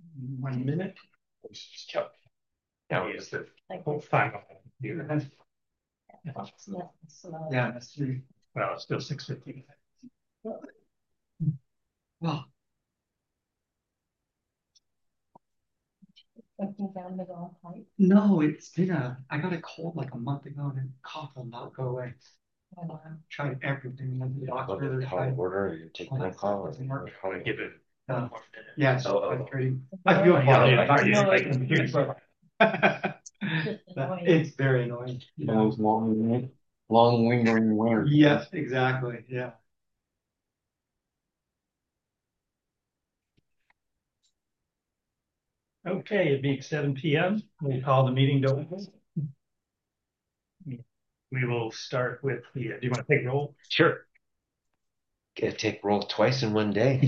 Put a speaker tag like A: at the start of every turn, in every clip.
A: 1 minute.
B: Yep.
A: Now is the whole final computer. Yeah, that's true. Well, it's still 6:50. Well, no, it's been I got a cold like a month ago and cough will not go away. Tried everything. The doctor.
B: Call it order, or you're taking a call, or
A: how to give it.
B: Uh,
A: Yeah,
B: Oh,
A: so
B: oh.
A: I feel
C: Annoying.
A: it's very annoying.
B: One of those long lingering winter.
A: Yes, exactly. Yeah. Okay, it being 7 p.m. We call the meeting to order. We will start with the. Do you want to take roll?
B: Sure. Gonna take roll twice in one day.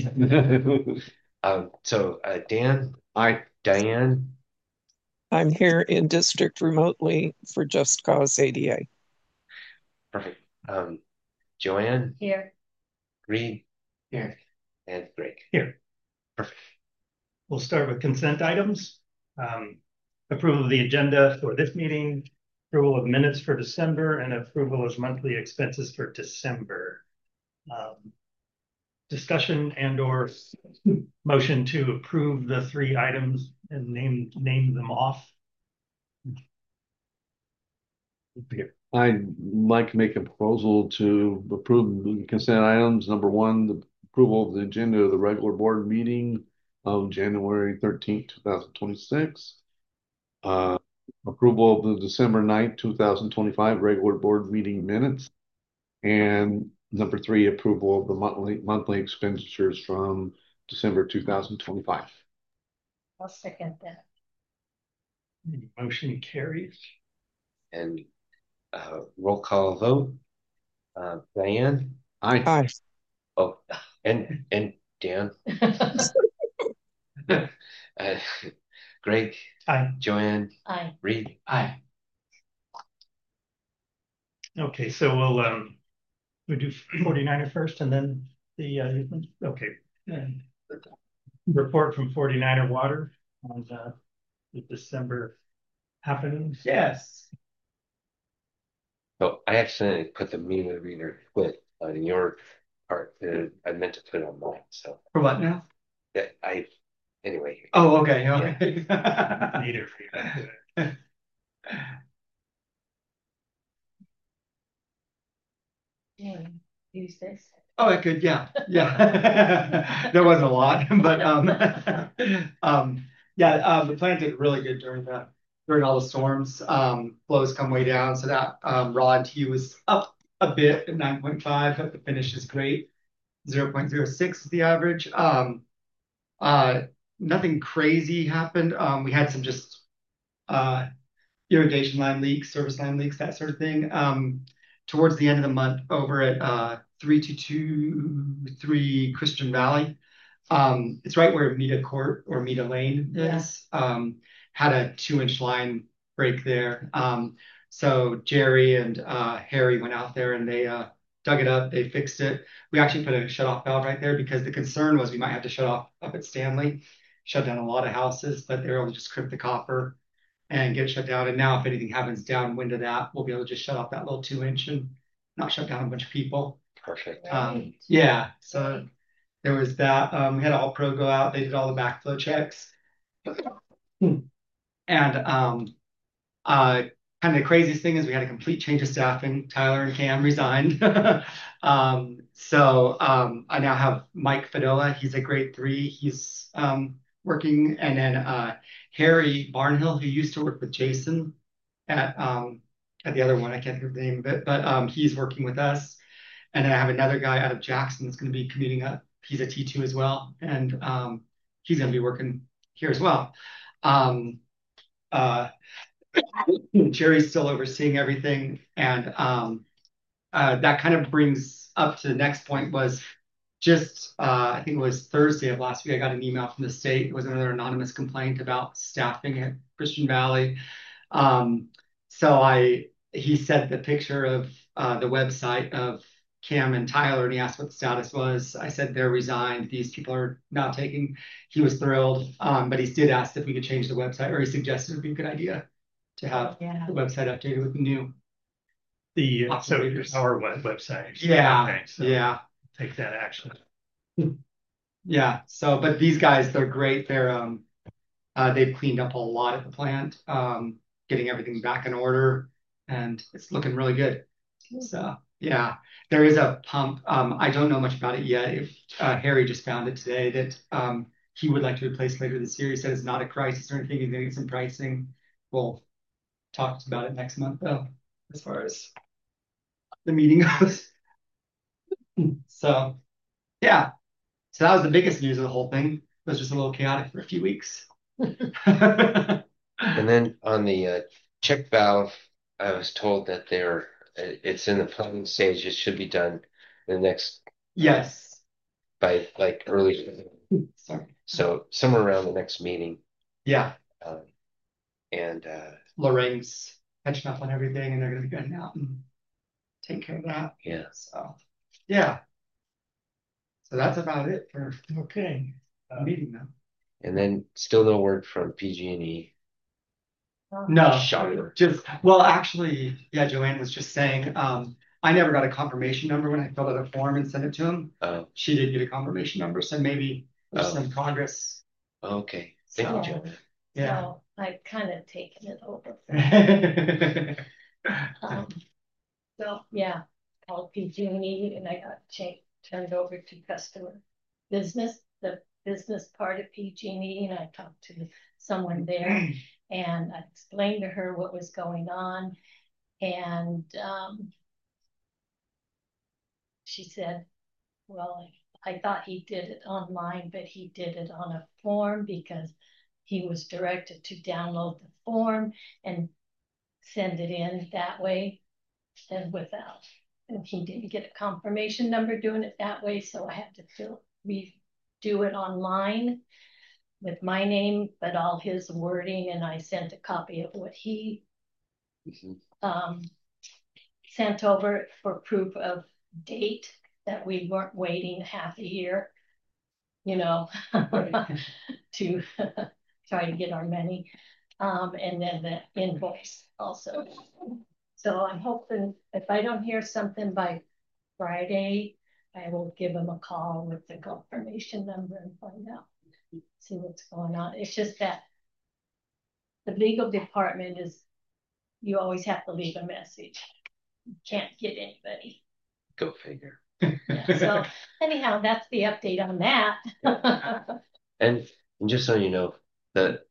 B: Dan, Diane,
D: I'm here in district remotely for Just Cause ADA.
B: perfect. Joanne,
C: Here.
B: Reed,
A: Here.
B: and Greg.
A: Here.
B: Perfect.
A: We'll start with consent items. Approval of the agenda for this meeting, approval of minutes for December, and approval of monthly expenses for December. Discussion and or motion to approve the 3 items and name them off.
E: I'd like to make a proposal to approve the consent items. Number 1, the approval of the agenda of the regular board meeting of January 13th, 2026. Approval of the December 9th, 2025 regular board meeting minutes. And number 3, approval of the monthly expenditures from December 2025.
C: I'll second that.
A: Motion carries.
B: And roll call vote. Diane.
D: Aye.
B: Oh, and Dan. Greg.
A: Aye.
B: Joanne.
C: Aye.
B: Reed.
A: Aye. Okay, so we'll do 49er first and then the okay. Report from 49er Water on the December happenings. Yes.
B: So I accidentally put the meter reader quit on your part. I meant to put it on mine. So
A: For what now?
B: that anyway.
A: Oh, okay. Okay. Meter reader.
C: Yeah, use this.
A: Oh, I could, yeah, yeah. There wasn't a lot, but yeah, the plant did really good during all the storms. Flows come way down, so that raw NT was up a bit at 9.5, but the finish is great. 0.06 is the average. Nothing crazy happened. We had some just irrigation line leaks, service line leaks, that sort of thing. Towards the end of the month over at 3223 Christian Valley. It's right where Mita Court or Mita Lane is. Had a 2-inch line break there. So Jerry and Harry went out there and they dug it up. They fixed it. We actually put a shut-off valve right there because the concern was we might have to shut off up at Stanley, shut down a lot of houses, but they were able to just crimp the copper and get it shut down. And now if anything happens downwind of that, we'll be able to just shut off that little 2-inch and not shut down a bunch of people.
B: Perfect.
A: Yeah, so there was that. We had All Pro go out. They did all the backflow checks. And kind of the craziest thing is we had a complete change of staffing. Tyler and Cam resigned. So I now have Mike Fedora. He's a grade 3. He's working. And then Harry Barnhill, who used to work with Jason at the other one. I can't think of the name of it, but he's working with us. And then I have another guy out of Jackson that's going to be commuting up. He's a T2 as well. And he's going to be working here as well. Jerry's still overseeing everything. And that kind of brings up to the next point was just, I think it was Thursday of last week, I got an email from the state. It was another anonymous complaint about staffing at Christian Valley. So he sent the picture of the website of Kim and Tyler, and he asked what the status was. I said they're resigned. These people are not taking. He was thrilled, but he did ask if we could change the website, or he suggested it would be a good idea to have
C: Yeah.
A: the website updated with the new.
F: So
A: Operators.
F: our website.
A: Yeah,
F: Okay, so
A: yeah,
F: take that action.
A: yeah. So, but these guys, they're great. They've cleaned up a lot at the plant, getting everything back in order, and it's looking really good. So, yeah, there is a pump. I don't know much about it yet. If Harry just found it today that he would like to replace later this year. He said it's not a crisis or anything. He's gonna get some pricing. We'll talk about it next month, though, as far as the meeting goes. So, yeah. So that was the biggest news of the whole thing. It was just a little chaotic for a few weeks.
B: And then on the check valve, I was told that it's in the planning stage. It should be done in the next
A: Yes.
B: by like early,
A: Sorry.
B: so somewhere around the next meeting.
A: Yeah.
B: Um, and
A: Lorraine's catching up on everything, and they're gonna be going out and take care of that.
B: yeah,
A: So, yeah. So that's about it for
F: Okay.
A: the meeting now.
B: and then still no word from PG&E.
A: No,
B: Shocker.
A: just well, actually, yeah. Joanne was just saying, I never got a confirmation number when I filled out a form and sent it to him. She did get a confirmation number, so maybe there's
B: Oh.
A: some progress.
B: Okay, thank you,
A: So,
B: Joe.
A: yeah.
C: So I've kind of taken it over. So, yeah, called PG&E and I got turned over to customer business, the business part of PG&E, and I talked to someone there and I explained to her what was going on. And she said, well, I thought he did it online, but he did it on a form because he was directed to download the form and send it in that way and without. And he didn't get a confirmation number doing it that way, so I had to redo it online with my name, but all his wording, and I sent a copy of what he sent over for proof of date that we weren't waiting half a year, you know, to try to get our money. And then the invoice also. So I'm hoping if I don't hear something by Friday, I will give him a call with the confirmation number and find out, see what's going on. It's just that the legal department is, you always have to leave a message. You can't get anybody.
B: Go figure.
C: Yeah, so anyhow, that's the update on that.
B: And just so you know, the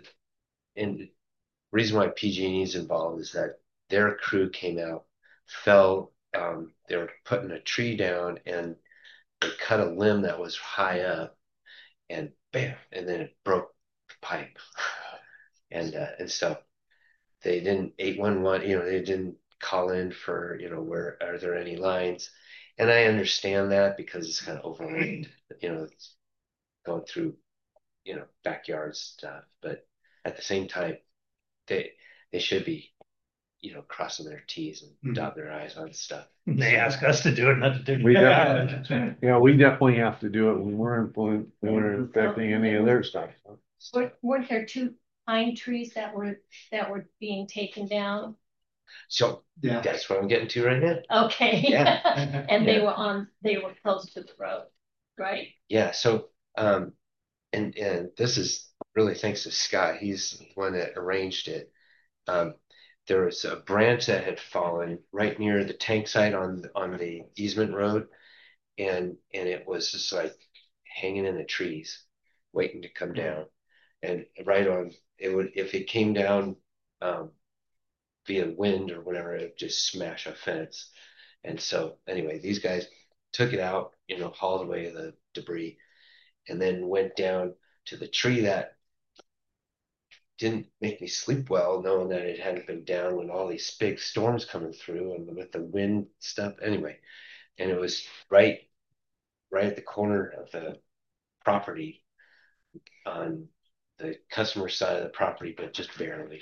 B: reason why PG&E is involved is that their crew came out, fell, they were putting a tree down and they cut a limb that was high up and bam, and then it broke the pipe. And so they didn't 811, they didn't call in for, where are there any lines? And I understand that because it's kind of overlaid, it's going through, backyard stuff. But at the same time, they should be, crossing their T's and dotting their I's on stuff.
F: They ask us to do it, not to do
E: We
F: it.
E: definitely, yeah, we definitely have to do it when we're affecting any of their stuff.
C: Weren't there 2 pine trees that were being taken down?
B: So
A: Yeah.
B: that's what I'm getting to right now.
C: Okay.
B: Yeah.
C: And they were close to the road, right?
B: Yeah. So, and this is really thanks to Scott. He's the one that arranged it. There was a branch that had fallen right near the tank site on the easement road, and it was just like hanging in the trees, waiting to come down. And right on, it would, if it came down via wind or whatever, it would just smash a fence. And so anyway, these guys took it out, hauled away the debris, and then went down to the tree that didn't make me sleep well, knowing that it hadn't been down when all these big storms coming through and with the wind stuff. Anyway, and it was right at the corner of the property on the customer side of the property, but just barely.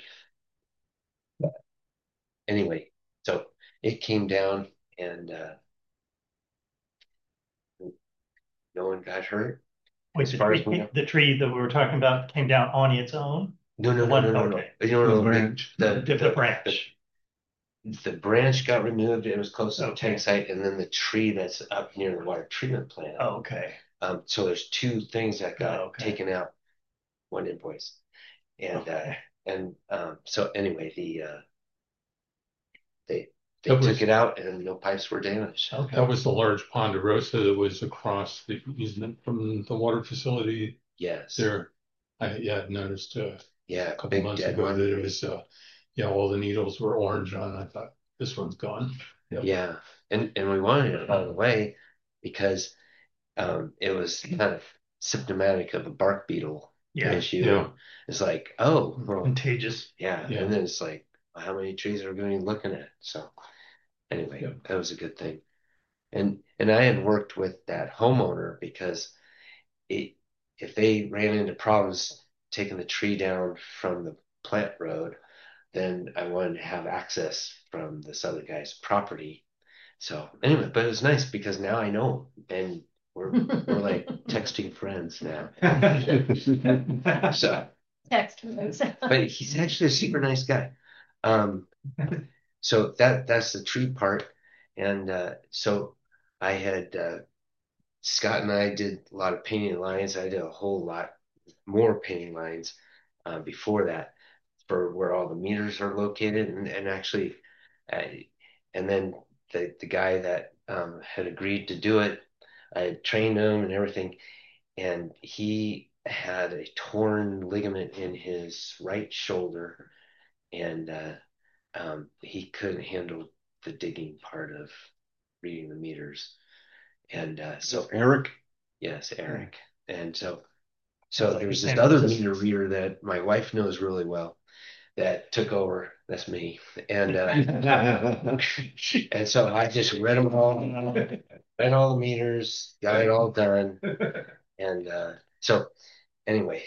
B: Anyway, so it came down and no one got hurt.
F: Wait,
B: As far as we know.
F: the tree that we were talking about came down on its own?
B: No, no,
F: The
B: no,
F: one,
B: no, no, no.
F: okay.
B: No,
E: The branch.
F: The branch.
B: The branch got removed. It was close to the
F: Okay.
B: tank site, and then the tree that's up near the water treatment plant.
F: Oh, okay.
B: So there's two things that got
F: Okay.
B: taken out, one invoice, and
F: Okay.
B: so anyway, they
G: That
B: took
G: was-
B: it out, and no pipes were damaged.
F: Okay.
G: That was the large ponderosa that was across the easement from the water facility
B: Yes.
G: there. I had noticed a
B: Yeah,
G: couple
B: big
G: months
B: dead
G: ago
B: one.
G: that it was, all the needles were orange on. I thought this one's gone. Yep.
B: Yeah, and we wanted it out of the way because it was kind of symptomatic of a bark beetle
F: Yeah.
B: issue.
G: Yeah.
B: It's like, oh, well,
F: Contagious.
B: yeah.
G: Yeah.
B: And then it's like, how many trees are we going to be looking at? So anyway,
G: Yeah.
B: that was a good thing. And I had worked with that homeowner because if they ran into problems taking the tree down from the plant road, then I wanted to have access from this other guy's property. So anyway, but it was nice because now I know him, and we're like texting friends now. So,
C: Text moves.
B: but he's actually a super nice guy. So that's the tree part, and so I had Scott and I did a lot of painting lines. I did a whole lot more painting lines before that for where all the meters are located, and actually, uh, and then the guy that had agreed to do it, I had trained him and everything, and he had a torn ligament in his right shoulder, and he couldn't handle the digging part of reading the meters, and so
E: Eric?
B: yes, Eric, and so
F: Sounds like
B: there's
F: the
B: this
F: same
B: other
F: business.
B: meter reader that my wife knows really well that took over. That's me, and and so I just read them all, read all the meters, got it all done, and so anyway,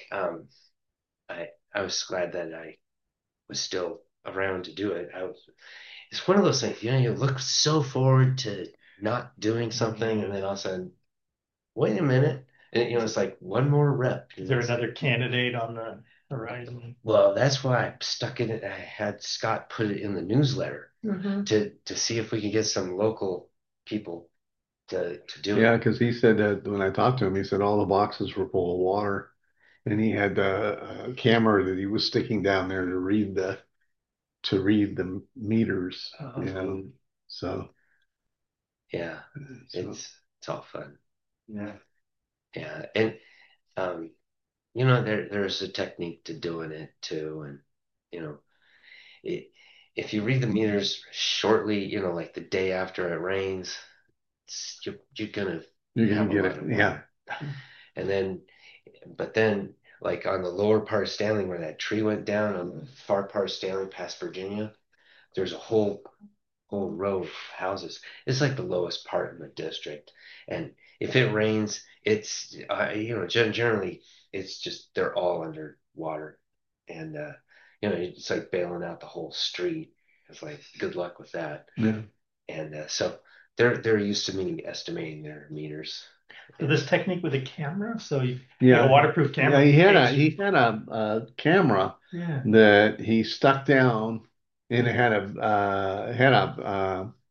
B: I was glad that I was still around to do it. It's one of those things, you look so forward to not doing something, and then all of a sudden, wait a minute, and it's like one more rep.
F: Is there another candidate on the horizon?
B: Well, that's why I stuck it. I had Scott put it in the newsletter
C: Mhm.
B: to see if we could get some local people to do
E: Yeah,
B: it.
E: because he said that when I talked to him, he said all the boxes were full of water, and he had a camera that he was sticking down there to read the meters.
F: Oh.
E: So
B: Yeah,
E: so
B: it's all fun.
A: Yeah.
B: Yeah, and um, there's a technique to doing it too, and you know, it, if you read the meters shortly, like the day after it rains, you're gonna
E: you're gonna
B: have a
E: get
B: lot
E: it.
B: of water.
E: Yeah.
B: And then, but then, like on the lower part of Stanley, where that tree went down on the far part of Stanley past Virginia, there's a whole row of houses. It's like the lowest part in the district. And if it rains, it's generally it's just they're all under water, and it's like bailing out the whole street. It's like good luck with that.
E: Yeah.
B: And so they're used to me estimating their meters.
F: So this technique with a camera, so you
E: Yeah.
F: a waterproof camera.
E: Yeah, he had a camera
F: Yeah.
E: that he stuck down, and it had a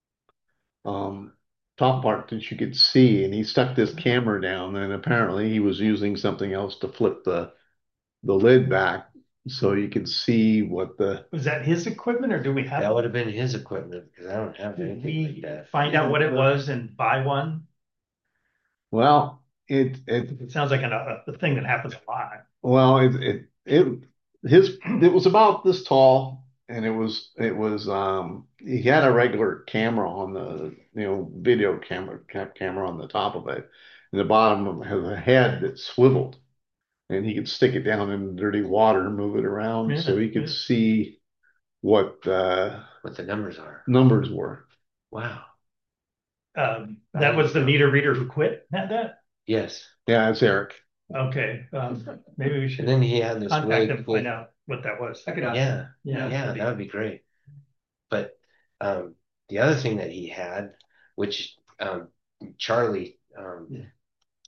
E: top part that you could see, and he stuck this camera down, and apparently he was using something else to flip the lid back so you could see what the
F: Was that his equipment, or do we
B: That
F: have?
B: would have been his equipment because I don't have
F: Did
B: anything like
F: we
B: that.
F: find out what it was and buy one?
E: well it
F: It sounds like a thing that happens a lot.
E: well it was about this tall, and it was he had a regular camera on the video camera on the top of it, and the bottom has a head that swiveled, and he could stick it down in dirty water and move it around so he could
F: Yeah.
E: see what the
B: What the numbers are.
E: numbers were.
B: Wow.
F: That was the meter reader who quit. Had that?
B: Yes.
E: Yeah, it's Eric.
F: Okay. Maybe we
B: And
F: should
B: then he had this
F: contact
B: really
F: him,
B: cool.
F: find out what that was.
A: I could ask.
B: Yeah,
F: Yeah.
B: yeah, that would be great. But the other thing that he had, which Charlie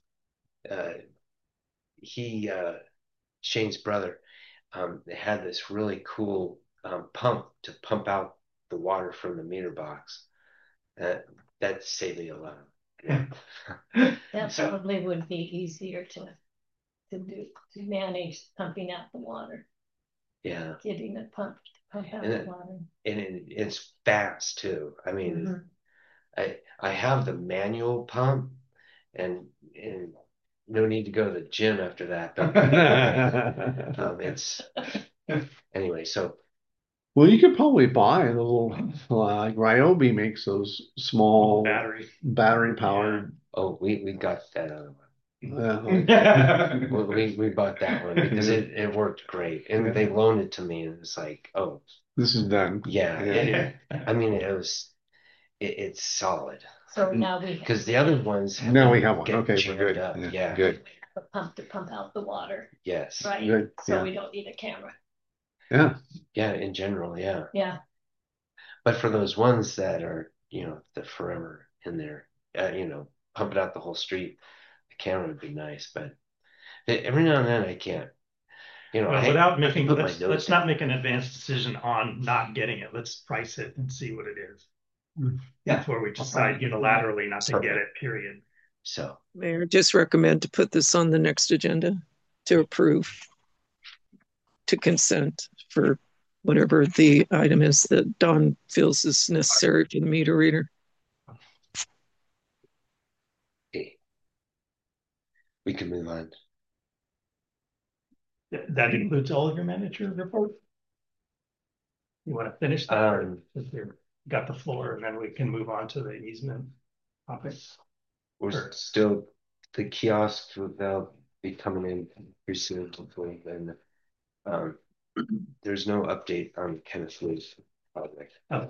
B: uh, he Shane's brother, they had this really cool pump to pump out the water from the meter box. That saved me a lot.
C: That probably would be easier to do, to manage pumping out the water,
B: Yeah,
C: getting it pumped, pump out
B: and
C: the water.
B: it's fast too. I mean, I have the manual pump, and no need to go to the gym after that. But it's anyway. So
E: Well, you could probably buy a little, like Ryobi makes those small battery powered.
B: oh, we got that other one.
E: Well,
B: We bought that one because it worked great, and they loaned it to me, and it's like, oh,
E: this is done.
B: yeah. I mean, it's solid.
C: So now we
B: Because the other ones
E: Now we have one.
B: get
E: Okay, we're
B: jammed
E: good.
B: up. Yeah.
E: Good.
C: have a pump to pump out the water,
B: Yes.
C: right?
E: Good.
C: So
E: Yeah.
C: we don't need a camera.
E: Yeah.
B: Yeah, in general, yeah.
C: Yeah.
B: But for those ones that are, the forever in there, pumping out the whole street, the camera would be nice. But every now and then I can't.
F: Well, without making,
B: put my
F: let's
B: nose
F: not make an advanced decision on not getting it. Let's price it and see what it is.
A: Yeah.
F: Before we decide unilaterally not to get it, period.
B: So
D: Mayor, just recommend to put this on the next agenda to approve, to consent for whatever the item is that Don feels is necessary for the meter reader.
B: okay. We can move on.
F: That includes all of your manager report? You want to finish that? Or you got the floor, and then we can move on to the easement topics.
B: We're still, the kiosks will be coming in pretty soon, hopefully. And there's no update on Kenneth Lewis project.
F: Oh.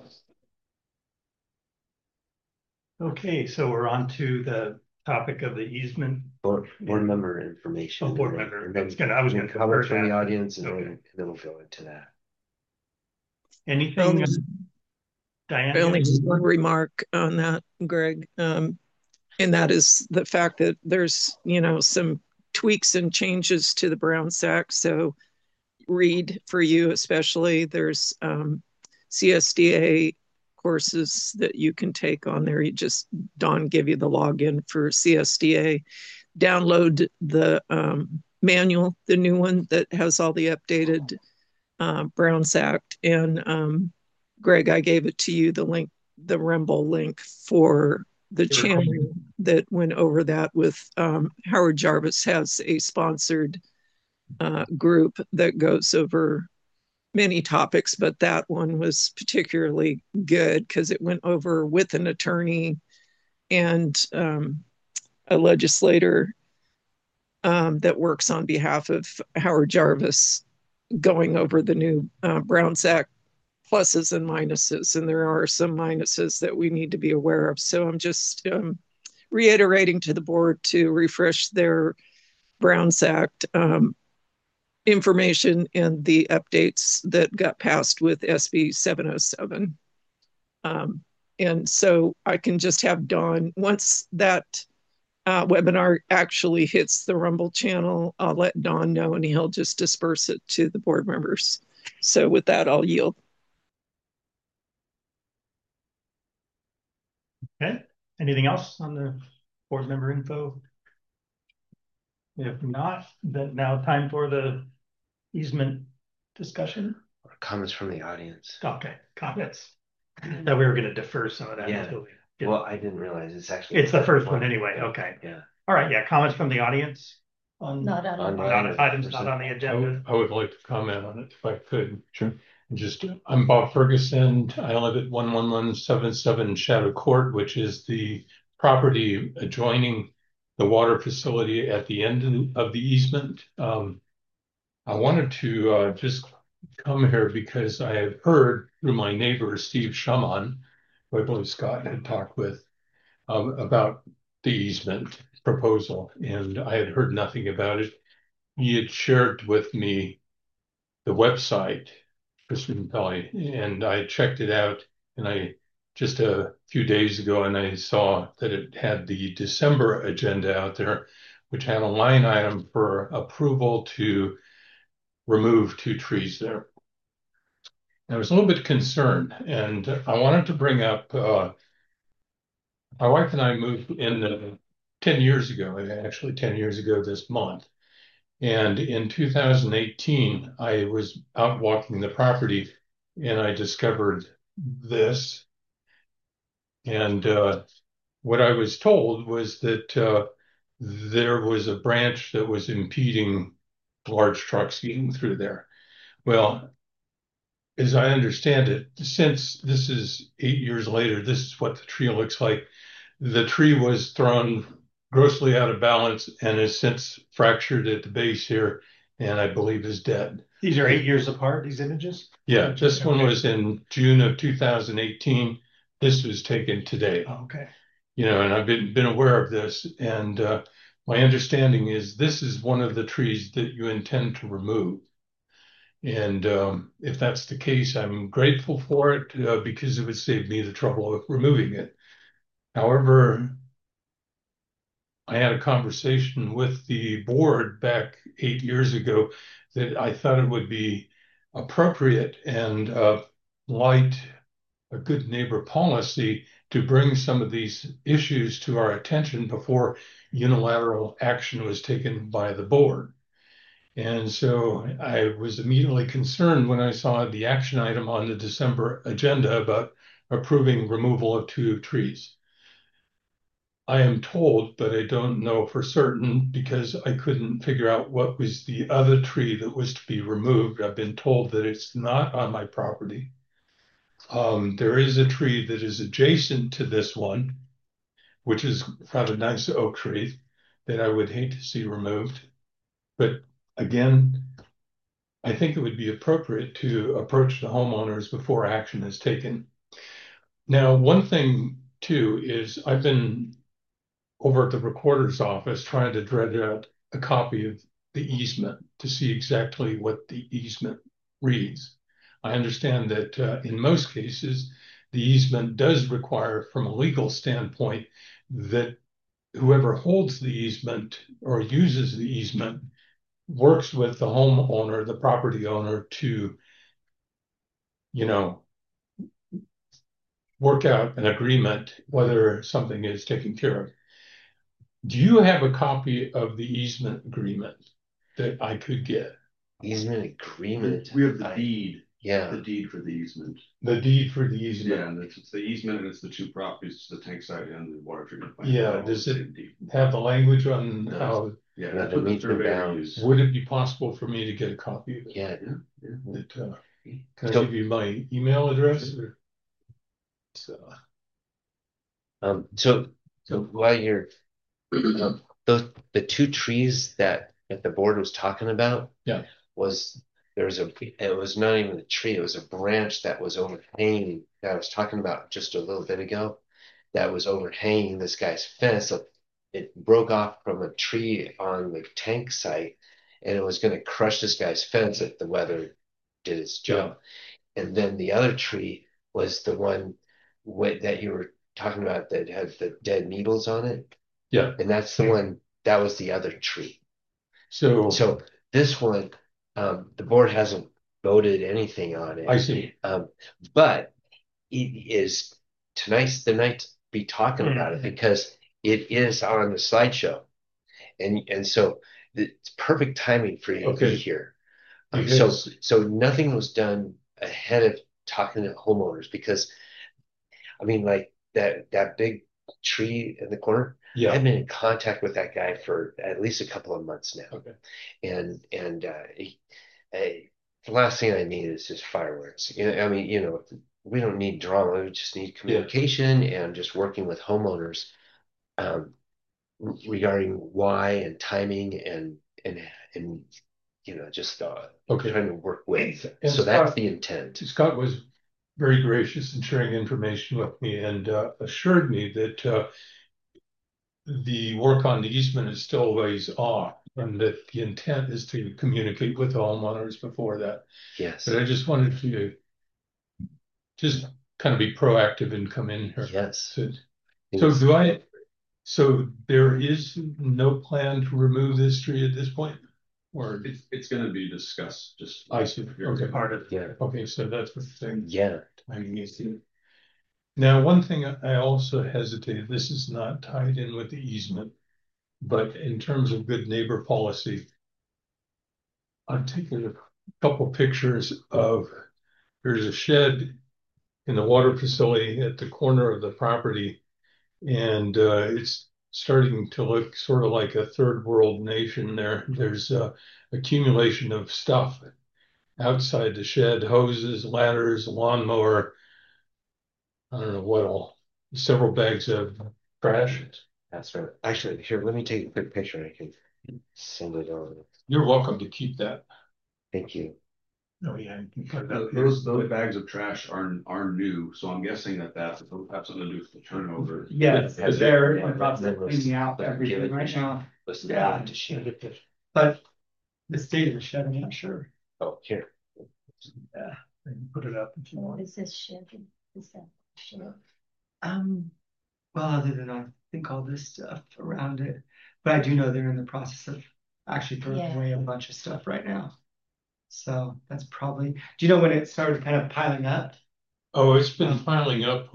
F: Okay, so we're on to the topic of the easement.
B: Board member information.
F: Oh, board member.
B: I was going to cover from the audience, and then we'll go into that.
F: Anything, Diane?
D: Only just one remark on that, Greg, and that is the fact that there's, some tweaks and changes to the Brown Sack. So read for you, especially, there's CSDA courses that you can take on there. Don give you the login for CSDA. Download the manual, the new one that has all the updated Brown's Act. And Greg, I gave it to you, the link, the Rumble link for the channel that went over that with Howard Jarvis has a sponsored group that goes over many topics, but that one was particularly good because it went over with an attorney and a legislator that works on behalf of Howard Jarvis, going over the new Brown's Act pluses and minuses. And there are some minuses that we need to be aware of. So I'm just reiterating to the board to refresh their Brown's Act information and the updates that got passed with SB 707. And so I can just have Don, once that webinar actually hits the Rumble channel, I'll let Don know and he'll just disperse it to the board members. So with that, I'll yield.
F: Okay. Anything else on the board member info? If not, then now time for the easement discussion.
B: Or comments from the audience.
F: Okay, comments. That we were going to defer some of that.
B: Yeah.
F: Until we
B: Well, I didn't realize it's
F: the first one anyway. Okay.
B: Yeah.
F: All right. Yeah. Comments from the audience on
C: Not on
F: items not on the agenda.
G: I would like to comment on it if I could.
E: Sure.
G: I'm Bob Ferguson. I live at 11177 Shadow Court, which is the property adjoining the water facility at the end of the easement. I wanted to just come here because I have heard through my neighbor, Steve Schumann, who I believe Scott had talked with, about the easement proposal, and I had heard nothing about it. He had shared with me the website, Christopher Pelly, and I checked it out, and I just a few days ago, and I saw that it had the December agenda out there, which had a line item for approval to remove 2 trees there. I was a little bit concerned, and I wanted to bring up, my wife and I moved in 10 years ago, actually 10 years ago this month. And in 2018, I was out walking the property and I discovered this. And what I was told was that there was a branch that was impeding large trucks getting through there. Well, as I understand it, since this is 8 years later, this is what the tree looks like. The tree was thrown grossly out of balance and has since fractured at the base here, and I believe is dead.
F: These are 8 years apart, these images?
G: Yeah, this one was in June of 2018. This was taken today.
F: Oh, okay.
G: And I've been aware of this, and my understanding is this is one of the trees that you intend to remove. And if that's the case, I'm grateful for it because it would save me the trouble of removing it. However, I had a conversation with the board back 8 years ago that I thought it would be appropriate and light a good neighbor policy to bring some of these issues to our attention before unilateral action was taken by the board. And so I was immediately concerned when I saw the action item on the December agenda about approving removal of 2 trees. I am told, but I don't know for certain because I couldn't figure out what was the other tree that was to be removed. I've been told that it's not on my property. There is a tree that is adjacent to this one, which is kind of a nice oak tree that I would hate to see removed. But again, I think it would be appropriate to approach the homeowners before action is taken. Now, one thing too is I've been over at the recorder's office trying to dredge out a copy of the easement to see exactly what the easement reads. I understand that in most cases, the easement does require, from a legal standpoint, that whoever holds the easement or uses the easement works with the homeowner, the property owner, to, work out an agreement whether something is taken care of. Do you have a copy of the easement agreement that I could get?
B: Easement agreement.
E: We have the deed.
B: Yeah.
E: The deed for the easement.
G: The deed for the easement.
E: Yeah, and it's the easement and it's the 2 properties, the tank site and the water treatment plant.
G: Yeah, does it have the language on how?
E: Yeah,
B: Yeah,
E: that's
B: the
E: what the
B: meets and
E: surveyor
B: bounds.
E: used.
G: Would it be possible for me to get a copy of it?
B: Yeah.
G: Can I
B: So-
G: give you my email address?
B: So while you're the 2 trees that the board was talking about,
G: Yeah.
B: it was not even a tree, it was a branch that was overhanging that I was talking about just a little bit ago that was overhanging this guy's fence. So it broke off from a tree on the tank site and it was going to crush this guy's fence if the weather did its job. And then the other tree was the one that you were talking about that had the dead needles on it.
G: Yeah.
B: And that's the one, that was the other tree.
G: So
B: This one, the board hasn't voted anything on it.
G: I see.
B: But it is tonight's the night to be talking about it because it is on the slideshow. And so it's perfect timing for you to be here. So nothing was done ahead of talking to homeowners because I mean, like that big tree in the corner.
G: Yeah.
B: I've been in contact with that guy for at least a couple of months now.
G: Okay.
B: And the last thing I need is just fireworks. I mean, we don't need drama. We just need communication and just working with homeowners regarding why and timing and just trying to work with.
G: And
B: so that's the intent.
G: Scott was very gracious in sharing information with me and assured me that the work on the easement is still a ways off and that the intent is to communicate with the homeowners before that.
B: Yes.
G: But I just wanted to just kind of be proactive and come in here.
B: Yes.
G: So do I So there is no plan to remove this tree at this point? Or
H: It's gonna be discussed, just.
G: I see, okay,
F: Part of
B: Yeah,
G: okay, so that's what the thing.
B: yeah.
G: I mean, now, one thing I also hesitated, this is not tied in with the easement, but in terms of good neighbor policy, I've taken a couple pictures of, there's a shed in the water facility at the corner of the property, and it's starting to look sort of like a third world nation there. There's accumulation of stuff outside the shed, hoses, ladders, lawnmower, I don't know what all, several bags of trash.
B: That's right. Actually, here, let me take a quick picture. I can send it on.
G: You're welcome to keep that.
B: Thank you.
F: Oh, yeah. You can put it up.
H: Those bags of trash are new, so I'm guessing that will have something to do with the turnover.
A: Yes,
B: Has
A: they're
B: it-
A: in the process of cleaning out
B: Yeah,
A: everything
B: give it
A: right
B: to-
A: now.
B: Listen,
A: Yeah.
B: to share.
A: But the state of the shed, I'm not sure.
B: Oh, here.
A: Yeah.
F: You can put it up if you
C: What
F: want.
C: is this shed? Is that shed?
A: Well, other than I think all this stuff around it, but I do know they're in the process of actually throwing
C: Yeah.
A: away a bunch of stuff right now. So that's probably, do you know when it started kind of piling up?
G: Oh, it's been piling up,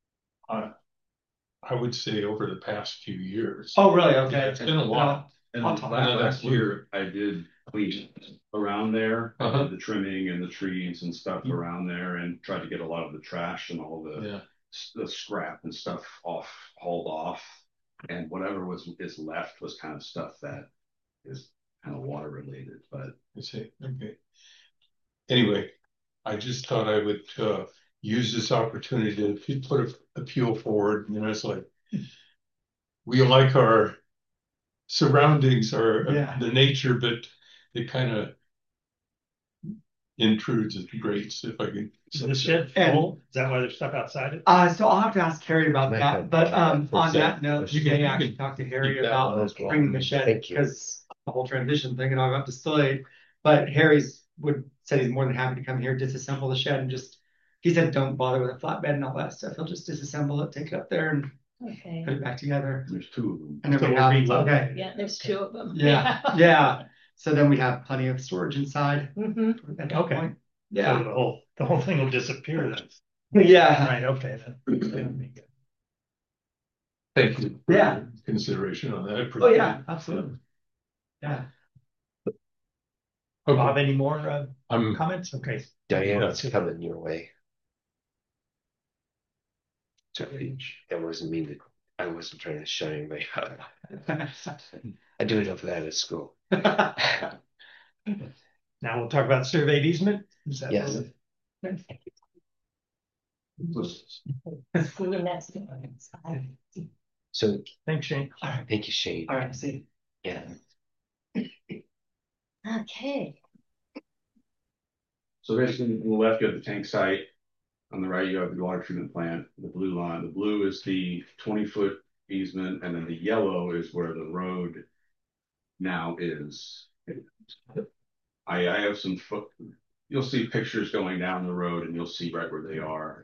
G: I would say over the past few years.
A: Oh, really?
G: Yeah,
A: Okay.
G: it's been a while.
H: And
A: I'll talk
G: about
H: last
G: that.
H: year, I did clean around there, I
G: Uh-huh.
H: did the trimming and the trees and stuff around there, and tried to get a lot of the trash and all
G: Yeah,
H: the scrap and stuff hauled off. And whatever is left was kind of stuff that is kind of water related, but
G: I see, okay. Anyway, I just thought I would use this opportunity to put an appeal forward, you know, it's like, we like our surroundings, our
A: Yeah.
G: the nature, but it kind of intrudes at the grates, if I can.
F: Is the shed
A: And-
F: full? Is that why there's stuff outside it?
A: So I'll have to ask Harry about
B: Might
A: that,
B: have-
A: but on
B: percent.
A: that note,
G: You
A: you
G: can-
A: can
G: you
A: actually
G: can
A: talk to Harry
G: keep that
A: about
G: one as well.
A: bringing the shed,
B: Thank you.
A: because the whole transition thing and all got delayed. But said he's more than happy to come here, disassemble the shed and just, he said, don't bother with a flatbed and all that stuff. He'll just disassemble it, take it up there and
C: Okay,
A: put it back together.
H: there's two of them.
A: And then
F: So
A: we
F: we'll
A: have,
F: reload.
A: okay,
C: yeah, there's two of them.
A: yeah, yeah. So then we'd have plenty of storage inside
C: Hmm.
A: at that
F: Okay.
A: point.
F: So
A: Yeah,
F: the whole thing will disappear then.
A: yeah,
F: Right, okay then.
G: Thank you. for
A: Yeah.
G: your Consideration on that. I
A: oh
G: appreciate
A: yeah,
G: it.
A: absolutely. Yeah.
F: Bob,
G: Okay,
F: any more
G: I'm,
F: comments? Okay.
B: Diane,
G: Yeah.
B: it's coming your way. Sorry, that wasn't mean to, I wasn't trying to shine my I do enough of that at school.
F: Now we'll talk about surveyed easement. Is that
B: Yes.
C: See you next time.
B: So,
F: Thanks, Shane.
A: All right,
B: thank you, Shane.
A: all right, see.
B: Yeah.
C: Okay,
H: So basically, on the left, you have the tank site. On the right, you have the water treatment plant, the blue line. The blue is the 20-foot easement, and then the yellow is where the road now is. I have some you'll see pictures going down the road, and you'll see right where they are.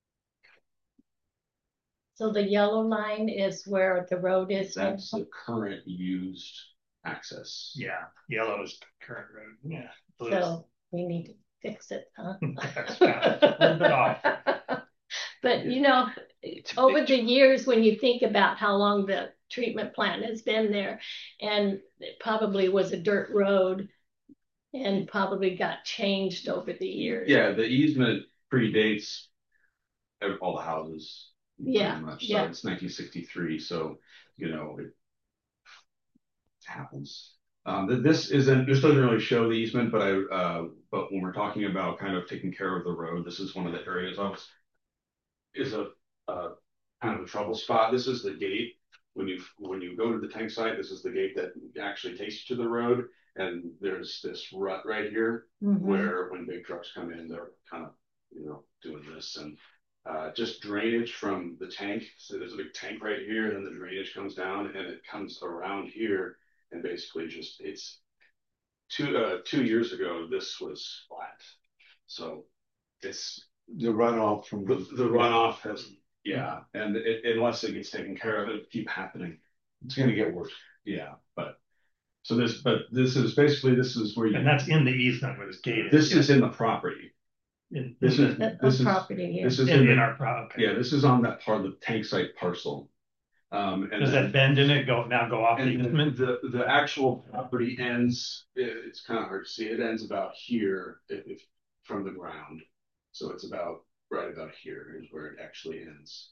C: so the yellow line is where the road is.
H: That's the current used access.
F: Yeah, yellow is the current road. Yeah. Blue is-
C: So we need to fix it, huh?
F: That's kind of a little bit off.
C: But you know,
B: It's a
C: over
B: big-
C: the years, when you think about how long the treatment plant has been there, and it probably was a dirt road and probably got changed over the years.
H: Yeah, the easement predates all the houses.
C: Yeah,
H: Pretty much.
C: yeah.
H: So it's 1963, so you know it happens. This doesn't really show the easement, but when we're talking about kind of taking care of the road, this is one of the areas is a kind of a trouble spot. This is the gate. When you go to the tank site, this is the gate that actually takes you to the road, and there's this rut right here
C: Mhm.
H: where when big trucks come in, they're kind of doing this, and just drainage from the tank. So there's a big tank right here, and then the drainage comes down, and it comes around here, and basically just it's 2 years ago this was flat, so it's
E: The runoff from
H: the runoff has Yeah, and unless it gets taken care of, it'll keep happening.
E: It's gonna get worse.
H: Yeah, but this is basically this is where
F: And that's in the easement where this gate is.
H: this is in the property. This is
C: property, yeah.
H: this is
F: in our property.
H: yeah, this is on that part of the tank site parcel. And
F: Does that bend in it go off the
H: and
F: easement?
H: the actual property ends, it's kind of hard to see. It ends about here if from the ground. So it's about right about here is where it actually ends.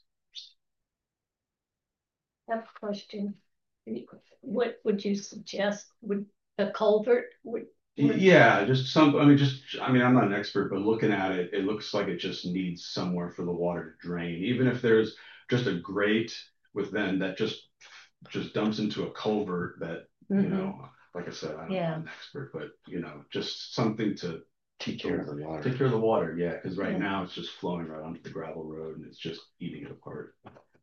C: I have a question. What would you suggest? Would a culvert
H: Yeah, just I mean, I'm not an expert, but looking at it, it looks like it just needs somewhere for the water to drain. Even if there's just a grate that just dumps into a culvert that, you know, like I said, I'm not an expert, but just something to
B: take care of the water.
H: Take care of the water, yeah, because right now it's just flowing right onto the gravel road and it's just eating it apart.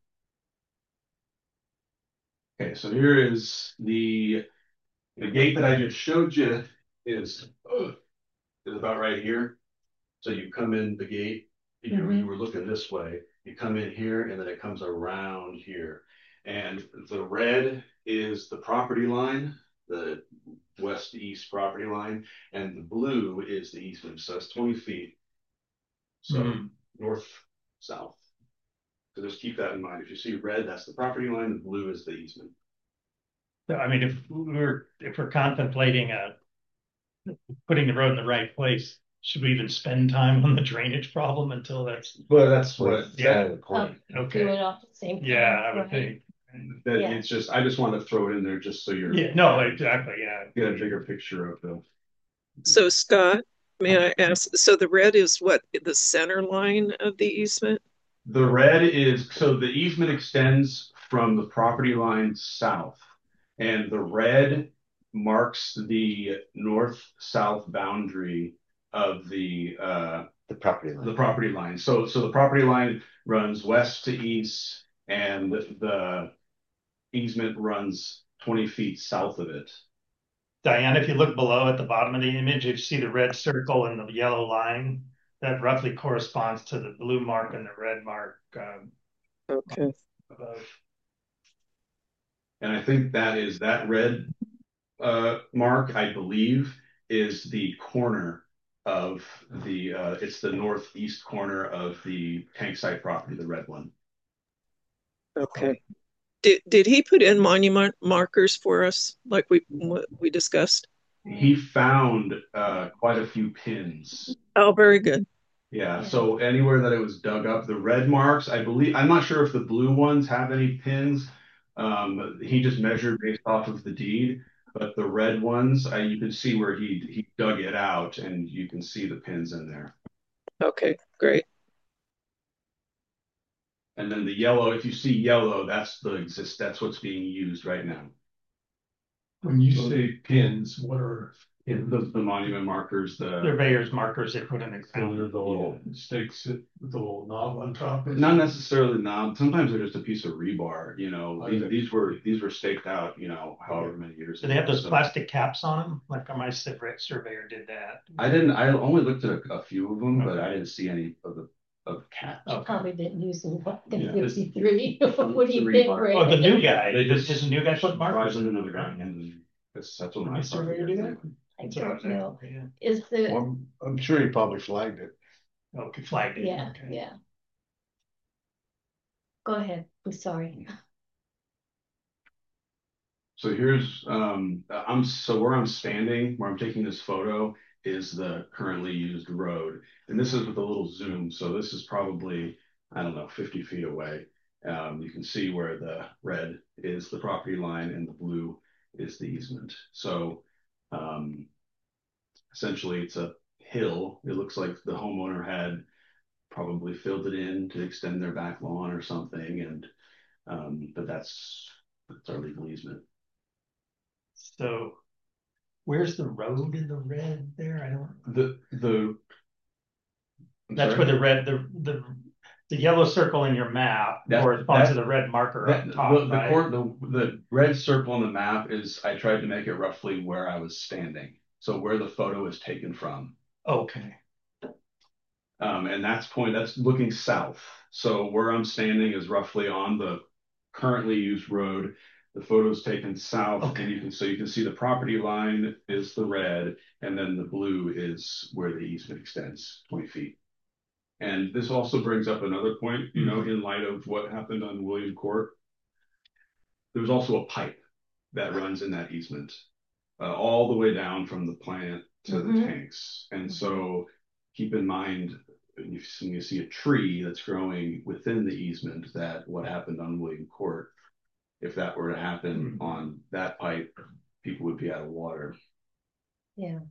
H: Okay, so here is the gate that I just showed you is about right here. So you come in the gate, you were looking this way, you come in here and then it comes around here. And the red is the property line, the west-east property line, and the blue is the easement. So that's 20 feet. So north-south. So just keep that in mind. If you see red, that's the property line, the blue is the easement.
F: So, I mean, if we're contemplating putting the road in the right place, should we even spend time on the drainage problem until that's?
H: Well, that's what.
B: Yeah.
F: Okay.
C: do it off the same time?
F: Yeah, I would think.
H: That it's just I just wanted to throw it in there just so you're
F: no, exactly, yeah.
H: Get a bigger picture of the.
D: So Scott, may I ask, so the red is what, the center line of the easement?
H: The red is, so the easement extends from the property line south, and the red marks the north-south boundary of the
B: property line.
H: The property line. So the property line runs west to east, and the easement runs 20 feet south of it.
F: Diane, if you look below at the bottom of the image, you see the red circle and the yellow line. That roughly corresponds to the blue mark and the red mark.
D: Okay.
F: Above.
H: And I think that red mark, I believe, is the corner of it's the northeast corner of the tank site property, the red one.
D: Okay. Did he put in monument markers for us, like we discussed?
H: He found quite a few pins.
D: Oh, very good.
H: Yeah, so anywhere that it was dug up, the red marks, I believe, I'm not sure if the blue ones have any pins. He just measured based off of the deed, but the red ones, you can see where he dug it out, and you can see the pins in there.
D: Okay, great.
H: And then the yellow, if you see yellow, that's what's being used right now.
G: When you say pins, what are
H: the monument markers? The
F: surveyor's markers they put in the
G: the little stakes with the little knob on top?
H: Not necessarily knob. Sometimes they're just a piece of rebar. These were staked out. However many years.
F: Do they have those plastic caps on them? Like my surveyor did that.
H: I didn't. I only looked at a few of them, but I didn't see any of caps.
C: I probably didn't use them in 53. What do you think, Ray?
F: Oh, the new guy. Just a new guy put markers
H: in another guy, and that's what my
F: surveyor did that.
C: I don't know.
F: Yeah.
C: Is the
E: Well, I'm sure he probably flagged it.
F: Okay, flagged it.
C: yeah,
F: Okay.
C: yeah. Go ahead. I'm sorry.
H: So here's where I'm standing, where I'm taking this photo is the currently used road. And this is with a little zoom. So this is probably, I don't know, 50 feet away. You can see where the red is the property line and the blue is the easement. So essentially it's a hill. It looks like the homeowner had probably filled it in to extend their back lawn or something. And but that's our legal easement.
F: So where's the road in the red there? I don't. That's where the red the yellow circle in your map corresponds to the red marker on top.
H: The red circle on the map is I tried to make it roughly where I was standing. So where the photo is taken from.
F: Okay.
H: And that's looking south. So where I'm standing is roughly on the currently used road. The photo's taken south,
F: Okay.
H: and you can see the property line is the red, and then the blue is where the easement extends 20 feet. And this also brings up another point, you know, in light of what happened on William Court. There's also a pipe that runs in that easement, all the way down from the plant to the tanks. And so keep in mind, if you see a tree that's growing within the easement, that what happened on William Court, if that were to happen on that pipe, people would be out of water.
C: Yeah.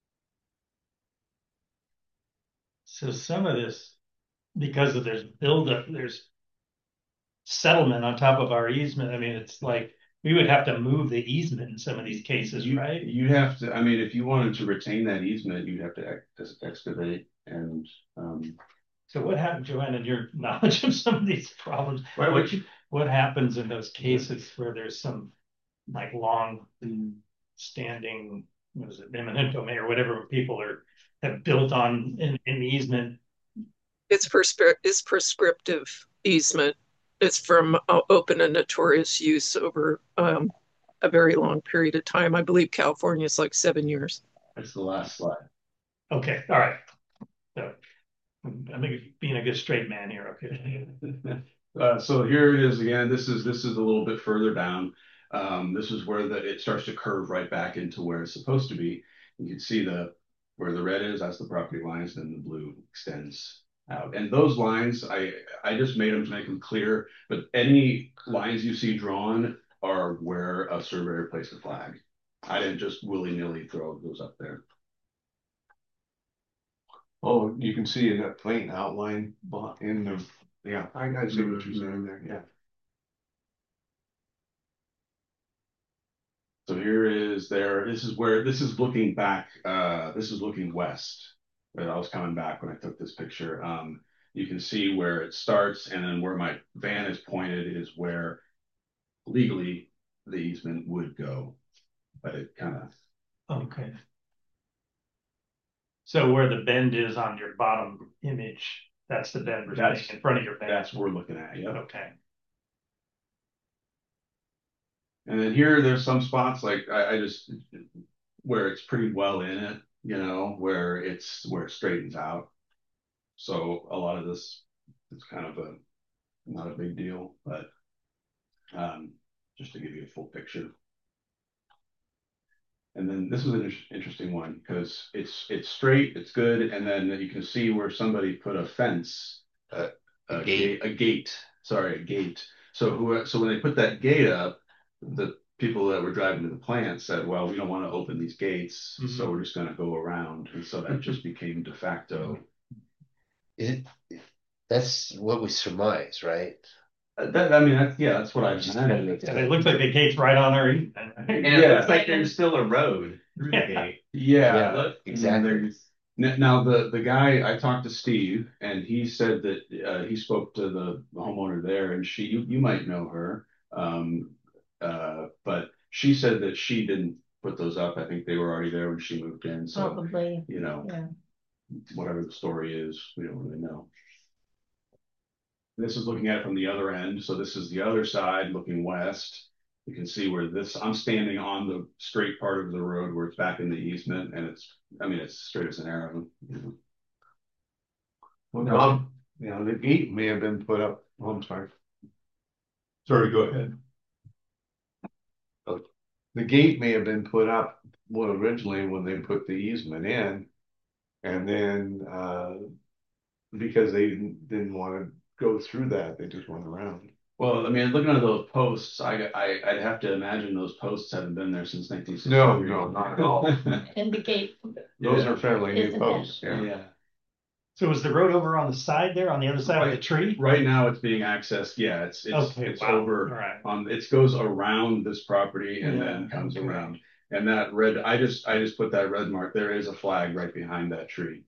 F: So some of this, because of there's buildup, there's settlement on top of our easement. I mean, it's like we would have to move the easement in some of these cases, right?
H: You'd have to, I mean, if you wanted to retain that easement, you'd have to excavate and.
F: So what happened, Joanne, in your knowledge of some of these problems? What happens in those cases where there's some like long standing, what is it, eminent domain or whatever people have built on an easement?
D: It's prescriptive easement. It's from open and notorious use over a very long period of time. I believe California is like 7 years.
H: That's the last slide.
F: Okay, all right. So I think being a good straight man here. Okay.
H: So here it is again. This is a little bit further down. This is where it starts to curve right back into where it's supposed to be. You can see where the red is, that's the property lines, then the blue extends out. And those lines, I just made them to make them clear, but any lines you see drawn are where a surveyor placed a flag. I didn't just willy-nilly throw those up there.
E: Oh, you can see in that plain outline in the, yeah, I see what you're saying there, yeah.
H: So this is looking back, this is looking west. I was coming back when I took this picture. You can see where it starts, and then where my van is pointed is where legally the easement would go, but it kind of.
F: Okay. So where the bend is on your bottom image, that's the bend that's in front of your van.
H: That's what we're looking at, yeah.
F: Okay.
H: And then here, there's some spots like I just where it's pretty well in it, you know, where it straightens out. So a lot of this is kind of not a big deal, but just to give you a full picture. And then this was an interesting one because it's straight, it's good, and then you can see where somebody put a fence, a gate. Sorry, a gate. So when they put that gate up, the people that were driving to the plant said, "Well, we don't want to open these gates, so we're just going to go around," and so that just became de facto.
B: That's what we surmise, right?
H: That's what I just.
F: It looks like the gate's right on our easement.
I: And it looks like there's still a road through the gate.
H: Yeah,
I: look,
B: exactly.
H: Now the guy, I talked to Steve, and he said that he spoke to the homeowner there, and you might know her, but she said that she didn't put those up. I think they were already there when she moved in. So
C: probably,
H: you know,
C: yeah.
H: Whatever the story is, we don't really know. This is looking at it from the other end. So this is the other side looking west. You can see where I'm standing on the straight part of the road where it's back in the easement, and it's straight as an arrow. You know.
E: Well, the gate may have been put up. Oh, I'm sorry.
G: Sorry, go ahead.
E: The gate may have been put up originally when they put the easement in, and then because they didn't want to go through that, they just went around.
H: Well, looking at those posts, I'd have to imagine those posts haven't been there since 1960.
E: No, not at all.
C: And the gate.
E: Those are fairly new posts.
H: Yeah.
F: So is the road over on the side there, on the other side of the tree?
H: Right now, it's being accessed. Yeah, it's over.
F: Right.
H: It goes around this property and then comes around. And that red, I just put that red mark. There is a flag right behind that tree.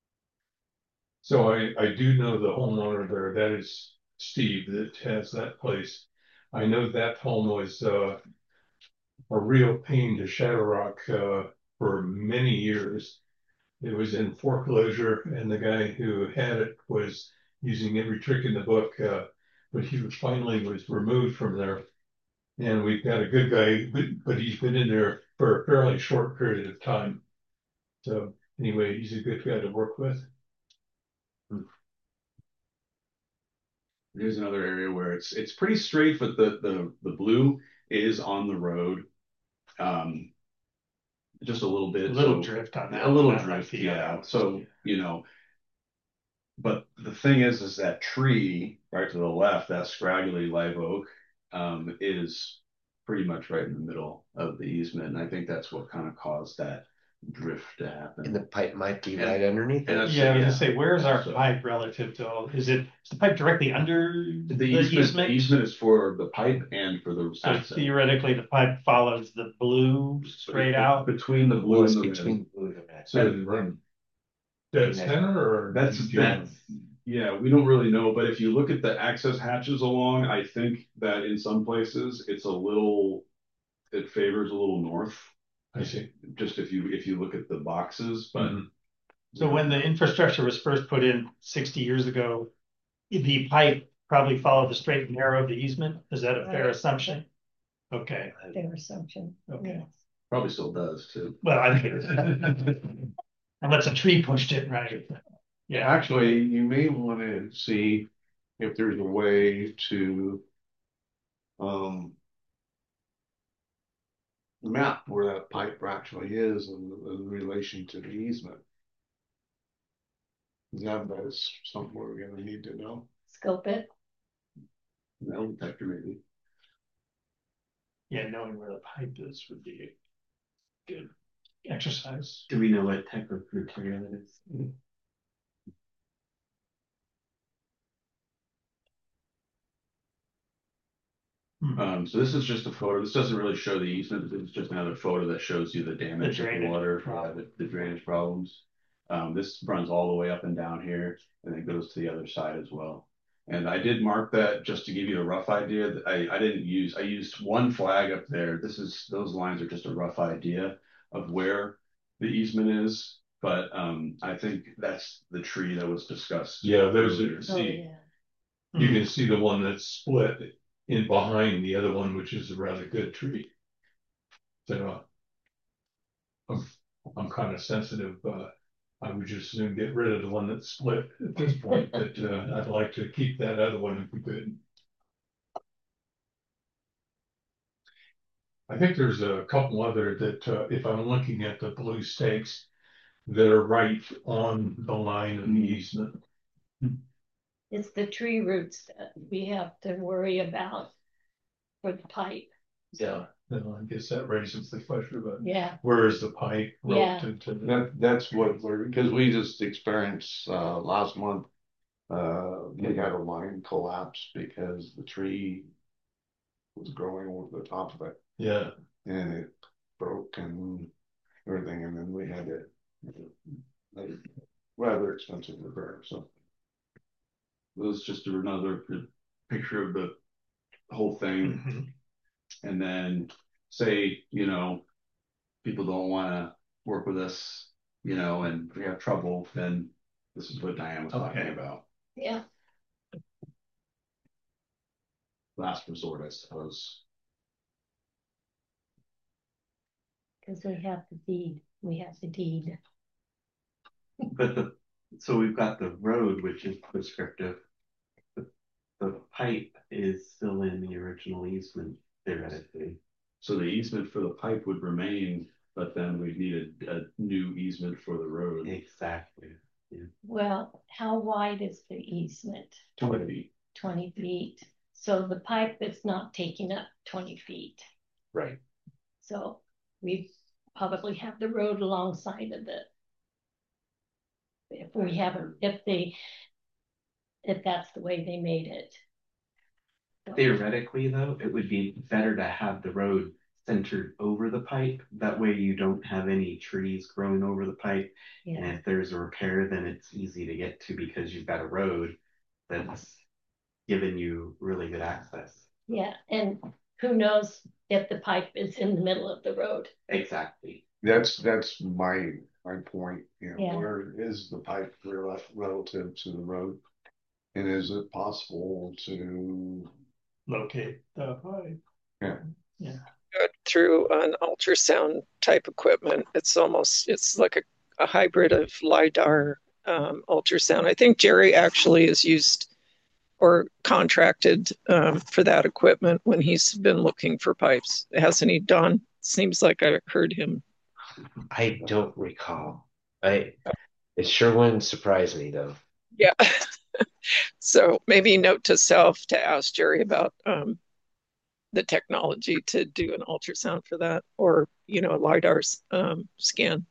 G: So I do know the homeowner there. That is Steve that has that place. I know that home was a real pain to Shadow Rock for many years. It was in foreclosure, and the guy who had it was using every trick in the book, but he finally was removed from there. And we've got a good guy, but he's been in there for a fairly short period of time. So anyway, he's a good guy to work with.
H: Here's another area where it's pretty straight, but the blue is on the road. Just a little bit.
F: A little drift on that.
H: A little drift, yeah. So, but the thing is that tree right to the left, that scraggly live oak, is pretty much right in the middle of the easement. And I think that's what kind of caused that drift to happen.
B: And the pipe might be right underneath it.
F: Yeah, I was gonna say, where's our pipe relative to all? Is the pipe directly under the easement?
H: The easement is for the pipe and for the.
F: So theoretically, the pipe follows the blue straight out
H: between the blue and the
B: between blue and red.
G: So dead center, or
H: that's yeah, we don't really know, but if you look at the access hatches along, I think that in some places it favors a little north.
G: I see.
H: Just if you look at the boxes, but
F: so when the infrastructure was first put in 60 years ago, the pipe probably followed the straight and narrow of the easement. Is that a fair assumption? Okay.
C: Fair assumption.
F: Okay.
C: Yes.
H: Probably still does too.
F: Well, I think it is. Unless a tree pushed it, right? Yeah.
E: Actually, you may want to see if there's a way to map where that pipe actually is in relation to the easement. That is something we're going to need to know.
C: Scope it.
H: Metal detector maybe.
F: Yeah, knowing where the pipe is would be a good exercise.
I: Do we know what type of material it is?
H: So this is just a photo. This doesn't really show the easement. It's just another photo that shows you the damage of the water, the drainage problems. This runs all the way up and down here, and it goes to the other side as well. And I did mark that just to give you a rough idea. I used one flag up there. Those lines are just a rough idea of where the easement is. But I think that's the tree that was discussed.
G: Yeah, there's a
C: Yeah.
G: You can see the one that's split in behind the other one, which is a rather good tree. So I'm kind of sensitive. I would just soon get rid of the one that's split at this point, but I'd like to keep that other one if we could. I think there's a couple other that, if I'm looking at the blue stakes, that are right on the line of the easement.
C: It's the tree roots that we have to worry about for the pipe.
G: Yeah, then I guess that raises the question about
C: where
G: is the pipe relative to
E: that. That's what because we just experienced last month. We had a line collapse because the tree was growing over the top of it.
G: Yeah,
E: and it broke and everything, and then we had it rather expensive repair. So
H: it was just another picture of the whole thing. And then say, people don't want to work with us, and we have trouble, then this is what Diane was talking about.
C: Yeah.
H: Last resort, I suppose.
C: Because we have the deed. We have the deed.
I: But so we've got the road, which is prescriptive. The pipe is still in the original easement, theoretically.
H: So the easement for the pipe would remain, but then we'd need a new easement for the road.
I: Exactly. Yeah.
C: Well, how wide is the easement?
H: 20 feet.
C: 20 feet. So the pipe is not taking up 20 feet.
H: Right.
C: So we probably have the road alongside of it. If we haven't, if that's the way they made it.
I: Theoretically, though, it would be better to have the road centered over the pipe. That way you don't have any trees growing over the pipe. Yeah. And if there's a repair, then it's easy to get to because you've got a road that's giving you really good access.
C: Yeah, and who knows if the pipe is in the middle of the road.
I: Exactly.
E: That's my point,
C: Yeah.
E: where is the pipe relative to the road? And is it possible to
F: locate the pipe.
E: Yeah.
D: Through an ultrasound type equipment? It's like a hybrid of LiDAR ultrasound. I think Jerry actually has used or contracted for that equipment when he's been looking for pipes. Hasn't he, Don? Seems like I heard him.
B: I don't recall. It sure wouldn't surprise me though.
D: Yeah. So maybe note to self to ask Jerry about the technology to do an ultrasound for that, or a LiDAR scan.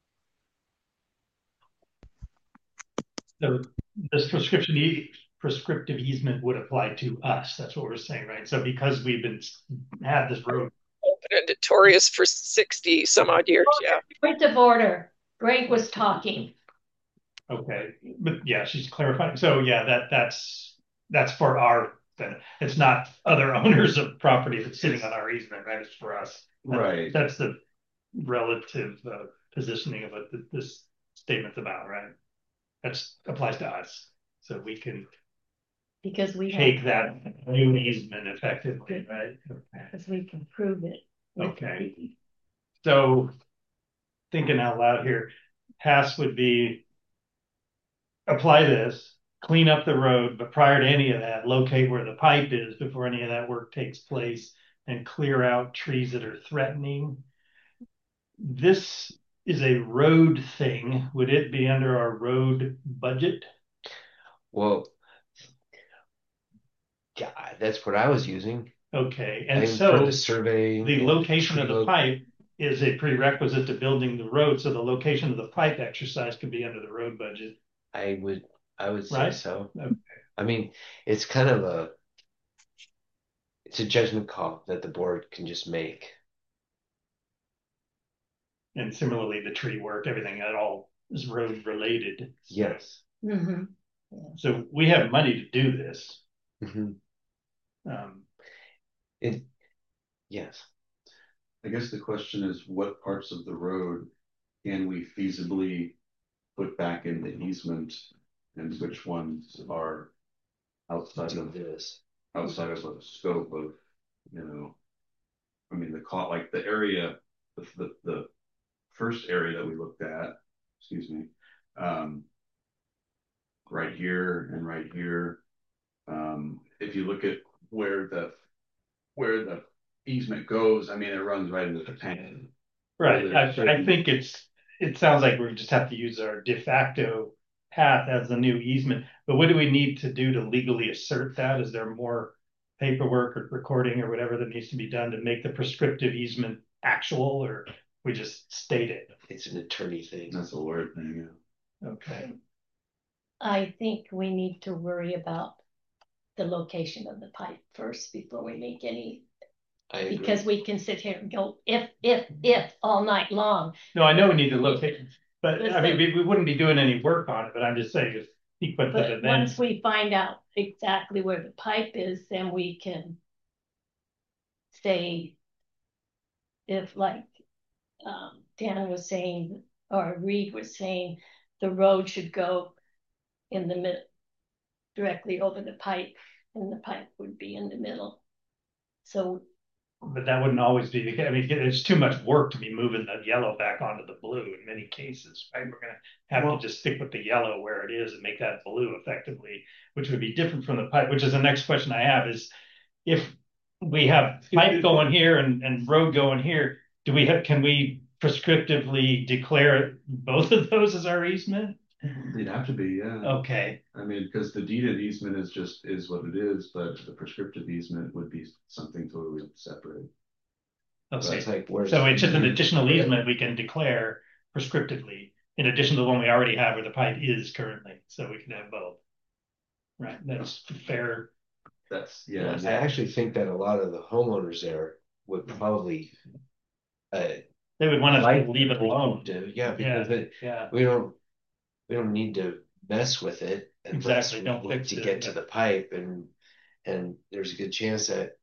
F: So this prescriptive easement would apply to us. That's what we're saying, right? So because we've had this road
D: open and notorious for 60 some odd years. Yeah.
C: Point of order. Greg was talking.
F: Okay, but yeah, she's clarifying. So yeah, that's for our benefit. It's not other owners of property that's sitting on our easement, right? It's for us.
H: Right.
F: That's the relative positioning of what this statement's about, right? That applies to us, so we can
C: because we
F: take that new easement effectively, right?
C: Because we can prove it.
F: Okay. So thinking out loud here, pass would be apply this, clean up the road, but prior to any of that, locate where the pipe is before any of that work takes place and clear out trees that are threatening. This is a road thing. Would it be under our road budget?
B: Well, yeah, that's what I was using.
F: Okay, and so
B: for the survey,
F: the location of the pipe is a prerequisite to building the road. So the location of the pipe exercise could be under the road budget.
B: I would say
F: Right?
B: so.
F: Okay.
B: I mean, it's kind of it's a judgment call that the board can just make.
F: And similarly, the tree work, everything, that all is road related.
B: Yes.
C: Mm-hmm.
F: So we have money to do this.
B: Mm-hmm. Yes.
H: I guess the question is, what parts of the road can we feasibly put back in the easement, and which ones are outside of
B: this?
H: Outside of the scope of, I mean, like the area, the first area that we looked at, excuse me, right here and right here. If you look at where the easement goes, I mean, it runs right into the tank.
F: Right. I think it sounds like we just have to use our de facto path as the new easement. But what do we need to do to legally assert that? Is there more paperwork or recording or whatever that needs to be done to make the prescriptive easement actual, or we just state it?
B: It's an attorney thing.
H: That's a lawyer thing, yeah.
F: Okay.
C: I think we need to worry about the location of the pipe first before we make any. Because we can sit here and go if all night long.
F: No, I know we need to locate, but I mean we wouldn't be doing any work on it. But I'm just saying, just sequence of events.
C: Once we find out exactly where the pipe is, then we can say, if like Dan was saying or Reed was saying, the road should go in the middle, directly over the pipe, and the pipe would be in the middle. So.
F: But that wouldn't always be the case. I mean, it's too much work to be moving the yellow back onto the blue in many cases, right? We're going to have to just stick with the yellow where it is and make that blue effectively, which would be different from the pipe, which is the next question I have is, if we have pipe going here and road going here, can we prescriptively declare both of those as our easement?
H: It'd have to be, yeah.
F: Okay.
H: I mean, because the deeded easement is what it is, but the prescriptive easement would be something totally separate.
F: Okay. So it's just an additional easement we can declare prescriptively in addition to the one we already have where the pipe is currently. So we can have both. Right. That's fair.
B: I actually think that a lot of the homeowners there would probably
F: they would want us to leave it alone.
B: Because we don't need to mess with it.
F: Exactly. Don't fix
B: to get to the pipe, and there's a good chance that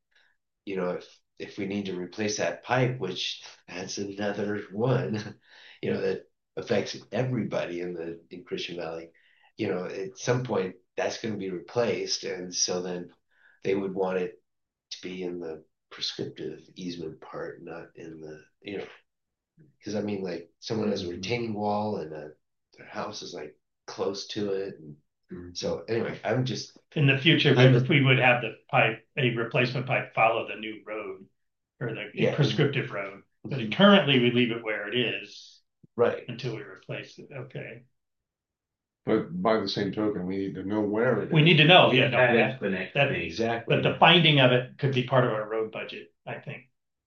B: if we need to replace that pipe, which that's another one, that affects everybody in Christian Valley. You know, at some point that's going to be replaced, and so then they would want it to be in the prescriptive easement part, not in the, you know, because I mean, like someone has a retaining wall and their house is like close to it, and so anyway, I'm just
F: in the future we would have the pipe, a replacement pipe, follow the new road or the prescriptive road, but currently we leave it where it is,
B: right,
F: until we replace it. Okay.
E: But by the same token, we need to know where it is.
F: We need to know,
I: That's the next thing.
B: exactly.
F: But the finding of it could be part of our road budget, I think.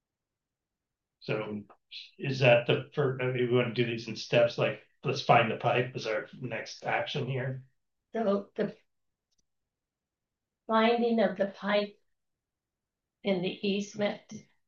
F: So is that we want to do these in steps, like let's find the pipe as our next action here?
C: So the finding of the pipe in the easement,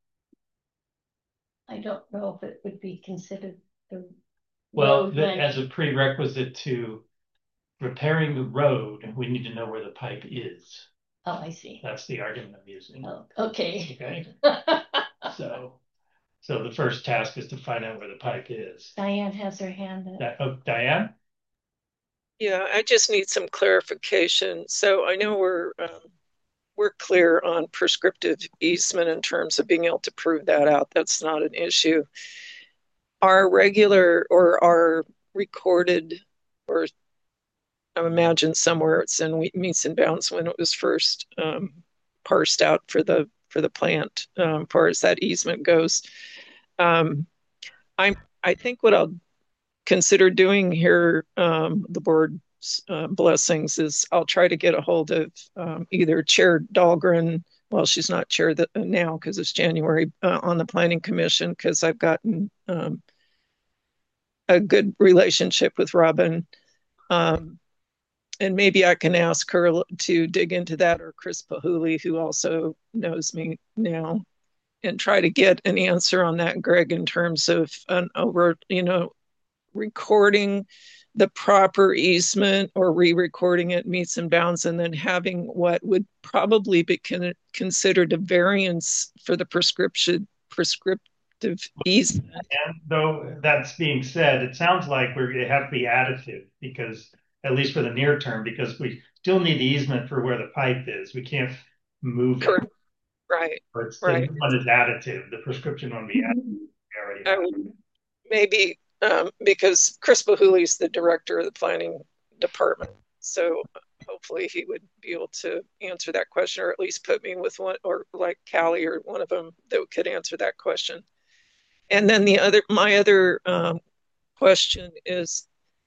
C: I don't know if it would be considered the
F: well, as a prerequisite to repairing the road, we need to know where the pipe is.
C: Oh, I see.
F: That's the argument I'm using.
C: Oh, okay.
F: Okay. So the first task is to find out where the pipe is.
C: Diane has her hand up.
F: Diane?
D: Yeah, I just need some clarification. So I know we're clear on prescriptive easement in terms of being able to prove that out. That's not an issue. Our regular or our recorded, or I imagine somewhere it's in meets and bounds when it was first parsed out for the plant, as far as that easement goes. I think what I'll consider doing here, the board's blessings, is I'll try to get a hold of either Chair Dahlgren. Well, she's not chair now because it's January, on the Planning Commission, because I've gotten a good relationship with Robin. And maybe I can ask her to dig into that, or Chris Pahuli, who also knows me now, and try to get an answer on that, Greg, in terms of an over, recording the proper easement or re-recording it meets and bounds, and then having what would probably be considered a variance for the prescriptive easement.
F: And though that's being said, it sounds like we have to be additive, because at least for the near term, because we still need the easement for where the pipe is. We can't move it.
D: Right.
F: But the one is additive. The prescription one be additive. We already have.
D: Maybe because Chris Pahuli is the director of the planning department, so hopefully he would be able to answer that question, or at least put me with one, or like Callie or one of them that could answer that question. And then my other question is,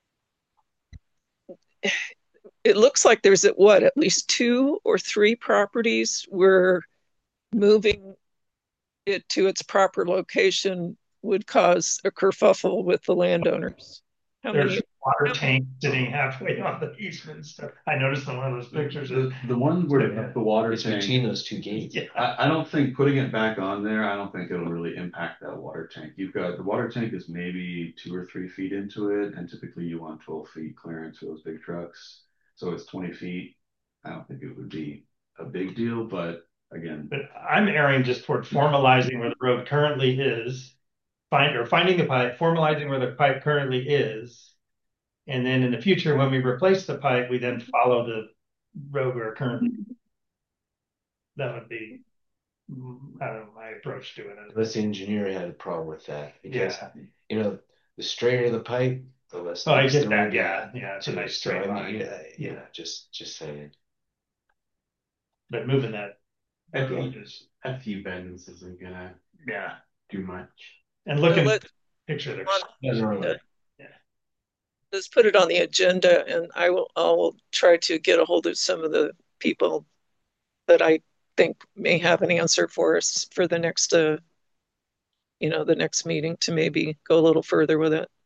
D: it looks like there's at least 2 or 3 properties where moving it to its proper location would cause a kerfuffle with the landowners.
F: There's a water tank sitting halfway on the easement stuff. I noticed in one of those pictures.
E: The one where they have the water
B: it's
E: tank
B: between those 2 gates.
F: Yeah.
E: I don't think putting it back on there, I don't think it'll really impact that water tank. You've got the water tank is maybe 2 or 3 feet into it, and typically you want 12 feet clearance for those big trucks. So it's 20 feet. I don't think it would be a big deal, but again.
F: But I'm erring just toward formalizing where the road currently is, finding the pipe, formalizing where the pipe currently is, and then in the future, when we replace the pipe, we then follow the road we're currently. That would be, I don't know, my approach to it.
B: This engineer had a problem with that, because the straighter the pipe, the less.
F: Oh, I get that. Yeah, it's a nice straight line.
B: Yeah, just saying.
F: But moving that.
I: A few bends isn't gonna do much.
F: And looking at the picture there.
D: Let's put it on the agenda, and I'll try to get a hold of some of the people that I think may have an answer for us for the next the next meeting, to maybe go a little further with it.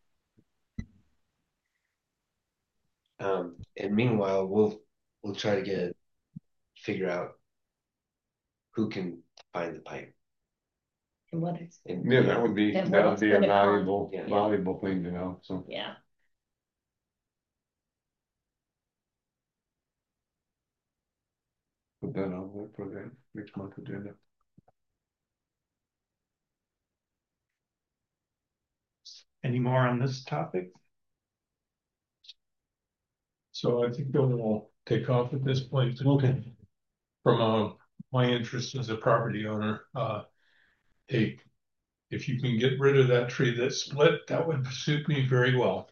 B: And meanwhile, we'll try to figure out who can find the pipe.
C: And what it's.
E: That would be a valuable thing to know. So
C: yeah.
E: Put that on for the next month agenda.
F: Any more on this topic?
G: So I think we'll take off at this point.
F: Okay.
G: From my interest as a property owner, hey, if you can get rid of that tree that split, that would suit me very well.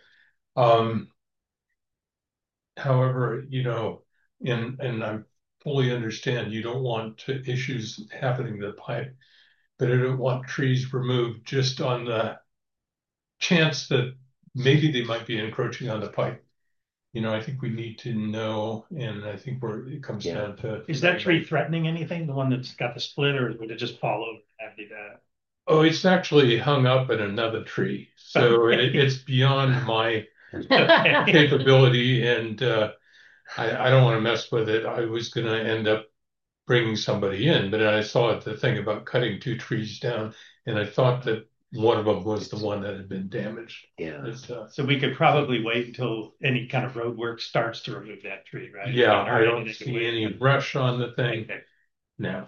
G: However, and I fully understand you don't want issues happening to the pipe, but I don't want trees removed just on the chance that maybe they might be encroaching on the pipe. I think we need to know, and I think where it comes down to.
F: Is that tree threatening anything? The one that's got the split, or would it just fall over after that?
G: Oh, it's actually hung up in another tree, so it's beyond my capability, and I don't want to mess with it. I was going to end up bringing somebody in, but I saw the thing about cutting 2 trees down, and I thought that one of them was the one that had been damaged.
B: Yeah.
F: So we could probably wait until any kind of road work starts to remove that tree, right?
G: Yeah, I don't see any rush on the thing.
F: Okay.
G: No.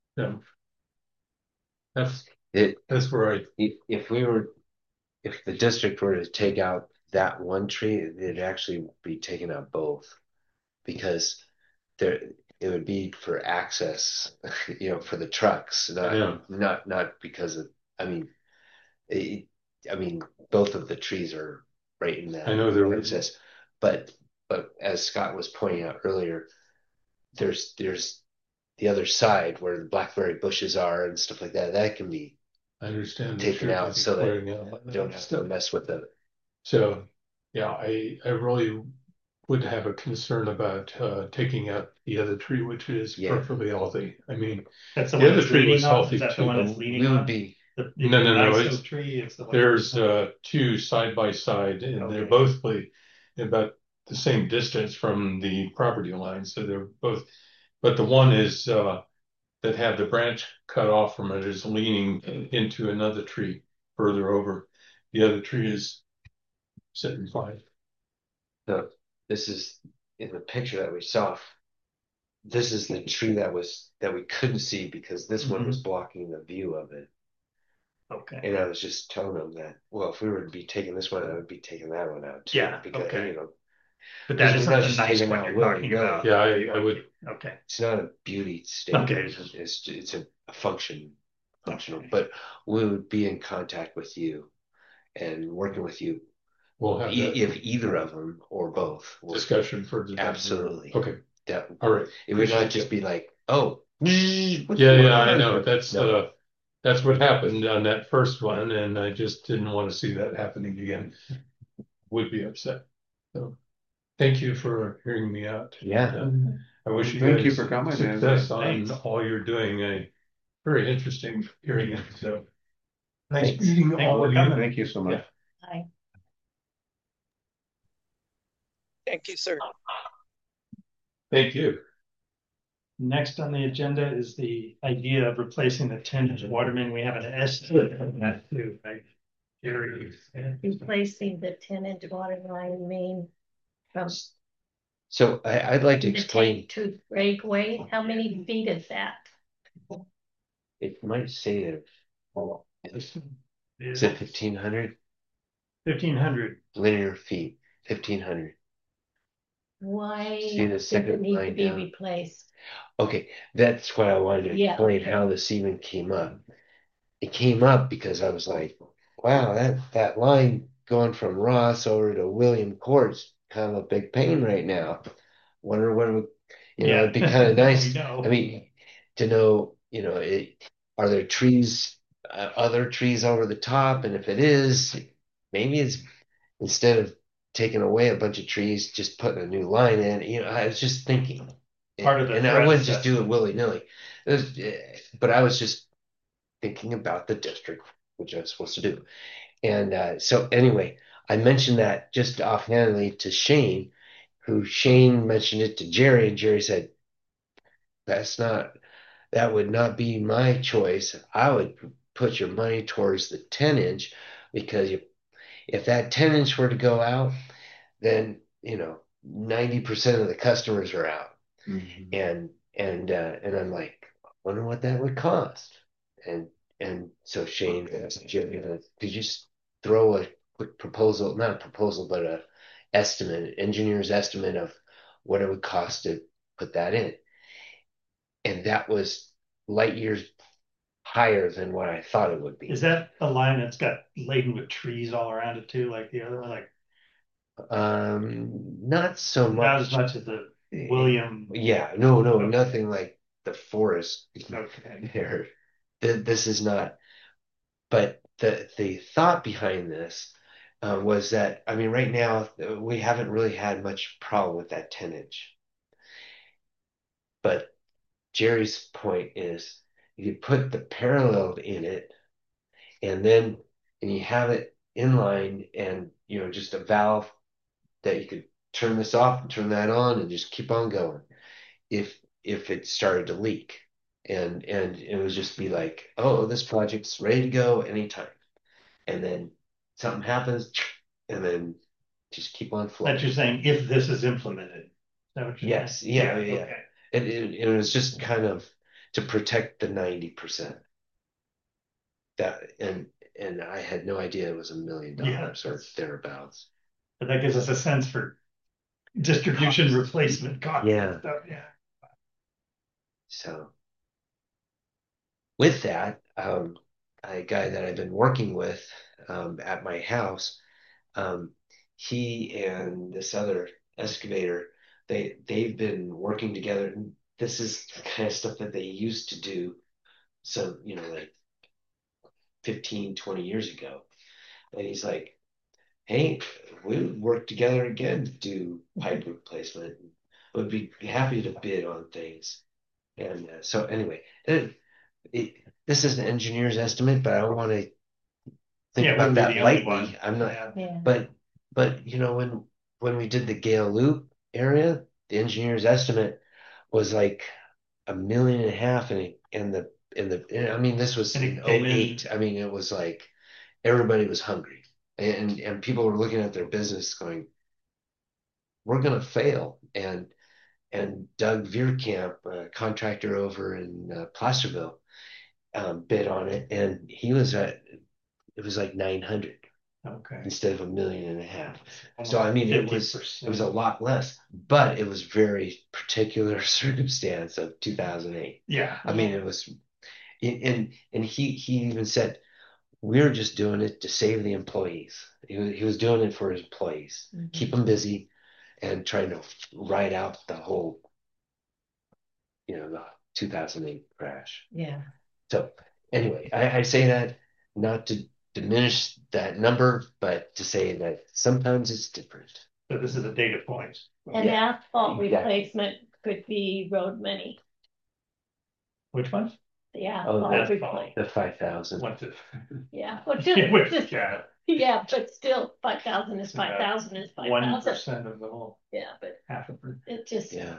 G: That's where
B: if the district were to take out that one tree, it'd actually be taking out both, because it would be for access, for the trucks, not because of, both of the trees are right in that.
G: I know they're
B: access, but as Scott was pointing out earlier, there's the other side where the blackberry bushes are and stuff like that. That can be taken out so that you don't have to mess with it.
G: So, yeah, I really would have a concern about taking out the other tree, which is perfectly healthy.
F: That's the
G: other tree was healthy
F: too. The one that's leaning on?
G: No.
F: Tree.
G: There's 2 side by side, and they're both about the same distance from the property line. So they're both, but the one is that had the branch cut off from it is leaning into another tree further over. The other tree is sitting fine.
B: So this is in the picture that we saw. This is the tree that we couldn't see because this one was blocking the view of it.
F: Okay.
B: And I was just telling them that, well, if we were to be taking this one, I would be taking that one out too.
F: Yeah.
B: Because,
F: but that is
B: not
F: something nice what you're talking about.
G: Yeah, I would.
F: Okay.
B: It's not a beauty statement.
F: Okay.
B: It's a functional. But we would be in contact with you and working with you.
G: We'll have
B: if either of them or both.
G: Discussion for
B: absolutely.
G: Okay.
B: Yeah.
G: All right.
B: It would not just be like, oh.
G: Yeah, I know. That's what happened on that first one, and I just didn't want to see that happening again. Would be upset. So, thank you for hearing me out.
B: Yeah.
G: I wish you
E: Thank you for coming.
G: Success on all you're doing. A very interesting hearing it. So, nice meeting all of you.
E: Thank you so much.
C: Yeah. Bye.
D: Thank you, sir.
G: Thank you.
F: Next on the agenda is the idea of replacing the 10-inch water main. We have an estimate on that too, right?
C: Replacing the 10-inch water line main from.
B: So I'd like to explain
C: to breakaway. How many feet is that?
B: It might say that. Is it 1,500?
F: 1,500
B: linear feet. 1,500.
C: Why
B: does it need to
C: be replaced?
B: Okay, that's what I wanted to explain how this even came up. It came up because I was like, wow, that line going from Ross over to William Court's kind of a big pain right now. Wonder what it'd be kind of nice. To know, are there trees, other trees over the top? And if it is, maybe it's instead of taking away a bunch of trees, just putting a new line in. I was just thinking. And I wouldn't just do it willy-nilly. But I was just thinking about the district, which I was supposed to do. And so anyway, I mentioned that just offhandedly to Shane, Shane mentioned it to Jerry, and Jerry said, that would not be my choice. I would put your money towards the 10-inch, because if that 10-inch were to go out, then 90% of the customers are out. And I'm like, I wonder what that would cost. And so Shane asked Jerry, could you just throw a quick proposal, not a proposal, but a estimate, engineer's estimate of what it would cost to put that in. And that was light years higher than what I thought it would be.
F: Is that a line that's got laden with trees all around it too, like the other one? Like
B: Not so
F: not
B: much.
F: as much as the William.
B: Yeah, no, nothing like the forest
F: Okay.
B: there. This is not. But the thought behind this was that, I mean, right now we haven't really had much problem with that 10 inch. But Jerry's point is you put the parallel in it and then you have it inline and just a valve that you could turn this off and turn that on and just keep on going if it started to leak. And it would just be like, oh, this project's ready to go anytime. And then something happens and then just keep on flowing.
F: That you're saying if this is implemented. Is that what you're
B: Yes,
F: saying?
B: yeah.
F: Okay.
B: It was just kind of to protect the 90%. That and I had no idea it was $1 million or thereabouts.
F: But that gives us a sense for distribution replacement costs.
B: Yeah.
F: Stuff. Yeah.
B: So with that, a guy that I've been working with at my house, he and this other excavator, they've been working together. This is the kind of stuff that they used to do some, like 15, 20 years ago. And he's like, hey, we would work together again to do pipe replacement. Would be happy to bid on things. And so anyway, this is an engineer's estimate, but I don't want to think about that lightly. I'm not, but when we did the Gale Loop area, the engineer's estimate was like $1.5 million, and I mean this was in 2008. I mean it was like everybody was hungry, and people were looking at their business going, we're gonna fail. And Doug Veerkamp, a contractor over in Placerville, bid on it, and it was like 900.
F: Okay.
B: Instead of $1.5 million. So I mean, it was a lot less, but it was very particular circumstance of 2008.
F: Yeah.
B: I mean, it was, and he even said, we're just doing it to save the employees. He was doing it for his employees, keep them busy, and trying to ride out the whole, the 2008 crash.
C: Yeah.
B: So anyway, I say that not to diminish that number, but to say that sometimes it's different.
F: So this is a data point.
C: And asphalt replacement could be road money.
F: Which one?
C: The asphalt replacement.
B: The 5,000.
C: Yeah. Well, yeah, but still 5,000 is 5,000 is 5,000.
F: 1% of the whole.
C: Yeah, but
F: half of it.
C: It just.
B: Yeah.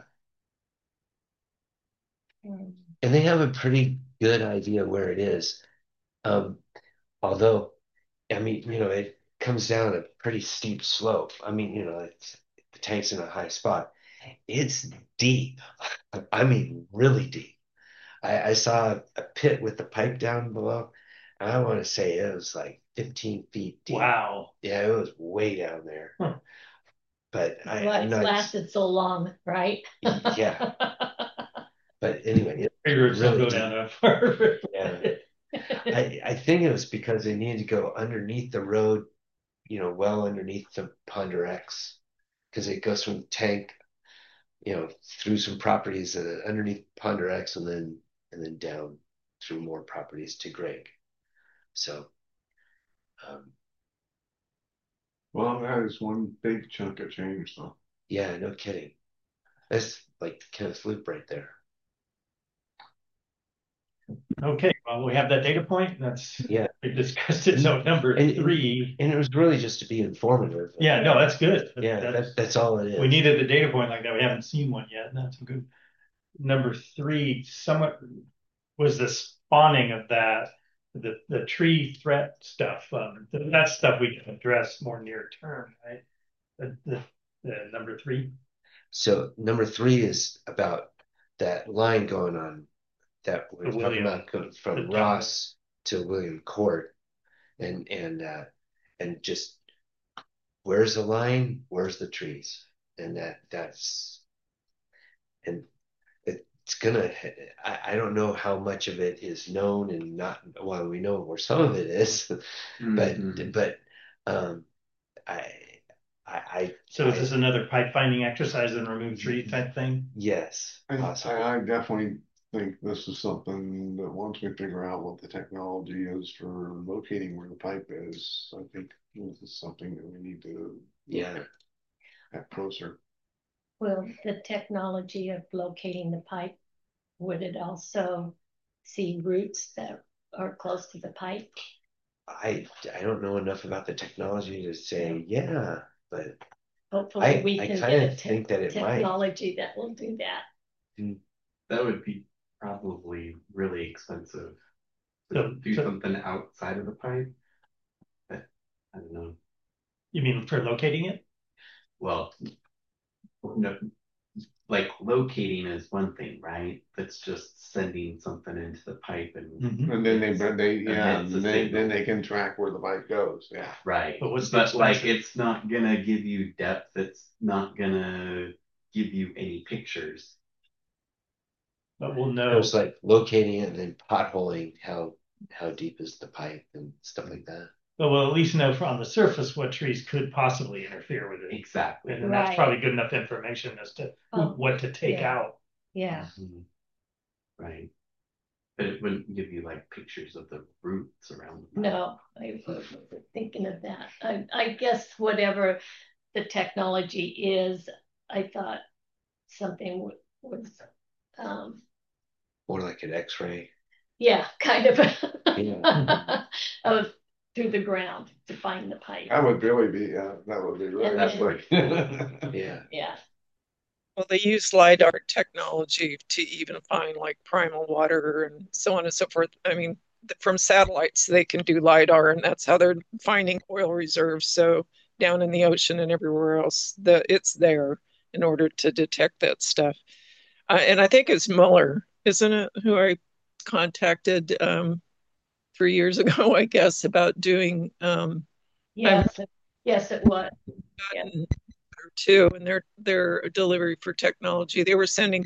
B: And they have a pretty good idea where it is. Although, I mean, it comes down a pretty steep slope. I mean, the tank's in a high spot. It's deep. I mean, really deep. I saw a pit with the pipe down below. I want to say it was like 15 feet deep.
F: Wow.
B: Yeah, it was way down there. Huh. But
C: it's lasted so long, right?
B: Yeah. But anyway,
F: it really go down that far.
B: Yeah. I think it was because they needed to go underneath the road, well underneath the Ponder X, because it goes from the tank, through some properties underneath Ponder X, and then down through more properties to Greg. So,
E: well, that is one big chunk of change, though.
B: Yeah, no kidding. That's like Kenneth Loop right there.
F: Okay, well, we have that data point. We discussed it. So number 3,
B: and it was really just to be informative.
F: Yeah, no, that's good.
B: That's all it is.
F: We needed a data point like that. We haven't seen one yet. That's good. Number 3, somewhat was the spawning of that, the tree threat stuff. That stuff we can address more near term, right? The number 3.
B: So number 3 is about that line going on that we're talking about from Ross to William Court, and just where's the line? Where's the trees? And and it's gonna, I don't know how much of it is known and not, well, we know where some of it is, but I,
F: So is this another pipe finding exercise and remove tree type thing?
B: yes, possibly.
E: I definitely think this is something that once we figure out what the technology is for locating where the pipe is, I think this is something that we need to
B: Yeah.
E: at closer.
C: Well, the technology of locating the pipe, would it also see roots that are close to the pipe?
B: I don't know enough about the technology to say yeah, but
C: hopefully we
B: I
C: can
B: kind
C: get
B: of think that it might.
C: technology that will do that.
I: That would be probably really expensive to do something outside of the pipe. But I don't know.
F: You mean for locating it?
I: Well, no, like locating is one thing, right? That's just sending something into the pipe and
E: And then then they can track where the pipe goes. Yeah.
I: right.
F: But
I: like it's not gonna give you depth. It's not gonna give you any pictures.
F: But we'll know.
B: It's like locating it and then potholing how deep is the pipe and stuff like that.
F: But we'll at least know on the surface what trees could possibly interfere with it.
I: Exactly.
F: And that's probably good enough information as to what to take out.
C: Yeah.
I: Right. But it wouldn't give you like pictures of the roots around the pipe.
C: No, I wasn't thinking of that. I guess whatever the technology is, I thought something was
B: More like an X-ray.
C: yeah, kind of
B: Yeah.
C: of through the ground to find the pipe.
E: That would really be that would be really
B: yeah.
C: Yeah.
D: Well, they use LiDAR technology to even find like primal water and so on and so forth. I mean, from satellites, they can do LiDAR, and that's how they're finding oil reserves. So down in the ocean and everywhere else, it's there in order to detect that stuff. And I think it's Mueller, isn't it, who I contacted 3 years ago, I guess, about doing.
C: Yes, it was. Yeah.
D: Too, and their delivery for technology. They were sending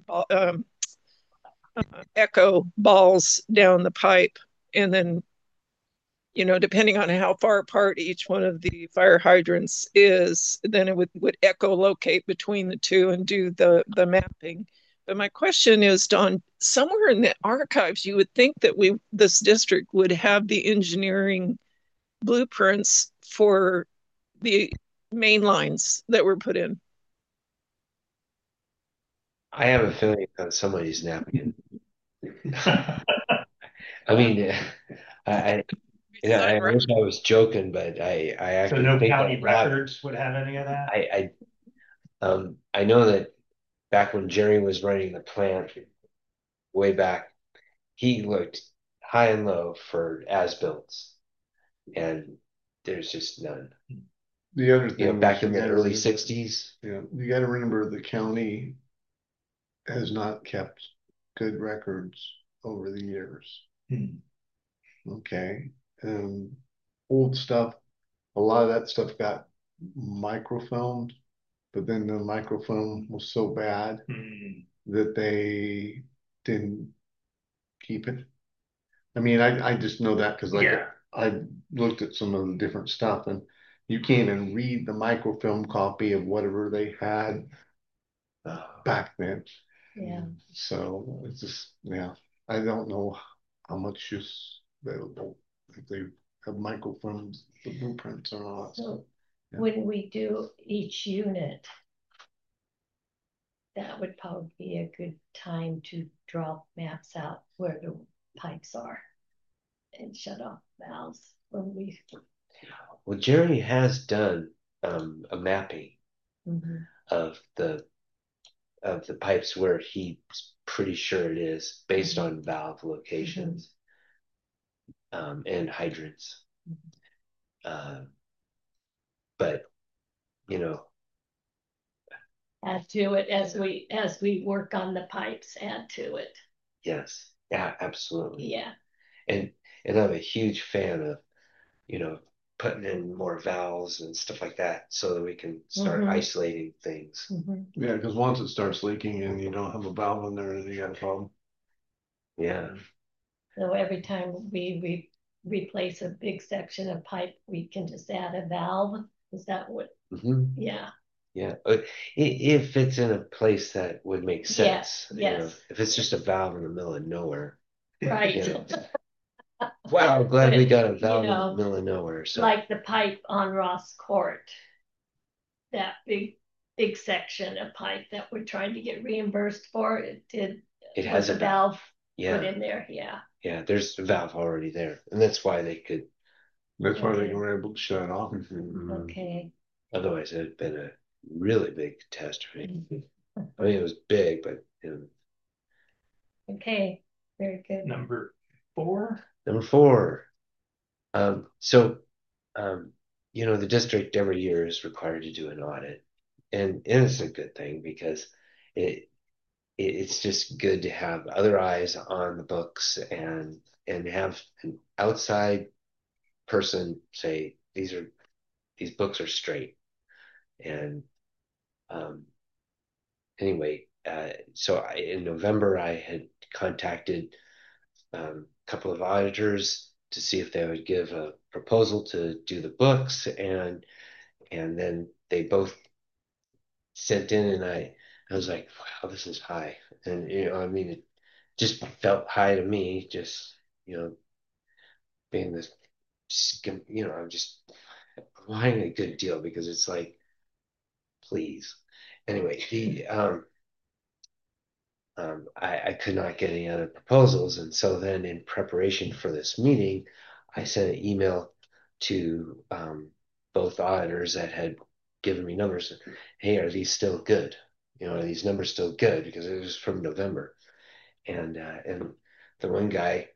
D: echo balls down the pipe, and then depending on how far apart each one of the fire hydrants is, then it would echolocate between the two and do the mapping. But my question is, Don, somewhere in the archives, you would think that this district would have the engineering blueprints for the main lines that were put in.
B: I have a feeling that somebody's napping. I mean, I wish I was joking, but I actually
F: so no
B: think
F: county records would have any of that.
B: I know that back when Jerry was running the plant way back, he looked high and low for as-builts, and there's just none.
E: The other thing,
B: back in the early '60s.
E: Yeah, you got to remember the county has not kept good records over the years. Okay. Old stuff, a lot of that stuff got microfilmed, but then the microfilm was so bad that they didn't keep it. I mean, I just know that because I looked at some of the different stuff, and you can't even read the microfilm copy of whatever they had back then.
C: Yeah.
E: So it's just, I don't know how much is available if they have microfilms, the blueprints and all that stuff.
C: When we do each unit, that would probably be a good time to draw maps out where the pipes are and shut off valves when we.
B: Well, Jerry has done a mapping of the pipes where he's pretty sure it is based on valve locations and hydrants. But
C: add to it as we work on the pipes, add to it.
B: Yes. Yeah, absolutely.
C: Yeah.
B: And I'm a huge fan of, putting in more valves and stuff like that so that we can start isolating things.
E: Yeah, because once it starts leaking and you don't have a valve in there, then you got a problem.
B: Yeah.
C: So every time we replace a big section of pipe, we can just add a valve. Is that what? Yeah.
B: Yeah. If it's in a place that would make sense.
C: Yes.
B: You know, if it's just a valve in the middle of nowhere.
C: Right.
B: You know. Wow, I'm glad we got a valve
C: you know,
B: in the middle of nowhere. So.
C: Like the pipe on Ross Court, that big section of pipe that we're trying to get reimbursed for, it
B: has a
C: valve put in there.
B: Yeah, there's a valve already there, and that's why they could.
E: That's why they were able to shut it off.
C: Okay.
B: Otherwise, it had been a really big catastrophe. I mean, it was big, but
C: okay, very good.
F: Number 4.
B: So, the district every year is required to do an audit, and it's a good thing because it's just good to have other eyes on the books and have an outside person say these books are straight. And anyway, so in November I had contacted a couple of auditors to see if they would give a proposal to do the books, and then they both sent in, and I was like, wow, this is high. And I mean, it just felt high to me, just being this, I'm just buying a good deal because it's like, please. Anyway, I could not get any other proposals, and so then in preparation for this meeting, I sent an email to both auditors that had given me numbers. Hey, are these still good? Are these numbers still good? Because it was from November, and the one guy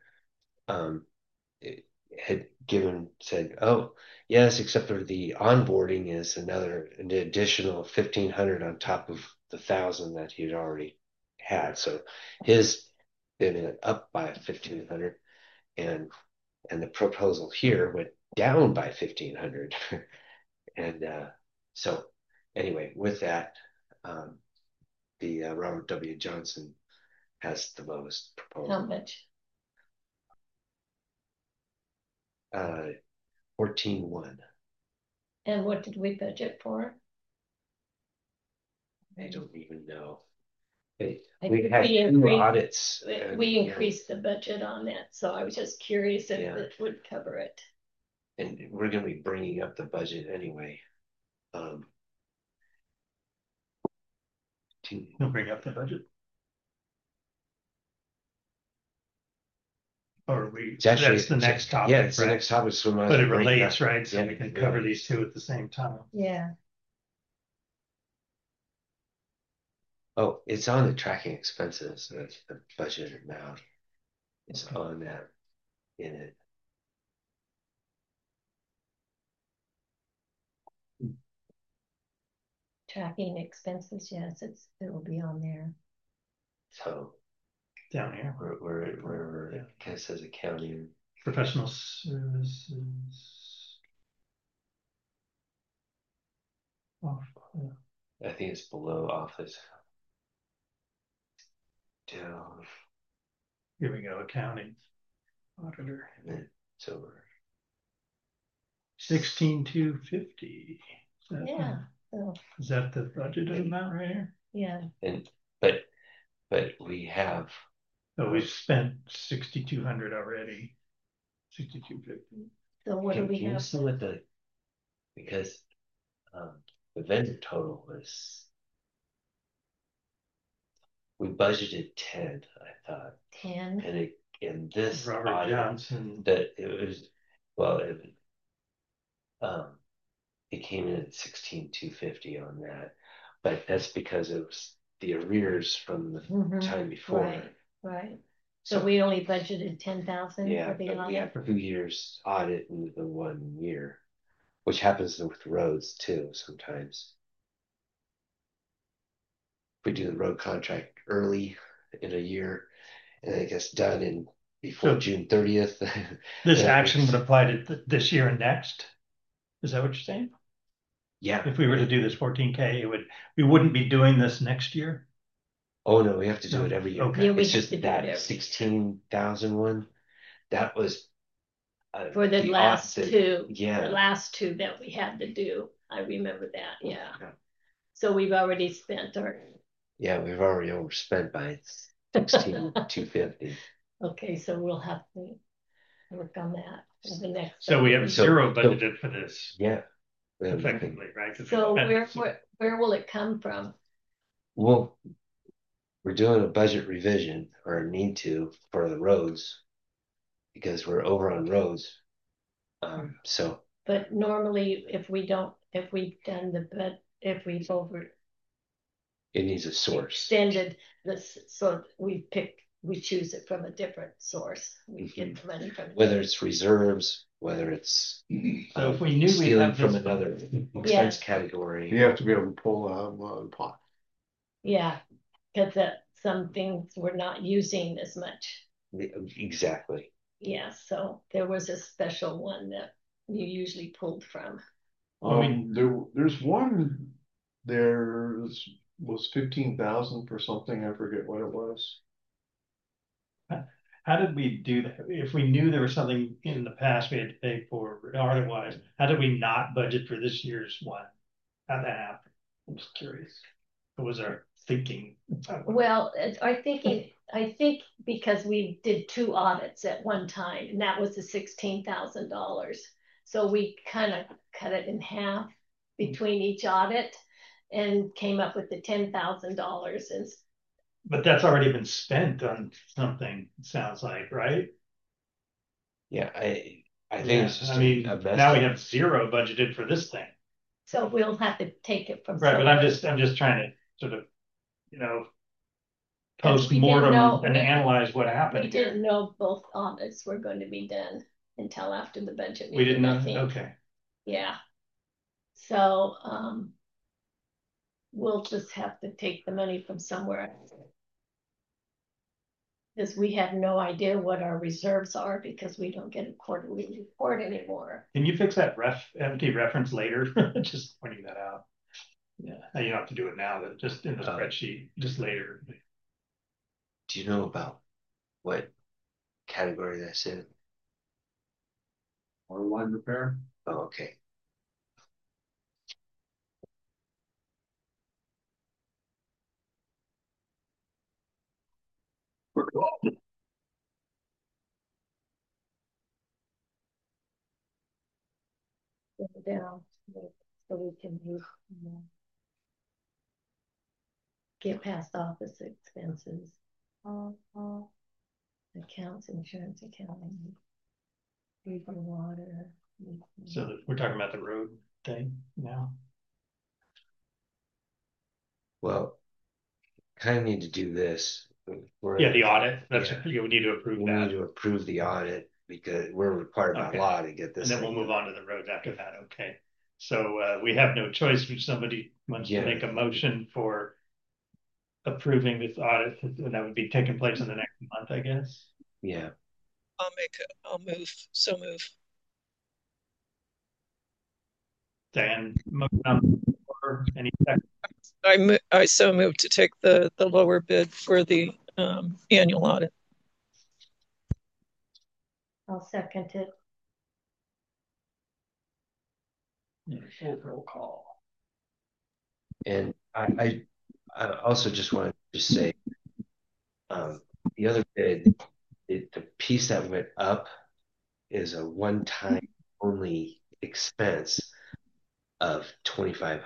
B: had said, oh yes, except for the onboarding is an additional 1,500 on top of the 1,000 that he'd already had. So his been up by 1,500, and the proposal here went down by 1,500. And so anyway, with that, the Robert W. Johnson has the lowest proposal.
C: How much?
B: 14.1.
C: And what did we budget for?
B: I don't even know. We
C: had
B: two audits.
C: We increased the budget on that, so I was just curious if it would cover it.
B: And we're going to be bringing up the budget anyway.
F: We'll bring up the budget. Or that's the next topic.
B: Yeah, it's the next topic. So
F: but it relates, right? So we can cover these two at the same time.
C: Yeah.
B: Oh, it's on the tracking expenses. So that's the budget amount. It's on that in it.
C: Tracking expenses, yes, it will be on there.
B: So
F: down here,
B: where it kind of says accounting,
F: professional services.
B: I think it's below office. Down.
F: Here we go, accounting auditor.
B: So
F: 16,250.
C: Yeah.
F: Is that the budgeted amount right here?
C: Yeah.
B: But we have.
F: So we've spent 6,200 already. 6,250.
C: So what do we have?
B: Can you see what because the vendor total was. We budgeted 10, I thought.
C: 10.
B: And in this
F: Robert
B: audit,
F: Johnson,
B: that it was it came in at 16,250 on that, but that's because it was the arrears from the time before.
C: Right. So we only budgeted 10,000 for the audit.
B: We have 2 years audit in the 1 year, which happens with roads too sometimes. We do the road contract early in a year, and it gets done before June 30th.
F: This action would apply to this year and next? Is that what you're saying?
B: Yeah.
F: If we were to do this 14K, we wouldn't be doing this next year?
B: Oh no, we have to do it every year.
F: Okay.
C: Yeah, we
B: It's
C: have
B: just
C: to do it
B: that
C: every-
B: 16,000 one. That was
C: for the last two.
B: Yeah.
C: The last two that we had to do. I remember that. Yeah. So we've already spent our.
B: Yeah, we've already overspent by 16,250.
C: Okay, so we'll have to work on that for the next.
F: So we have zero budgeted for this.
B: Yeah.
F: Effectively, right?
C: So where will it come from?
B: Well, we're doing a budget revision or need to for the roads because we're over on roads. So.
C: But normally, if we've done if we've
B: it needs a source.
C: Extended this, so we choose it from a different source. We get the money from
B: whether it's reserves, whether it's
F: so if we knew we
B: stealing
F: have
B: from
F: this,
B: another expense category.
E: You have to be able to pull a pot.
C: Yeah, because some things we're not using as much.
B: Exactly.
C: Yeah, so there was a special one that you usually pulled from.
E: There's one there was 15,000 for something. I forget what it was.
F: How did we do that? If we knew there was something in the past we had to pay for otherwise, how did we not budget for this year's one? How'd that happen? I'm just curious. What was our thinking?
C: Well, I think because we did two audits at one time, and that was the $16,000. So we kind of cut it in half between each audit and came up with the $10,000.
F: But that's already been spent on something, it sounds like, right?
B: Yeah, I think it's just
F: now we have zero budgeted for this thing.
C: So we'll have to take it from
F: right, but I'm just trying to sort of, post-mortem and analyze what happened.
C: We didn't know both audits were going to be done until after the budget meeting.
F: We didn't know. Okay.
C: Yeah. So we'll just have to take the money from somewhere else. Because we have no idea what our reserves are because we don't get a quarterly report anymore.
F: Can you fix that empty reference later? Just pointing that out. Yeah, you don't have to do it now, but just in the spreadsheet, just later.
B: Do you know about what category that's in?
H: Water line repair.
B: Oh, okay.
C: Down so we can move, get past office expenses, accounts, insurance, accounting, paper, water.
F: So we're talking about the road thing now.
B: Well, kind of need to do this.
F: The audit. That's we need to approve that.
B: We need to approve the audit because we're required by law to get this.
F: And then we'll move on to the roads after that. Okay. So we have no choice if somebody wants to make a motion for approving this audit, and that would be taking place in the next month, I guess.
B: Yeah.
D: I'll move. So move.
F: Dan, motion for any
D: second? I so move to take the lower bid for the annual audit.
C: I'll second it.
F: Roll call.
B: And I also just wanted to say the other bid, the piece that went up is a one-time only expense of $2,500.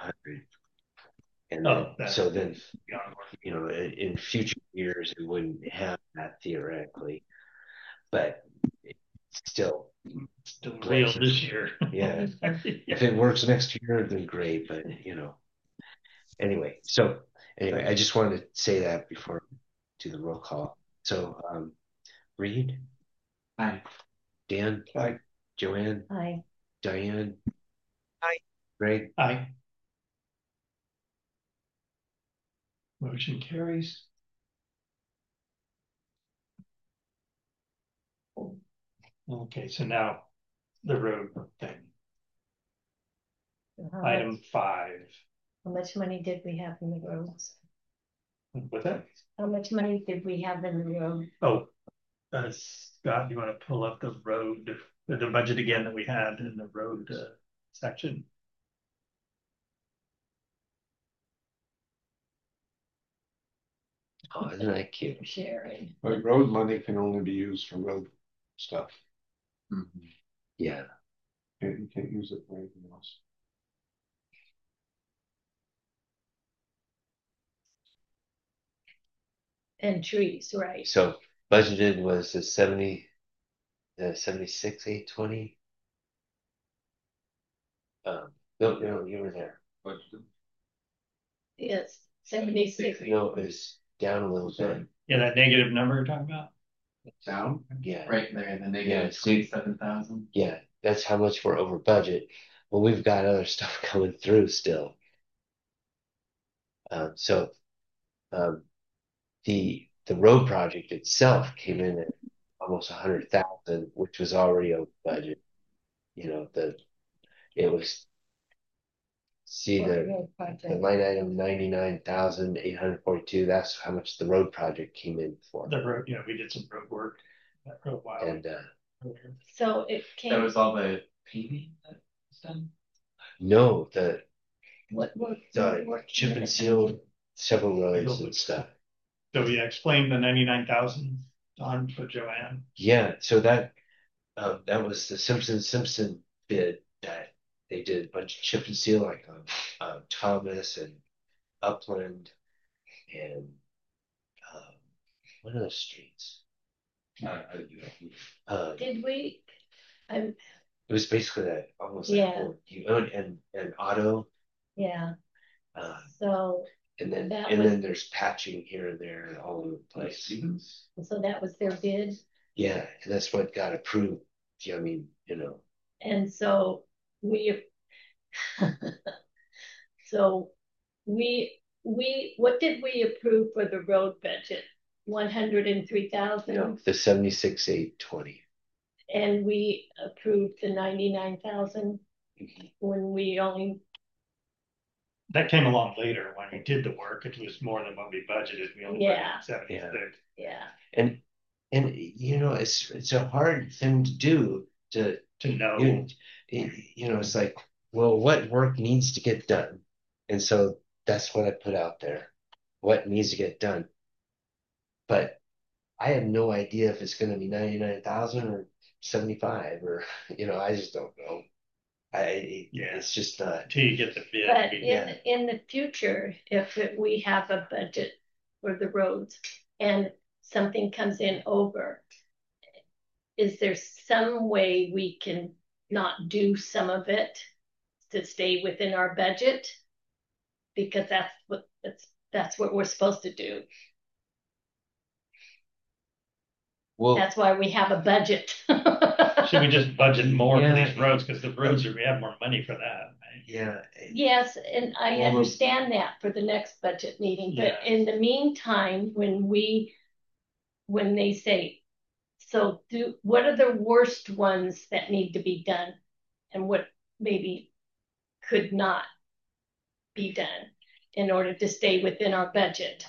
B: And so then, in future years, we wouldn't have that theoretically, but it's still
F: real this year.
B: Yeah. If it works next year, then great. But anyway, I just wanted to say that before I do the roll call. So, Reed?
I: Aye.
B: Dan?
E: Aye.
B: Joanne?
C: Aye.
B: Diane?
D: Aye.
B: Greg?
F: Aye. Motion carries. Okay, so now the road thing. Item 5.
C: How much money did we have in the roads?
F: What's that?
C: How much money did we have in the road?
F: Oh, Scott, you want to pull up the road, the budget again that we had in the road section?
B: Oh, isn't that cute?
C: Sharing.
E: But road money can only be used for road stuff.
B: Yeah.
E: You can't use it for anything else.
C: And trees, right?
B: So budgeted was the 76, 820. No, you were there.
C: Yes, 76.
B: No, it was down a little bit.
F: Yeah, that negative number you're talking about?
I: Down?
B: Yeah.
I: Right there, the
B: Yeah,
I: negative 27,000.
B: Yeah, that's how much we're over budget. Well, we've got other stuff coming through still. So the road project itself came in at almost 100,000, which was already over budget. You know, it was the line item 99,842. That's how much the road project came in for.
F: The road, we did some road work for a while.
B: And
C: So it came.
I: That was all the paving that was done?
B: no,
C: What
B: chip and seal several roads and stuff.
F: So we explained the 99,000 on for Joanne.
B: Yeah, so that was the Simpson bid that they did a bunch of chip and seal, like Thomas and Upland and what are those streets?
C: Did we?
B: It was basically that almost
C: Yeah.
B: like you own and auto.
C: Yeah.
B: So and then then there's patching here and there all over the place.
C: So that was their bid.
B: Yeah, and that's what got approved. I mean,
C: And so we, what did we approve for the road budget? 103,000.
B: The 76,820.
C: And we approved the 99,000 when we only.
F: That came along later when we did the work. It was more than what we budgeted. We only budgeted 76.
C: Yeah.
B: And it's a hard thing to do to
F: know.
B: It's like, well, what work needs to get done? And so that's what I put out there. What needs to get done? But I have no idea if it's going to be 99,000 or 75 or I just don't know. It's just
F: until you get the bid.
C: But in the future, if we have a budget for the roads and something comes in over, is there some way we can not do some of it to stay within our budget? Because that's what we're supposed to do. Well, that's why we have a budget.
F: Should we just budget more for these roads? Because the roads we have more money for that, right?
B: Yeah.
C: Yes, and I understand that for the next budget meeting. But in the meantime, when they say, so what are the worst ones that need to be done, and what maybe could not be done in order to stay within our budget?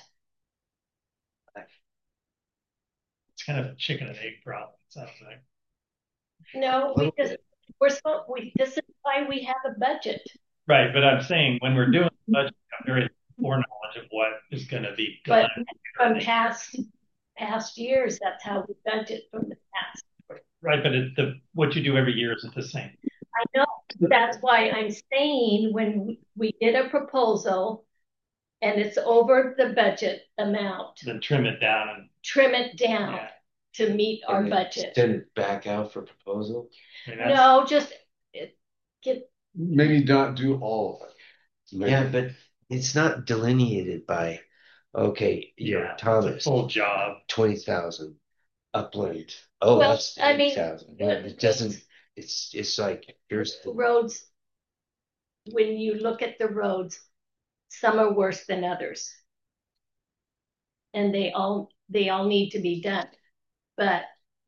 F: It's kind of a chicken and egg problem, it sounds like.
C: No, this is why we have a budget.
F: Right, but I'm saying when we're doing the budget, we have very foreknowledge of what is going to be done.
C: But from past years, that's how we budget from the past.
F: Right, but what you do every year isn't the same.
C: I know. That's why I'm saying when we did a proposal and it's over the budget amount,
F: then trim it down.
C: To meet our budget.
B: Send it back out for proposal?
C: No, just get.
E: Maybe not do all of it.
B: Yeah, but it's not delineated by, Thomas.
F: Full job.
B: 20,000. Upland. Oh, well, that's 8,000. It doesn't, it's like, here's
C: the roads. When you look at the roads, some are worse than others. And they all need to be done. But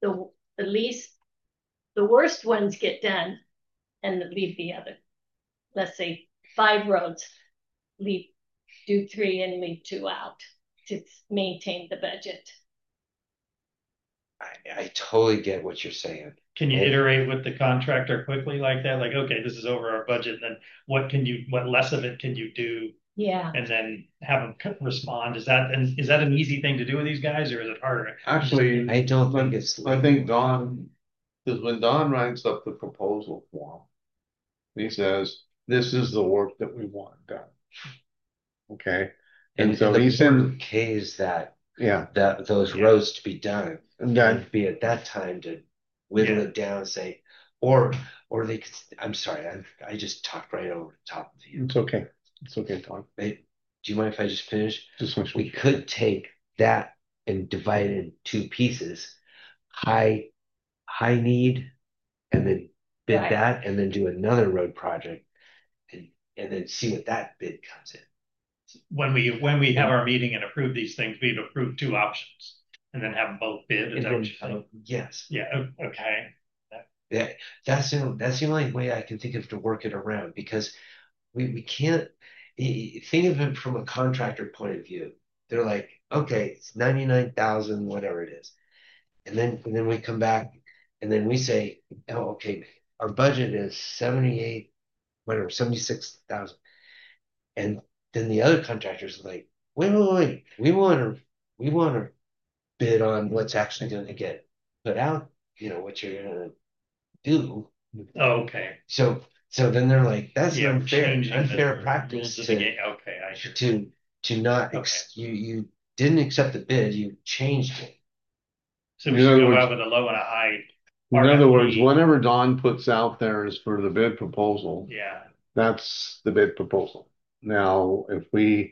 C: at least the worst ones get done and leave the let's say 5 roads, do 3 and leave 2 out to maintain the budget.
B: I totally get what you're saying.
F: Can you iterate with the contractor quickly like that? Like, okay, this is over our budget. Then what less of it can you do?
C: Yeah.
F: And then have them respond. Is that an easy thing to do with these guys, or is it harder?
E: Actually,
B: I don't think it's.
E: I think Don, because when Don writes up the proposal form, he says, "This is the work that we want done." Okay,
B: and so he sends K's that those roads to be done, and then be at that time to whittle it down and say, or they could. I'm sorry, I just talked right over the top of you.
E: It's okay. It's okay, Tom.
B: Do you mind if I just finish?
E: We
B: could take that and divide it in 2 pieces, high need, and then bid that, and then do another road project, and then see what that bid comes in.
F: When we have our meeting and approve these things, we'd approve 2 options and then have them both bid. Is that what you're saying?
B: Yes.
F: Yeah. Okay.
B: Yeah, that's the only way I can think of to work it around, because we can't think of it from a contractor point of view. They're like, okay, it's 99,000, whatever it is, and then we come back and then we say, oh, okay, our budget is 78, whatever, 76,000, and then the other contractors are like, wait, we want to bid on what's actually going to get put out, what you're going to do.
F: Oh, okay.
B: So then they're like, that's an unfair practice to not you didn't accept the bid, you changed it.
F: So we should go out with a low and a high.
E: In other words, whatever Don puts out there is for the bid proposal.
F: Yeah.
E: That's the bid proposal. Now, if we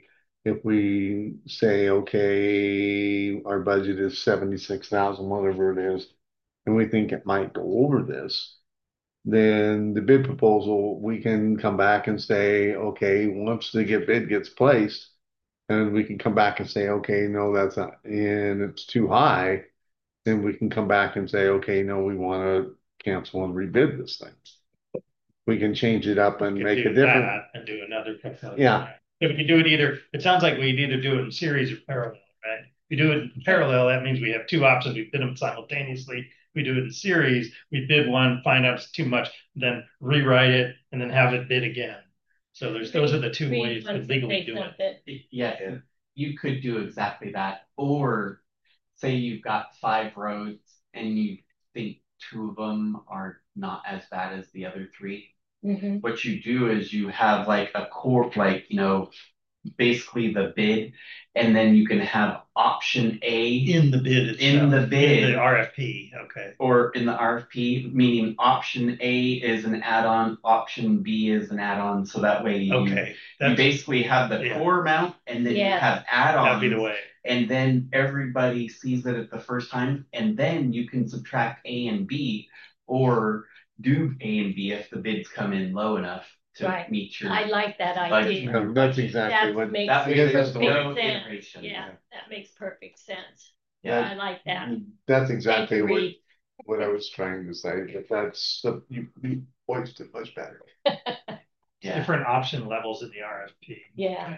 E: say, okay, our budget is 76,000, whatever it is, and we think it might go over this, then the bid proposal, we can come back and say, okay, once the bid gets placed, and we can come back and say, okay, no, that's not, and it's too high, then we can come back and say, okay, no, we want to cancel and rebid this thing. We can change it up and make a different
F: and do another.
E: Yeah.
F: If we can do it it sounds like we either do it in series or parallel, right? If we do it in parallel, that means we have 2 options. We bid them simultaneously. We do it in series. We bid one, find out it's too much, then rewrite it, and then have it bid again. So those are the 2 ways to legally do it.
I: Yeah, you could do exactly that. Or say you've got 5 roads and you think 2 of them are not as bad as the other 3.
C: Mm-hmm.
I: What you do is you have like a core, basically the bid, and then you can have option A
F: in the bid itself.
I: In the
F: RFP, okay.
I: Or in the RFP, meaning option A is an add-on, option B is an add-on, so that way you basically have the core amount, and then you have add-ons.
F: That'd be the way.
I: And then everybody sees it at the first time, and then you can subtract A and B, or do A and B if the bids come in low enough to meet your.
C: I like that idea.
E: That's exactly
C: that
E: what
C: makes sense. Yeah, that makes perfect sense. Yeah, I like that.
E: That's exactly what I was trying to say. But that's you voiced it much better.
F: Different option levels in the RFP.
C: Yeah.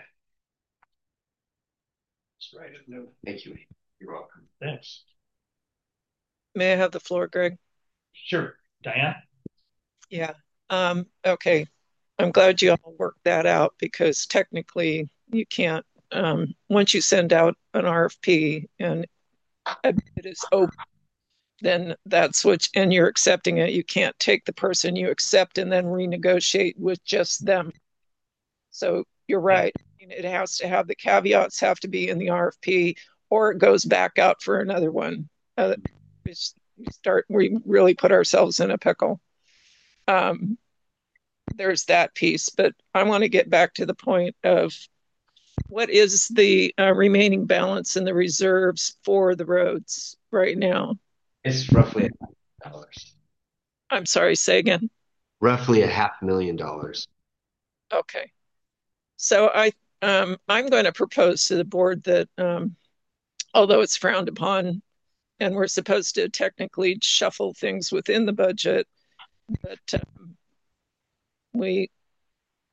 F: That's right.
B: Thank you.
F: You're welcome. Thanks.
D: May I have the floor, Greg?
F: Sure. Diane?
D: Yeah. Okay. I'm glad you all worked that out, because technically you can't, once you send out an RFP and it is open, then that's and you're accepting it. You can't take the person you accept and then renegotiate with just them. So you're right. It has to have, the caveats have to be in the RFP, or it goes back out for another one. We really put ourselves in a pickle. There's that piece, but I want to get back to the point of what is the remaining balance in the reserves for the roads right now?
B: It's roughly $500,000.
D: I'm sorry, say again.
B: Roughly $500,000.
D: Okay. So I'm going to propose to the board that although it's frowned upon and we're supposed to technically shuffle things within the budget, but we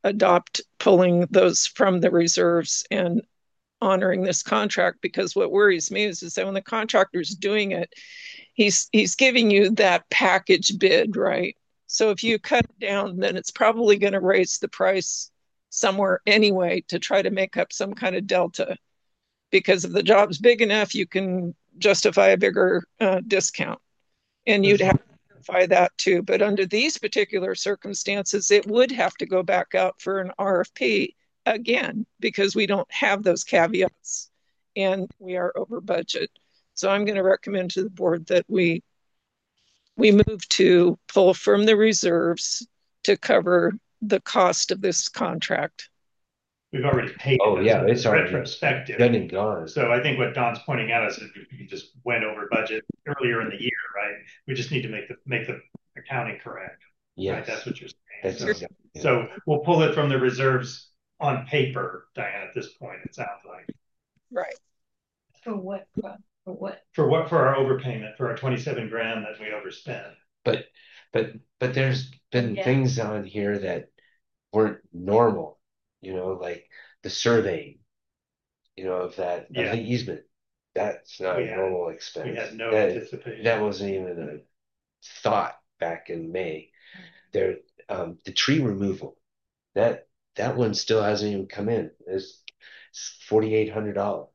D: adopt pulling those from the reserves and honoring this contract, because what worries me is that when the contractor's doing it, he's giving you that package bid, right? So if you cut it down, then it's probably going to raise the price somewhere anyway to try to make up some kind of delta. Because if the job's big enough, you can justify a bigger discount, and you'd have to verify that too. But under these particular circumstances, it would have to go back out for an RFP again, because we don't have those caveats and we are over budget. So I'm going to recommend to the board that we move to pull from the reserves to cover the cost of this contract.
F: We've already paid.
B: Oh yeah, it's already
F: retrospective.
B: done and gone.
F: So I think what Don's pointing out is that we just went over budget earlier in the year, right? We just need to make the accounting correct.
B: Yes.
F: Right? That's what you're saying.
B: That's
F: so,
B: exactly.
F: So we'll pull it from the reserves on paper, Diane, at this point, it sounds like.
D: Right.
C: For what?
F: For our overpayment, for our 27 grand that we overspent.
B: But there's been things on here that weren't normal, like the surveying, of the easement. That's not a normal expense.
F: We had no anticipation.
B: That wasn't even a thought back in May. There, the tree removal, that one still hasn't even come in. It's $4,800.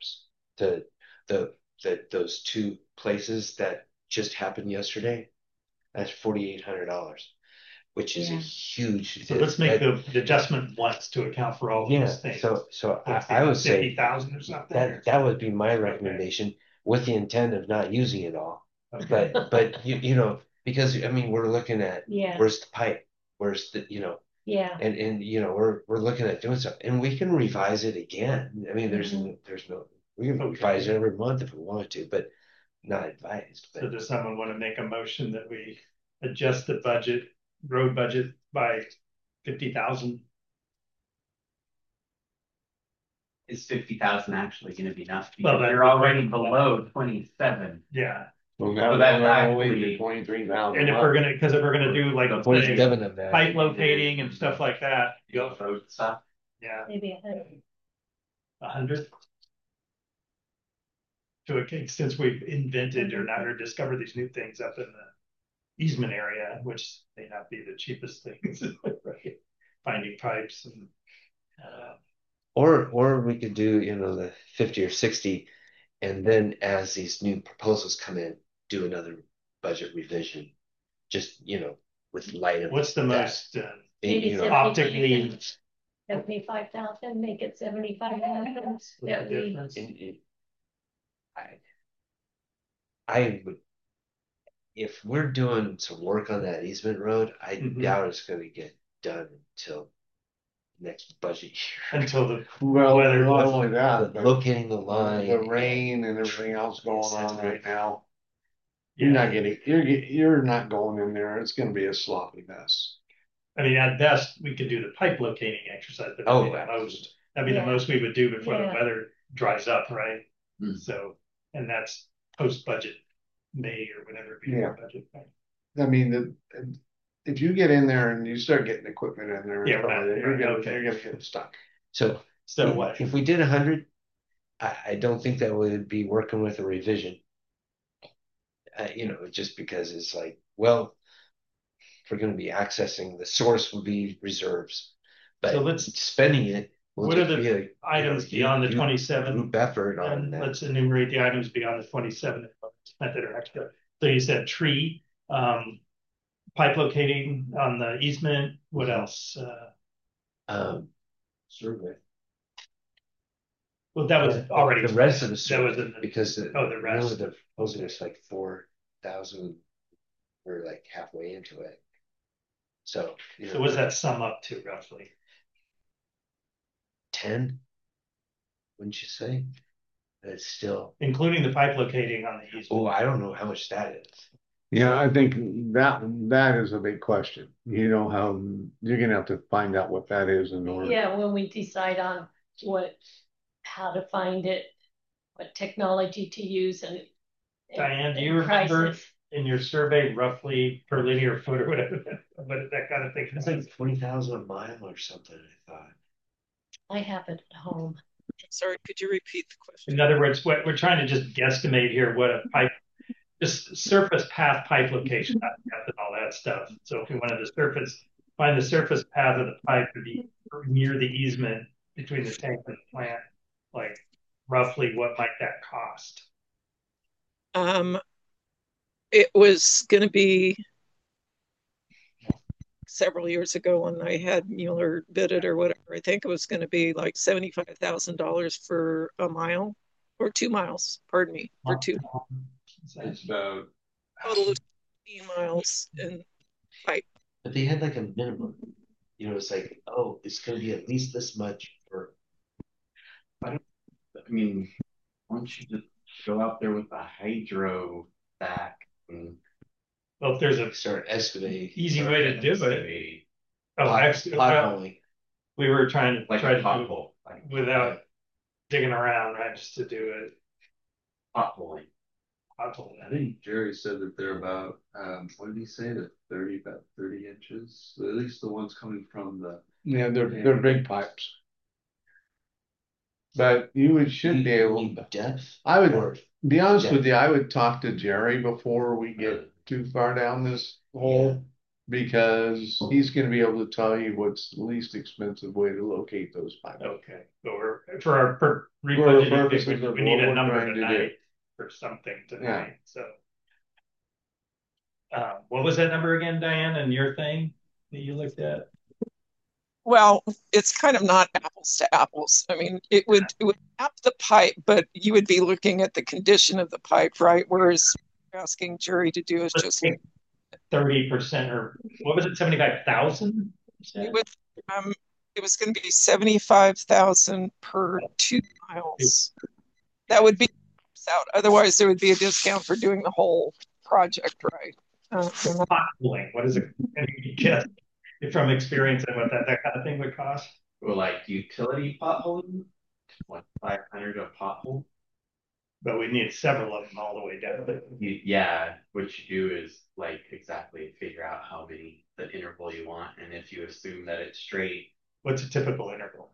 B: Those two places that just happened yesterday, that's $4,800, which is a huge.
F: So let's make the adjustment once to account for all those things.
B: So I would say
F: 50,000 or something.
B: That would be my recommendation, with the intent of not using it all.
F: Okay.
B: But because we're looking at where's the pipe, where's the and we're looking at doing stuff, and we can revise it again. There's no we can revise it every month if we wanted to, but not advised.
F: So does someone want to make a motion that we adjust the road budget by 50,000?
I: Is 50,000 actually going to be enough? Well, you're already below 27.
F: Yeah.
E: So that's actually 23,000.
F: And if we're gonna do like pipe locating and stuff like that,
I: road stuff.
F: Yeah.
C: Maybe
F: 100. Since we've invented or discovered these new things up in the easement area, which may not be the cheapest things, right? Finding pipes and
B: or we could do the 50 or 60, and then as these new proposals come in, do another budget revision, just with light of
F: what's the most
C: optically 75,000, make it 75,000.
B: I would, if we're doing some work on that easement road, I doubt it's going to get done until next budget year.
F: Until the
E: weather, not only that,
B: locating the line,
E: the rain, and everything else going on right now. You're not going in there. It's going to be a sloppy mess.
F: At best, we could do the pipe locating exercise, but that'd be the most we would do before the weather dries up, right? So, and that's post budget May or whatever before budget. Right?
E: If you get in there and you start getting equipment in there, you're gonna get stuck.
B: So
F: what
B: if we did 100? I don't think that would be working with a revision. Just because it's like, well, if we're going to be accessing, the source will be reserves, but spending it.
F: What are the items beyond the 27?
B: Group effort on that.
F: Let's enumerate the items beyond the 27 that are extra. So you said tree, pipe locating on the easement. What else?
B: Survey.
F: Well, that was already
B: the rest of the survey.
F: That was
B: because
F: the rest.
B: The proposal is like 4,000. We're like halfway into it. So
F: what does that sum up to roughly?
B: 10, wouldn't you say? That's still
F: including the pipe locating on the easement.
B: Oh, I don't know how much that is.
E: Yeah, I think that is a big question. How you're gonna have to find out what that is in order.
C: Yeah, when we decide on how to find it, what technology to use, and
F: Diane, do you remember in your survey roughly per linear foot or whatever, but that kind of thing?
B: It's like 20,000 a mile or something, I thought.
C: I have it at home.
D: Sorry, could you repeat the question?
F: In other words, what we're trying to just guesstimate here, what a pipe, just surface path pipe location, not depth and all that stuff. So if we wanted to find the surface path of the pipe to be near the easement between the tank and the plant, like roughly what might that cost?
D: It was going to be several years ago when I had Mueller bid it or whatever. I think it was going to be like $75,000 for a mile or 2 miles, pardon me, for two.
H: It's about
D: Total of 15 miles in pipe.
B: But they had like a minimum. You know, it's like, oh, it's going to be at least this much for.
I: I mean, why don't you just go out there with a hydro back and
F: Well, if there's a
B: start excavating.
F: easy way to do it. Oh,
B: Potholing.
F: We were trying to
I: like
F: try
I: a
F: to
I: pothole,
F: do without digging around, right? Just to do it.
I: potholing.
H: I think Jerry said that they're about what did he say? That about 30 inches. At least the ones coming from the
E: Yeah, they're big pipes. But you should be able to.
B: Depth.
E: I would be honest with you, I would talk to Jerry before we get too far down this hole because he's going to be able to tell you what's the least expensive way to locate those pipes.
F: Okay, but for our rebudgeting, we need a number
E: trying to
F: tonight for something tonight. So, what was that number again, Diane, and your thing that you looked at?
D: Well, it's kind of not apples to apples. I mean, it would map the pipe, but you would be looking at the condition of the pipe, right? Whereas asking Jerry to do is just
F: 30% or what was it, 75,000?
D: It was going to be 75,000 per 2 miles. That would be out. Otherwise, there would be a discount for doing the whole project, right?
F: Potholing. What is it? Can you guess from experience and what that kind of thing would cost?
I: Or like utility potholing, what 500 a pothole.
F: But we need several of them all the way down.
I: Yeah, what you do is like exactly figure out how many the interval you want, and if you assume that it's straight.
F: What's a typical interval?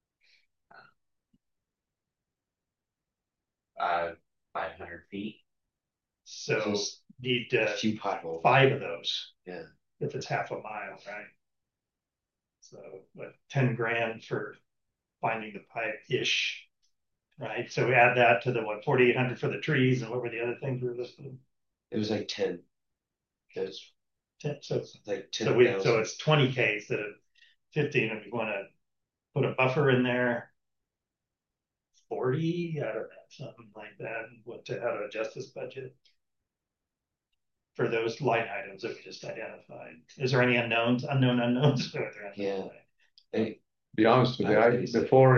I: 500 feet.
F: So need
B: a few potholes.
F: 5 of those.
B: Yeah.
F: If it's half a mile, right? So, what, 10 grand for finding the pipe ish, right? So we add that to the 4,800 for the trees, and what were the other things we were listed?
B: It was like 10. That's
F: 10. So it's
B: like 10.
F: So it's 20K instead of 15, and we want to put a buffer in there. 40, I don't know, something like that. How to adjust this budget for those line items that we just identified. Is there any unknown unknowns?
B: Yeah.
E: Be honest with you, before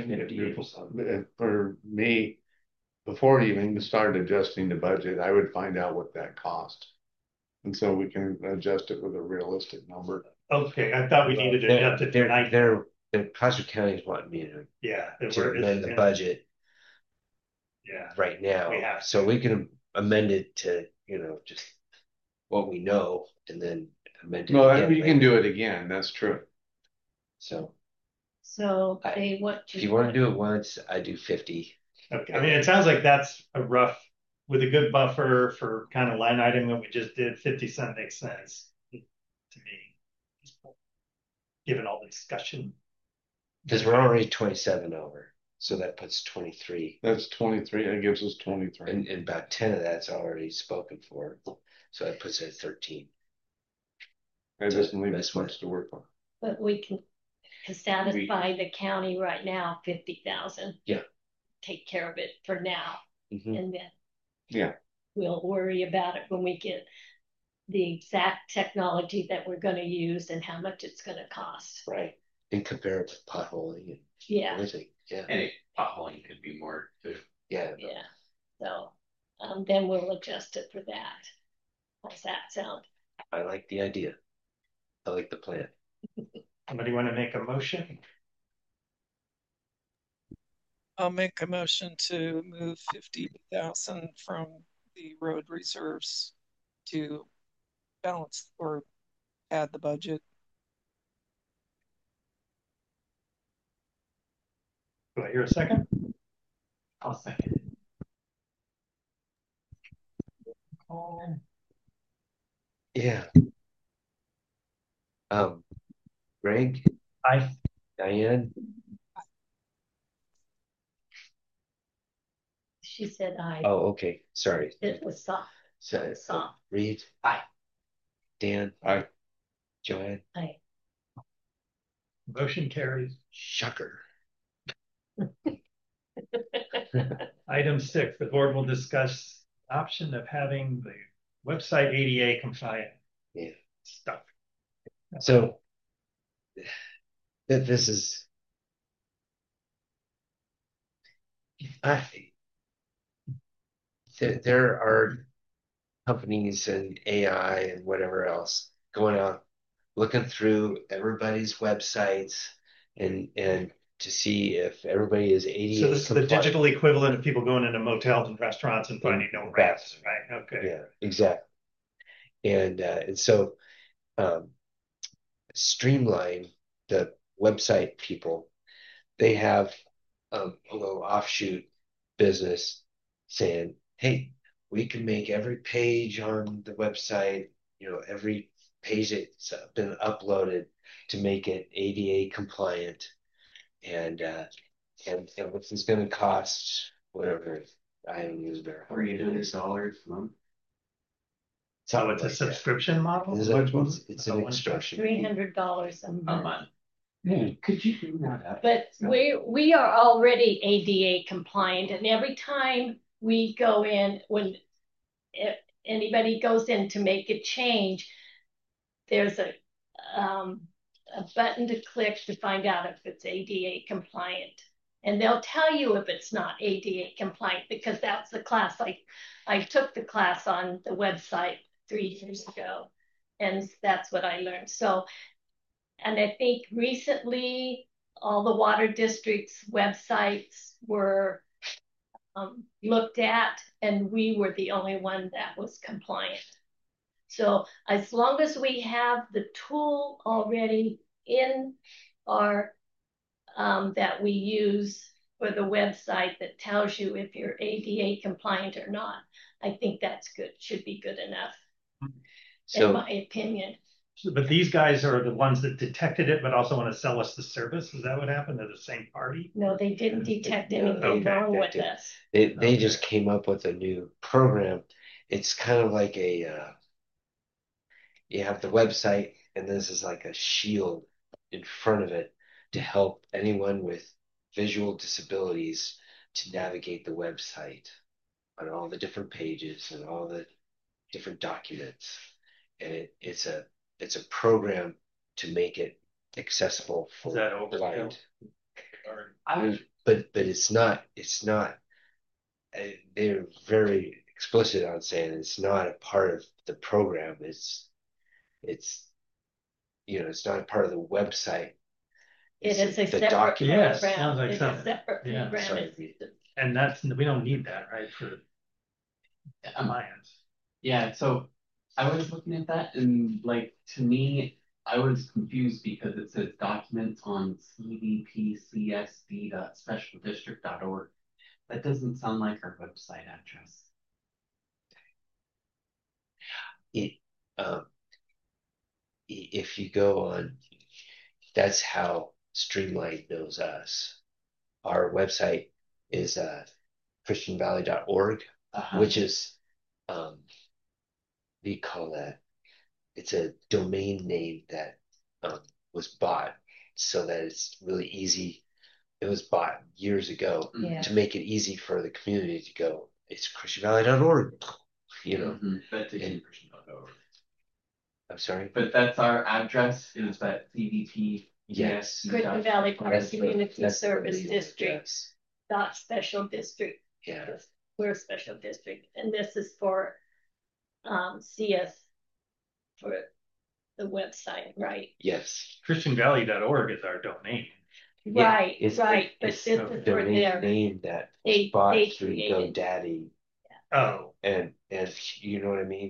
E: he even started adjusting the budget, I would find out what that cost. And so we can adjust it with a realistic number.
F: Okay, I thought we needed to adjust it tonight.
B: Placer County is wanting me to amend the budget.
F: Yeah.
B: Right now. So we can amend it to, just what we know and then amend it.
E: No, you can do it again. That's true.
B: So
C: they want to.
B: If you want to do it once, I do 50.
F: Okay. I mean, it sounds like that's a rough, with a good buffer for kind of line item that we just did. 50 cents makes sense to me, given all the discussion.
B: Because we're already 27 over, so that puts 23.
E: That's 23. That gives us 23,
B: and about 10 of that's already spoken for, so that puts it at 13.
E: That doesn't leave us much to work on.
C: But we can satisfy the county right now 50,000.
B: Yeah.
C: Take care of it for now, and then
E: we'll
C: worry about it when we get the exact technology that we're going to use and how much it's going to cost.
B: Right. And compare it with potholing and everything. Yeah.
I: And potholing could be more too.
B: Yeah.
C: Yeah. So then we'll adjust it for that. How's that sound?
B: I like the idea. I like the plan.
F: Somebody want to make a motion?
D: I'll make a motion to move 50,000 from the road reserves to balance or add the budget.
F: Do I hear a second?
I: I'll second it.
B: Yeah. Greg,
F: Aye.
B: Diane,
C: She said aye.
B: oh, okay, sorry.
C: It was soft.
B: So,
C: Soft.
B: Reed,
F: Aye.
B: Dan,
H: Aye.
B: Joanne,
C: Aye.
F: Motion carries.
B: Shucker.
F: Item 6, the board will discuss option of having the website ADA compliant.
B: Yeah.
F: Stuff.
B: So this is, there are companies and AI and whatever else going out looking through everybody's websites and to see if everybody is ADA
F: So this is the
B: compliant.
F: digital equivalent of people going into motels and restaurants and finding no ramps, right? Okay.
B: Yeah, exactly. And so Streamline, the website people, they have a little offshoot business saying, hey, we can make every page on the website, every page that's been uploaded to make it ADA compliant. And this is going to cost whatever. I haven't used their
I: $300 a month.
F: So it's a subscription model?
B: It's an extortion.
C: $300 a
I: A
C: month.
I: month. Yeah, could you bring that up?
C: But we are already ADA compliant, and every time we go in, when anybody goes in to make a change, there's a button to click to find out if it's ADA compliant. And they'll tell you if it's not ADA compliant, because that's the class I took the class on the website 3 years ago, and that's what I learned. So, and I think recently all the water districts' websites were looked at, and we were the only one that was compliant. So as long as we have the tool already in our that we use for the website that tells you if you're ADA compliant or not, I think that's good, should be good enough, in my opinion.
F: But these guys are the ones that detected it, but also want to sell us the service. Is that what happened? They're the same party?
C: No, they didn't detect anything wrong with us.
B: They just came up with a new program. It's kind of like you have the website, and this is like a shield in front of it to help anyone with visual disabilities to navigate the website on all the different pages and all the different documents. And it's a program to make it accessible for blind. But it's not they're very explicit on saying it's not a part of the program. It's not a part of the website.
C: It is a separate program.
F: Yes, sounds like
C: it's
F: something.
C: A separate program.
F: And we don't need that, right, for compliance.
I: Yeah, so I was looking at that, and to me, I was confused because it says documents on cdpcsd.specialdistrict.org. That doesn't sound like our website address.
B: If you go on, that's how Streamline knows us. Our website is christianvalley.org, which is what do you call that? It's a domain name that was bought so that it's really easy. It was bought years ago to make it easy for the community to go. It's christianvalley.org,
I: That's christian.org.
B: I'm sorry,
I: but that's our address. Is that CDP?
B: Yes.
C: Christian Valley Park Community Service District. Special district.
B: Yeah.
C: We're a special district, and this is for CS for the website, right?
B: Yes.
F: ChristianValley.org is our domain.
C: Right, right.
B: But this is for their name that was bought through GoDaddy.
F: Oh.
B: And you know what I mean?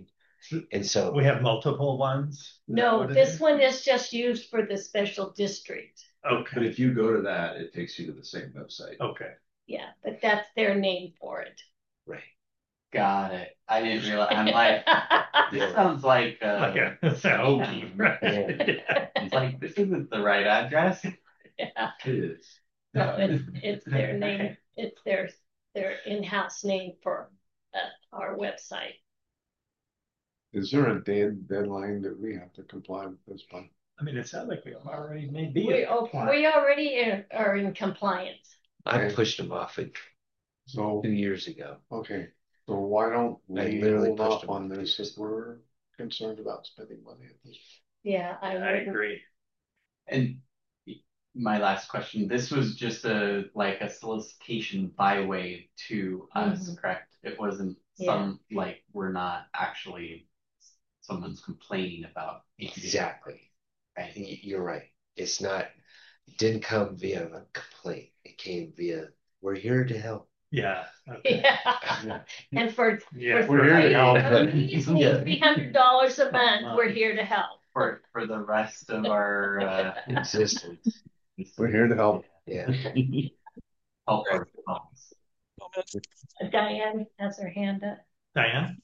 B: And so
F: we have multiple ones.
C: No, this one is just used for the special district.
H: Okay. But if you go to that, it takes you to the same website.
F: Okay.
C: Yeah, but that's their name for it.
B: right.
I: Got it. I didn't realize. I'm like, this sounds like
F: Like a Saudi, right?
B: Yeah.
I: it's like this isn't the right address.
C: Yeah,
H: It is.
C: no, it's their name. It's their in-house name for our website.
E: Is there a deadline that we have to comply with this by?
F: I mean, it sounds like we already may be.
C: We already are in compliance.
B: I pushed them off it
E: So,
B: 2 years ago.
E: okay, so why don't
B: I
E: we
B: literally
E: hold
B: pushed
E: off
B: them
E: on
B: off
E: this
B: this.
E: if we're concerned about spending money at this?
C: Yeah,
F: I
C: wouldn't-
F: agree.
I: And my last question, this was just a solicitation byway to us, correct? It wasn't like we're not actually someone's complaining about it.
B: Exactly.
I: Right.
B: You're right. It's not, it didn't come via a complaint. It came via, we're here to help.
F: Yeah. Okay.
C: Yeah. And for
F: We're
E: here to help.
C: $300 a month, we're here to help.
I: For the rest of our
B: Existence.
E: We're here to help.
B: Yeah.
I: help our folks.
C: Diane has her hand up.
F: Diane?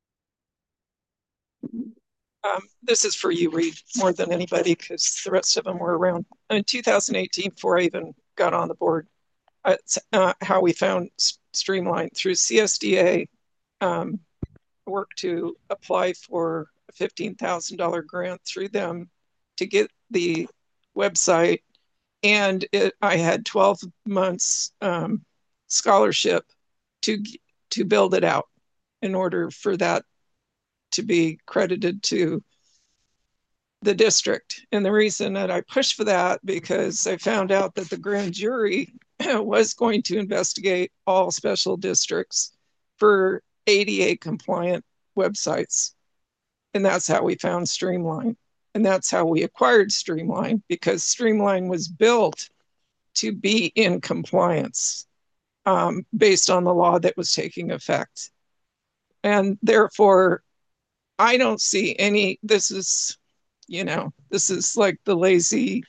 D: This is for you, Reed, more than anybody, because the rest of them were around. In 2018, before I even got on the board, how we found Streamline through CSDA, worked to apply for a $15,000 grant through them to get the website. And I had 12 months scholarship to build it out in order for that to be credited to the district. And the reason that I pushed for that, because I found out that the grand jury was going to investigate all special districts for ADA compliant websites. And that's how we found Streamline. And that's how we acquired Streamline, because Streamline was built to be in compliance based on the law that was taking effect. And therefore, I don't see any, this is like the lazy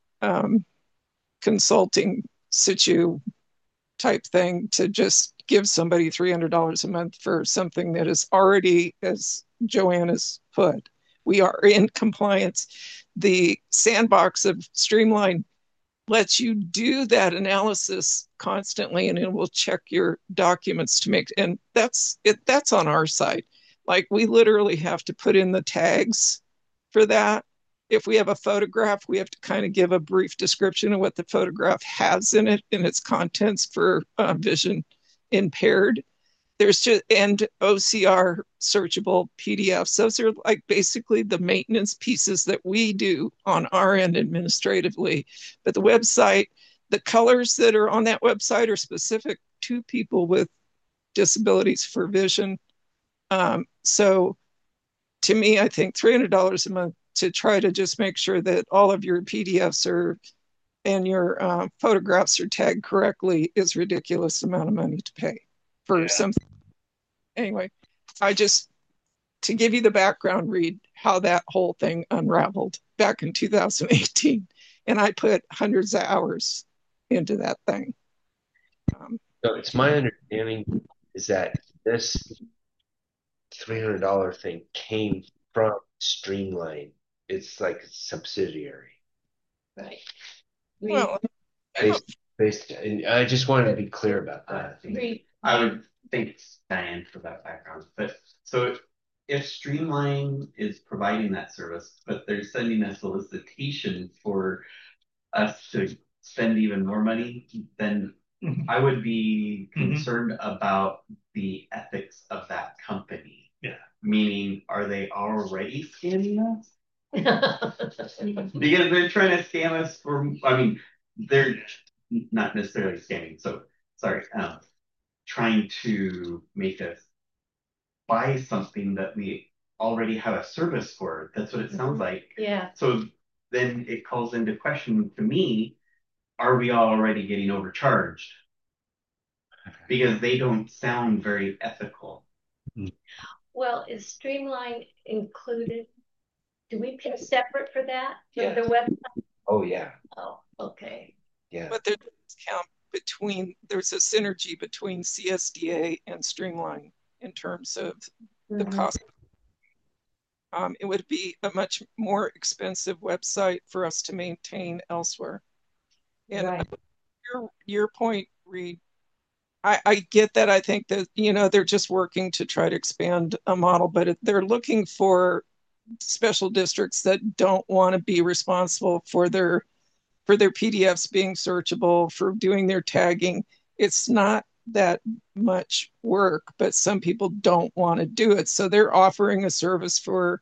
D: consulting situ type thing to just give somebody $300 a month for something that is already, as Joanne has put, we are in compliance. The sandbox of Streamline lets you do that analysis constantly, and it will check your documents to make, and that's on our side. Like, we literally have to put in the tags for that. If we have a photograph, we have to kind of give a brief description of what the photograph has in it and its contents for vision impaired. There's just, and OCR searchable PDFs. Those are like basically the maintenance pieces that we do on our end administratively. But the website, the colors that are on that website are specific to people with disabilities for vision. So to me, I think $300 a month to try to just make sure that all of your PDFs are and your photographs are tagged correctly is ridiculous amount of money to pay for something. Anyway, to give you the background, Reed, how that whole thing unraveled back in 2018. And I put hundreds of hours into that thing.
B: So it's my understanding is that this $300 thing came from Streamline. It's like a subsidiary.
C: Right.
D: Well,
B: And I just wanted to be clear about that.
I: I would thank Diane for that background. But so if Streamline is providing that service, but they're sending a solicitation for us to spend even more money, then I would be concerned about the ethics of that company.
F: Yeah.
I: Meaning, are they already scamming us? Because they're trying to scam us they're not necessarily scamming. So sorry, trying to make us buy something that we already have a service for. That's what it sounds like.
C: Yeah.
I: So then it calls into question to me, are we already getting overcharged? Because they don't sound very ethical.
C: Well, is Streamline included? Do we pay separate for that?
D: Yeah.
C: The website?
B: Oh, yeah.
C: Oh, okay.
B: Yeah.
D: But there's a synergy between CSDA and Streamline in terms of the cost. It would be a much more expensive website for us to maintain elsewhere. And
C: right.
D: Your point, Reed, I get that. I think that, they're just working to try to expand a model, but they're looking for special districts that don't want to be responsible for their PDFs being searchable, for doing their tagging. It's not that much work, but some people don't want to do it. So they're offering a service for,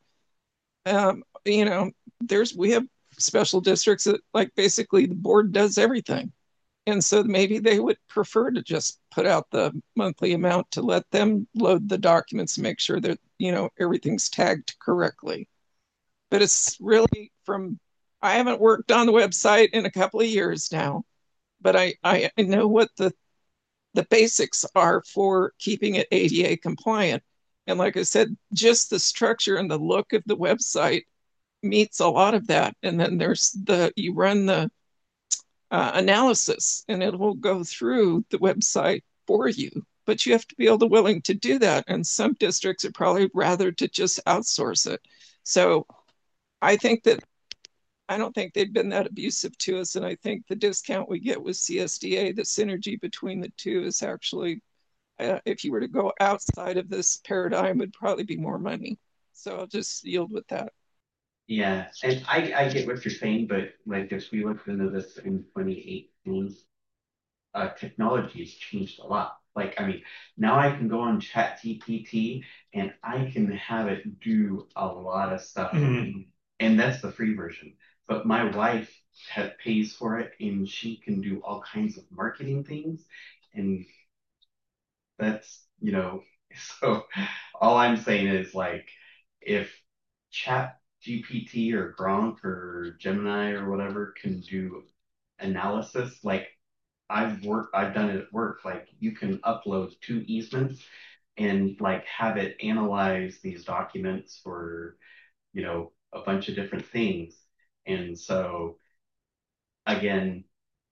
D: we have special districts that, like, basically the board does everything. And so maybe they would prefer to just put out the monthly amount to let them load the documents and make sure that, everything's tagged correctly. But it's really I haven't worked on the website in a couple of years now, but I know what the basics are for keeping it ADA compliant. And like I said, just the structure and the look of the website meets a lot of that. And then you run the analysis and it will go through the website for you, but you have to be willing to do that. And some districts would probably rather to just outsource it. So I don't think they've been that abusive to us. And I think the discount we get with CSDA, the synergy between the two is actually, if you were to go outside of this paradigm, would probably be more money. So I'll just yield with that.
I: Yeah, and I get what you're saying, but like if we looked into this in 2018, technology has changed a lot. Like, I mean, now I can go on ChatGPT and I can have it do a lot of stuff, and that's the free version. But my wife pays for it, and she can do all kinds of marketing things, and that's So all I'm saying is, like, if Chat GPT or Gronk or Gemini or whatever can do analysis, like I've done it at work. Like, you can upload 2 easements and like have it analyze these documents for, a bunch of different things. And so again,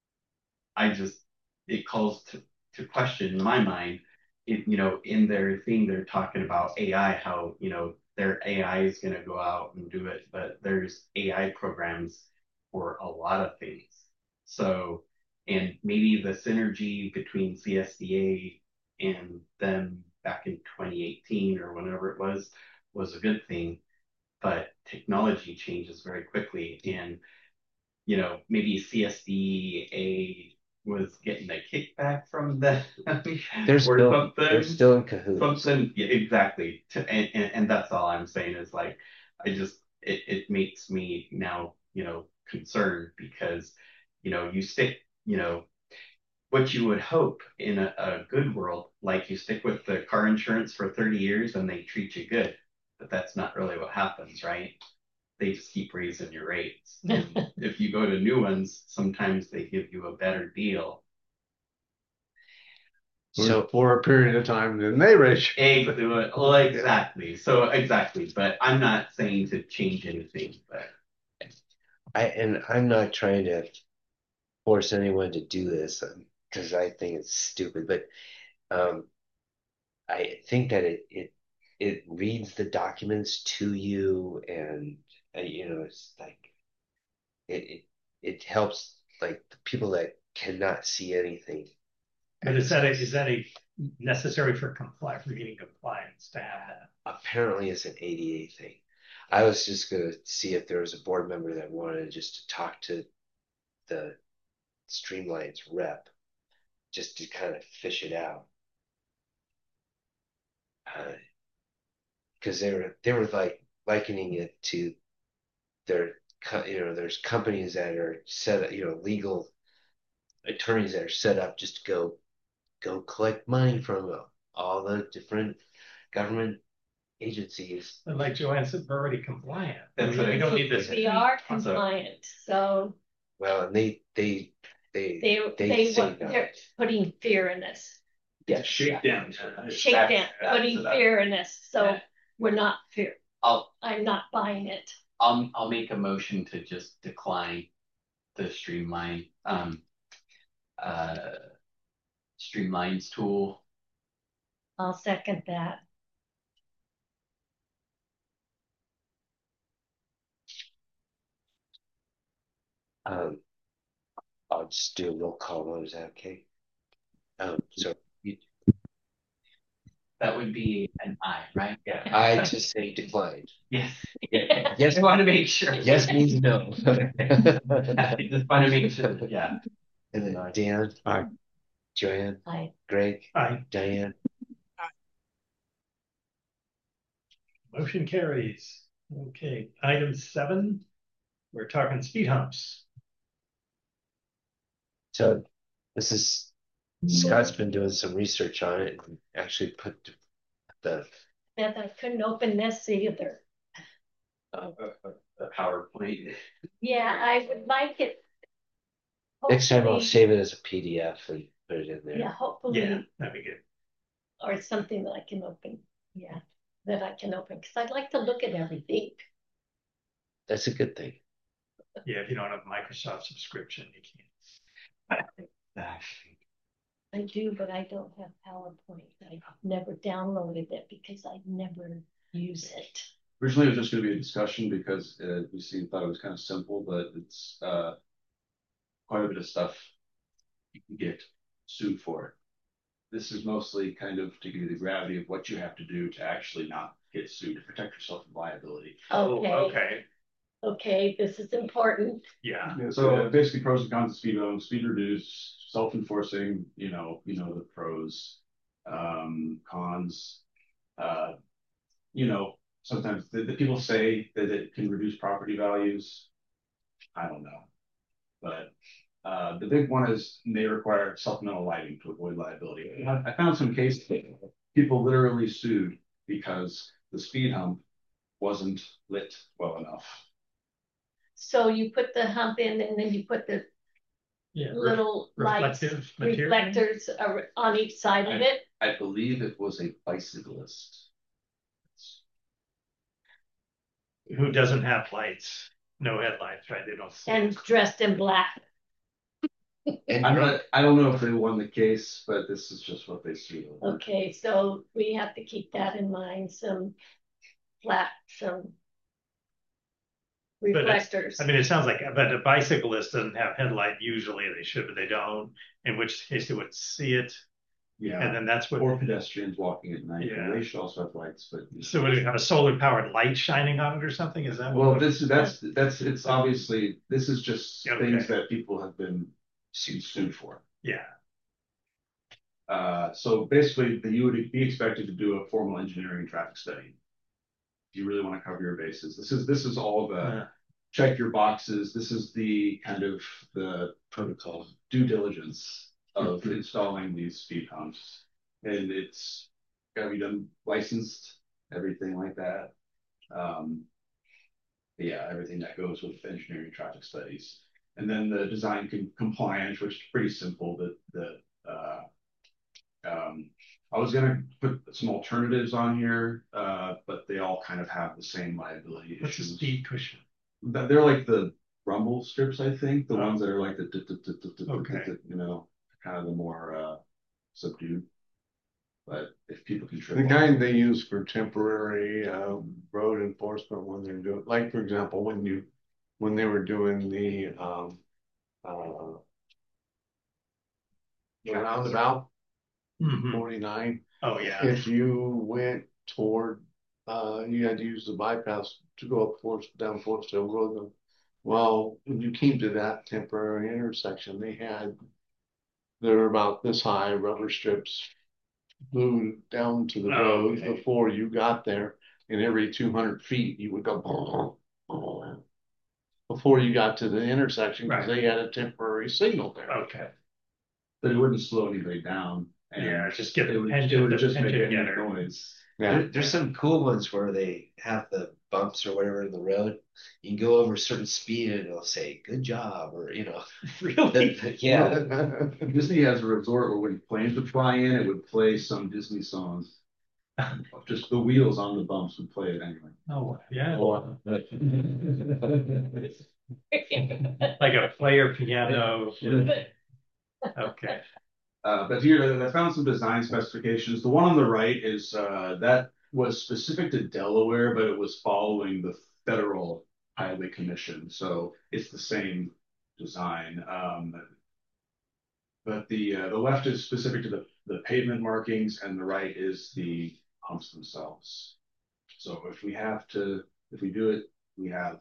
I: it calls to question in my mind, in their thing, they're talking about AI, how, their AI is going to go out and do it, but there's AI programs for a lot of things. So, and maybe the synergy between CSDA and them back in 2018 or whenever it was a good thing, but technology changes very quickly. And maybe CSDA was getting a kickback from them
B: They're
I: or
B: still
I: something.
B: they're still in cahoots.
I: Something, yeah, exactly. And that's all I'm saying is, like, it makes me now, concerned because, you stick, what you would hope in a good world, like you stick with the car insurance for 30 years and they treat you good, but that's not really what happens, right? They just keep raising your rates. And if you go to new ones, sometimes they give you a better deal.
E: So for a period of time, then they raise your
I: Well, exactly. So exactly, but I'm not saying to change anything, but
B: I'm not trying to force anyone to do this because I think it's stupid, but I think that it reads the documents to you, and it's like it helps, like, the people that cannot see anything.
F: But is that a necessary for getting compliance to have that?
B: Apparently, it's an ADA thing. I was just gonna see if there was a board member that wanted just to talk to the Streamline's rep, just to kind of fish it out, because they were like likening it to there's companies that are set up, legal attorneys that are set up just to go collect money from all the different government agencies.
F: And like Joanne said, we're already compliant.
I: That's what
F: we don't need this.
C: We are compliant, so.
B: Well, and they say
C: they're putting fear in us.
B: Yes.
H: Shakedown.
C: Shakedown, putting fear in us. So we're not fair. I'm not buying it.
I: I'll make a motion to just decline the streamlines tool.
C: I'll second that.
B: I'll just do a roll call vote. Is that okay? So
I: that would be an aye, right?
B: Yeah, I just say declined.
I: Yes. Yes, I want to make sure.
B: Yes means no.
I: I just want to make sure. Yeah.
B: And then Dan.
E: Aye.
B: Joanne.
C: Aye.
B: Greg.
F: Aye.
B: Diane.
F: Motion carries. Okay, item 7, we're talking speed humps.
B: So this is, Scott's been doing some research on it and actually put the.
C: And I couldn't open this either.
I: The PowerPoint.
C: Yeah, I would like it.
B: Next time I'll
C: hopefully-
B: save it as a PDF and put it in there.
C: Yeah, hopefully.
F: Yeah, that'd be good.
C: Or something that I can open. Yeah, that I can open because I'd like to look at everything.
B: That's a good thing.
F: Yeah, if you don't have a Microsoft subscription, you can't.
C: I do, but I don't have PowerPoint. I never downloaded it because I never use it.
H: Originally, it was just going to be a discussion because we thought it was kind of simple, but it's quite a bit of stuff you can get sued for it. This is mostly kind of to give you the gravity of what you have to do to actually not get sued, to protect yourself from liability.
C: Okay.
F: Okay.
C: Okay, this is important.
F: Yeah.
H: So basically, pros and cons of speed bumps: speed reduce, self-enforcing. You know the pros. Cons. Sometimes the people say that it can reduce property values. I don't know, but the big one is they require supplemental lighting to avoid liability. I found some cases people literally sued because the speed hump wasn't lit well enough.
C: So you put the hump in and then you put the little lights, reflectors on each side of it.
H: I believe it was a bicyclist.
F: Who doesn't have lights? No headlights, right? They don't see.
C: And dressed in black.
H: I don't know if they won the case, but this is just what they see.
C: Okay, so we have to keep that in mind. Some reflectors.
F: I mean, it sounds like, but a bicyclist doesn't have headlight. Usually they should, but they don't. In which case they would see it.
H: Yeah.
F: And then that's what.
H: Or pedestrians walking at night.
F: Yeah.
H: They should also have lights, but.
F: So would you have a solar powered light shining on it or something? Is that?
H: Well, it's obviously, this is just things that people have been sued for.
F: Yeah.
H: So basically, you would be expected to do a formal engineering traffic study. If you really want to cover your bases, this is all the check your boxes. This is the kind of the protocol due diligence of installing these speed humps, and it's got to be done licensed, everything like that. Yeah, everything that goes with engineering traffic studies, and then the design compliance, which is pretty simple. I was going to put some alternatives on here, but they all kind of have the same liability issues.
F: What's a speed cushion?
H: They're like the rumble strips, I think. The ones that are like kind of the more subdued. But if people can trip,
E: the kind they use for temporary road enforcement when they're doing, like for example, when they were doing the roundabout 49.
F: Oh yeah.
E: If you went toward, you had to use the bypass to go up down Forest Hill Road. Well, when you came to that temporary intersection, they're about this high rubber strips glued down to the road before you got there, and every 200 feet you would go before you got to the intersection because they had a temporary signal there.
F: Okay.
H: But it wouldn't slow anybody down. And
F: just get
H: it would just make a noise.
B: Yeah. There's some cool ones where they have the bumps or whatever in the road. You can go over a certain speed and it'll say "good job" or
F: really.
B: Yeah.
H: Disney has a resort where when planes would fly in, it would play some Disney songs. Just the wheels on the bumps would play it anyway.
F: Oh, yeah.
E: Oh,
F: Like a player piano. Okay.
H: But here I found some design specifications. The one on the right is that was specific to Delaware, but it was following the Federal Highway Commission, so it's the same design. But the left is specific to the pavement markings, and the right is the humps themselves. So if we do it, we have.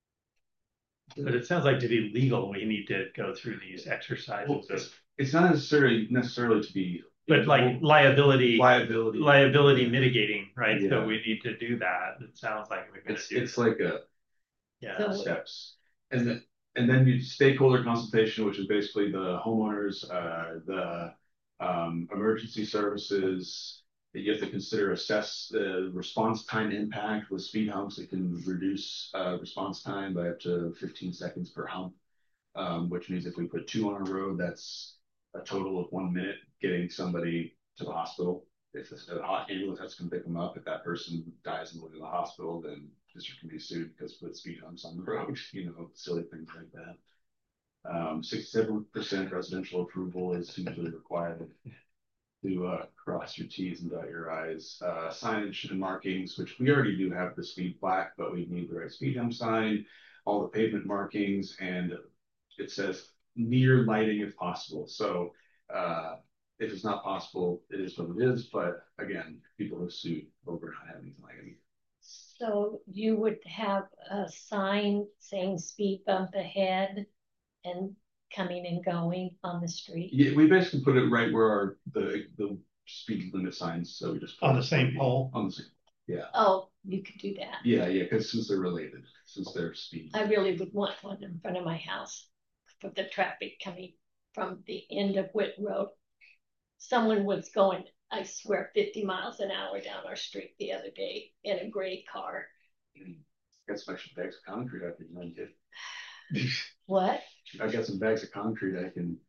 F: But it sounds like to be legal, we need to go through these exercises.
H: Well, it's not necessarily to be,
F: but like liability mitigating, right?
H: Yeah.
F: So we need to do that. It sounds like we're going to do.
H: It's like a
F: yeah
H: steps, and then you stakeholder consultation, which is basically the homeowners, the emergency services. That you have to consider assess the response time impact with speed humps. It can reduce response time by up to 15 seconds per hump. Which means if we put 2 on a road, that's a total of 1 minute getting somebody to the hospital. If an ambulance has to come pick them up, if that person dies in the way to the hospital, then district can be sued because put speed humps on the road, silly things like that. 67% residential approval is usually required to cross your T's and dot your I's. Signage and markings, which we already do have the speed plaque, but we need the right speed hump sign, all the pavement markings, and it says near lighting if possible. So if it's not possible, it is what it is. But again, people have sued over not having lighting.
C: So you would have a sign saying speed bump ahead and coming and going on the street?
H: Yeah, we basically put it right where the speed limit signs. So we just put
F: on the same pole.
H: On the same. Yeah.
C: Oh, you could do that.
H: Yeah, because since they're related, since they're speed.
C: I really would want one in front of my house for the traffic coming from the end of Whit Road. Someone was going, I swear, 50 miles an hour down our street the other day in a gray car.
H: Got some extra bags of concrete I can run to.
C: What?
H: I got some bags of concrete I can.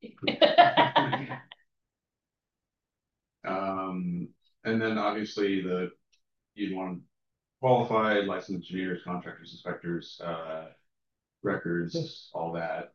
H: And then obviously you'd want qualified licensed engineers, contractors, inspectors, records, all that.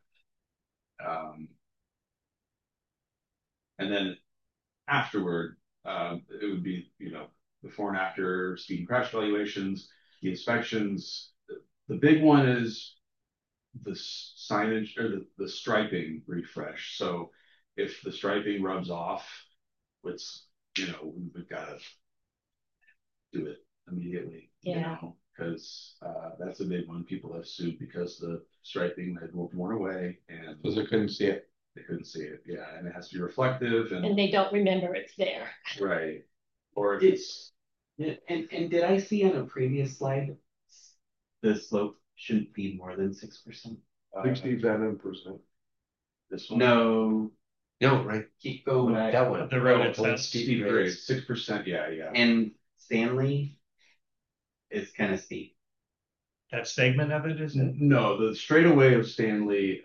H: And then afterward, it would be, before and after speed and crash evaluations, the inspections. The big one is the signage or the striping refresh. So if the striping rubs off, it's, we've got to do it immediately.
C: Yeah.
H: Because that's a big one. People have sued because the striping had worn away and
E: because they couldn't see it.
H: They couldn't see it, yeah, and it has to be reflective,
C: and they don't remember it's there.
H: Right. Or if it's
I: and did I see on a previous slide the slope shouldn't be more than 6%?
E: 67%.
H: This one?
B: No, right.
I: Keep going back.
B: That one.
F: The road
B: itself.
H: Steep grade, 6%. Yeah.
I: And Stanley is kind of steep.
F: That segment of it, is it?
H: No, the straightaway of Stanley,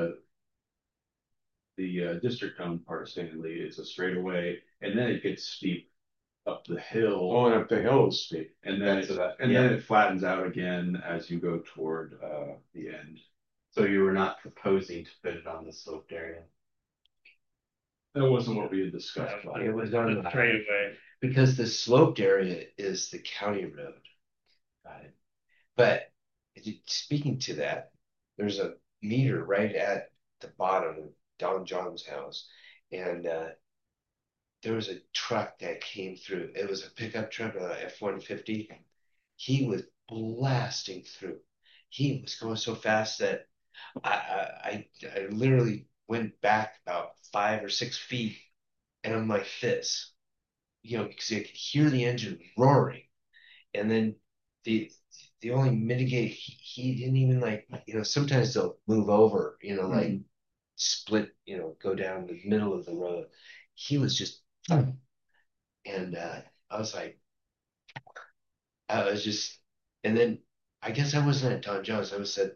H: the district owned part of Stanley is a straightaway, and then it gets steep up the hill.
E: Going up the hill is steep.
H: And then then it flattens out again as you go toward the end.
I: So you were not proposing to put it on the sloped area?
H: That wasn't what we had discussed.
B: It was on the
F: straightaway.
B: Because the sloped area is the county road. Got it. But speaking to that, there's a meter right at the bottom of Don John's house, and there was a truck that came through. It was a pickup truck, F-150. He was blasting through. He was going so fast that I literally went back about 5 or 6 feet, and I'm like this, because I could hear the engine roaring, and then the only mitigate he didn't even sometimes they'll move over, like split, go down the middle of the road. He was just, and I was just, and then I guess I wasn't at Don John's. I was at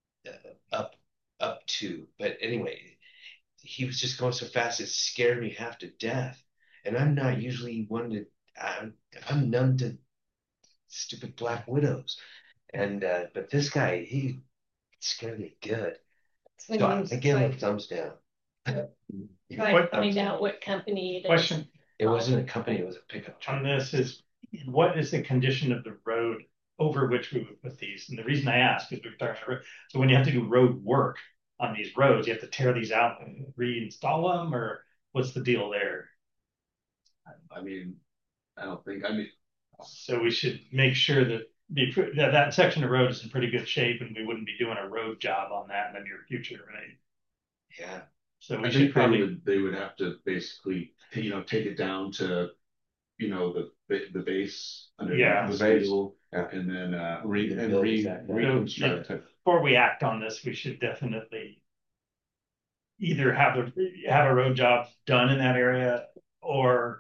B: up to, but anyway, he was just going so fast it scared me half to death. And I'm not usually one to I'm numb to stupid Black Widows. And but this guy, he scared me good.
C: When
B: So
C: you
B: I give him a thumbs down.
C: try to find out what company it is.
F: Question
B: It wasn't a company, it was a pickup truck.
F: on this is, what is the condition of the road over which we would put these? And the reason I ask is we're talking about, so when you have to do road work on these roads, you have to tear these out and reinstall them, or what's the deal there?
H: I mean, I don't think, I mean,
F: So we should make sure that that section of road is in pretty good shape, and we wouldn't be doing a road job on that in the near future, right?
B: Yeah.
F: So we
H: I
F: should
H: think
F: probably,
H: they would have to basically, take it down to, the base under
F: Yeah.
H: the steel, and then reconstruct it.
F: before we act on this, we should definitely either have a road job done in that area, or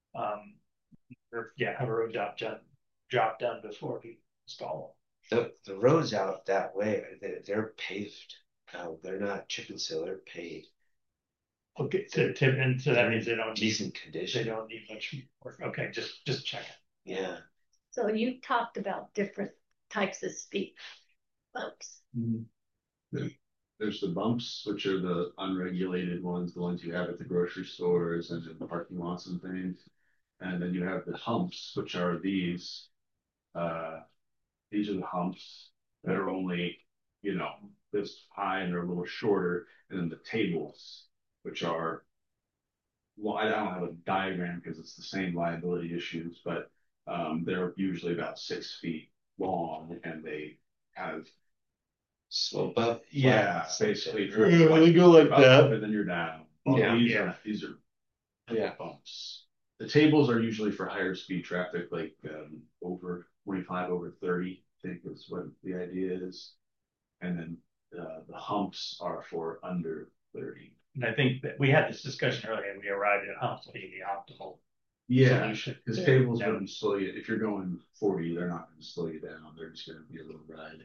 F: have a road job done before we install
B: The roads out that way, they're paved. They're not chip and seal, they're paved.
F: them. Okay, so that means they don't
B: Decent
F: they
B: condition.
F: don't need much work. Okay, just check it.
B: Yeah.
C: So you talked about different types of speed bumps.
H: There's the bumps, which are the unregulated ones, the ones you have at the grocery stores and in the parking lots and things. And then you have the humps, which are these. These are the humps that are only, this high and they're a little shorter. And then the tables, which are, well, I don't have a diagram because it's the same liability issues, but they're usually about 6 feet long and they have
B: Slope up.
H: yeah,
B: flat.
H: basically.
E: They go like that.
H: And then you're down.
B: Yeah.
H: These are
E: Yeah.
H: bumps. The tables are usually for higher speed traffic, like over 25, over 30, I think is what the idea is. And then the humps are for under 30.
F: And I think that we had this discussion earlier, and we arrived at humps being the optimal
H: Yeah,
F: solution.
H: because tables wouldn't slow you. If you're going 40, they're not going to slow you down. They're just going to be a little ride.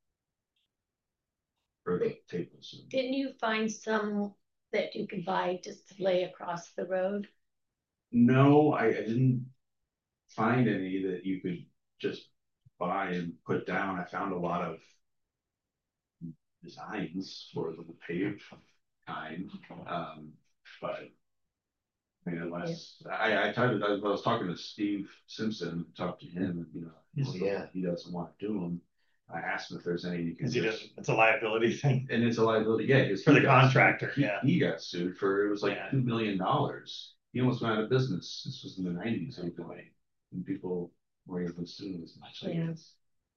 H: Or the tables.
C: Didn't you find some that you could buy just to lay across the road?
H: No, I didn't find any that you could just buy and put down. I found a lot of designs for the paved kind, but I mean, unless I was talking to Steve Simpson, talked to him, and he doesn't want to do them. I asked him if there's any you can
F: Because it's a liability thing.
H: and it's a liability, yeah, because
F: For the contractor,
H: he got sued for, it was like $2 million. He almost went out of business. This was in the 90s anyway, and people were able to sue as much. I guess.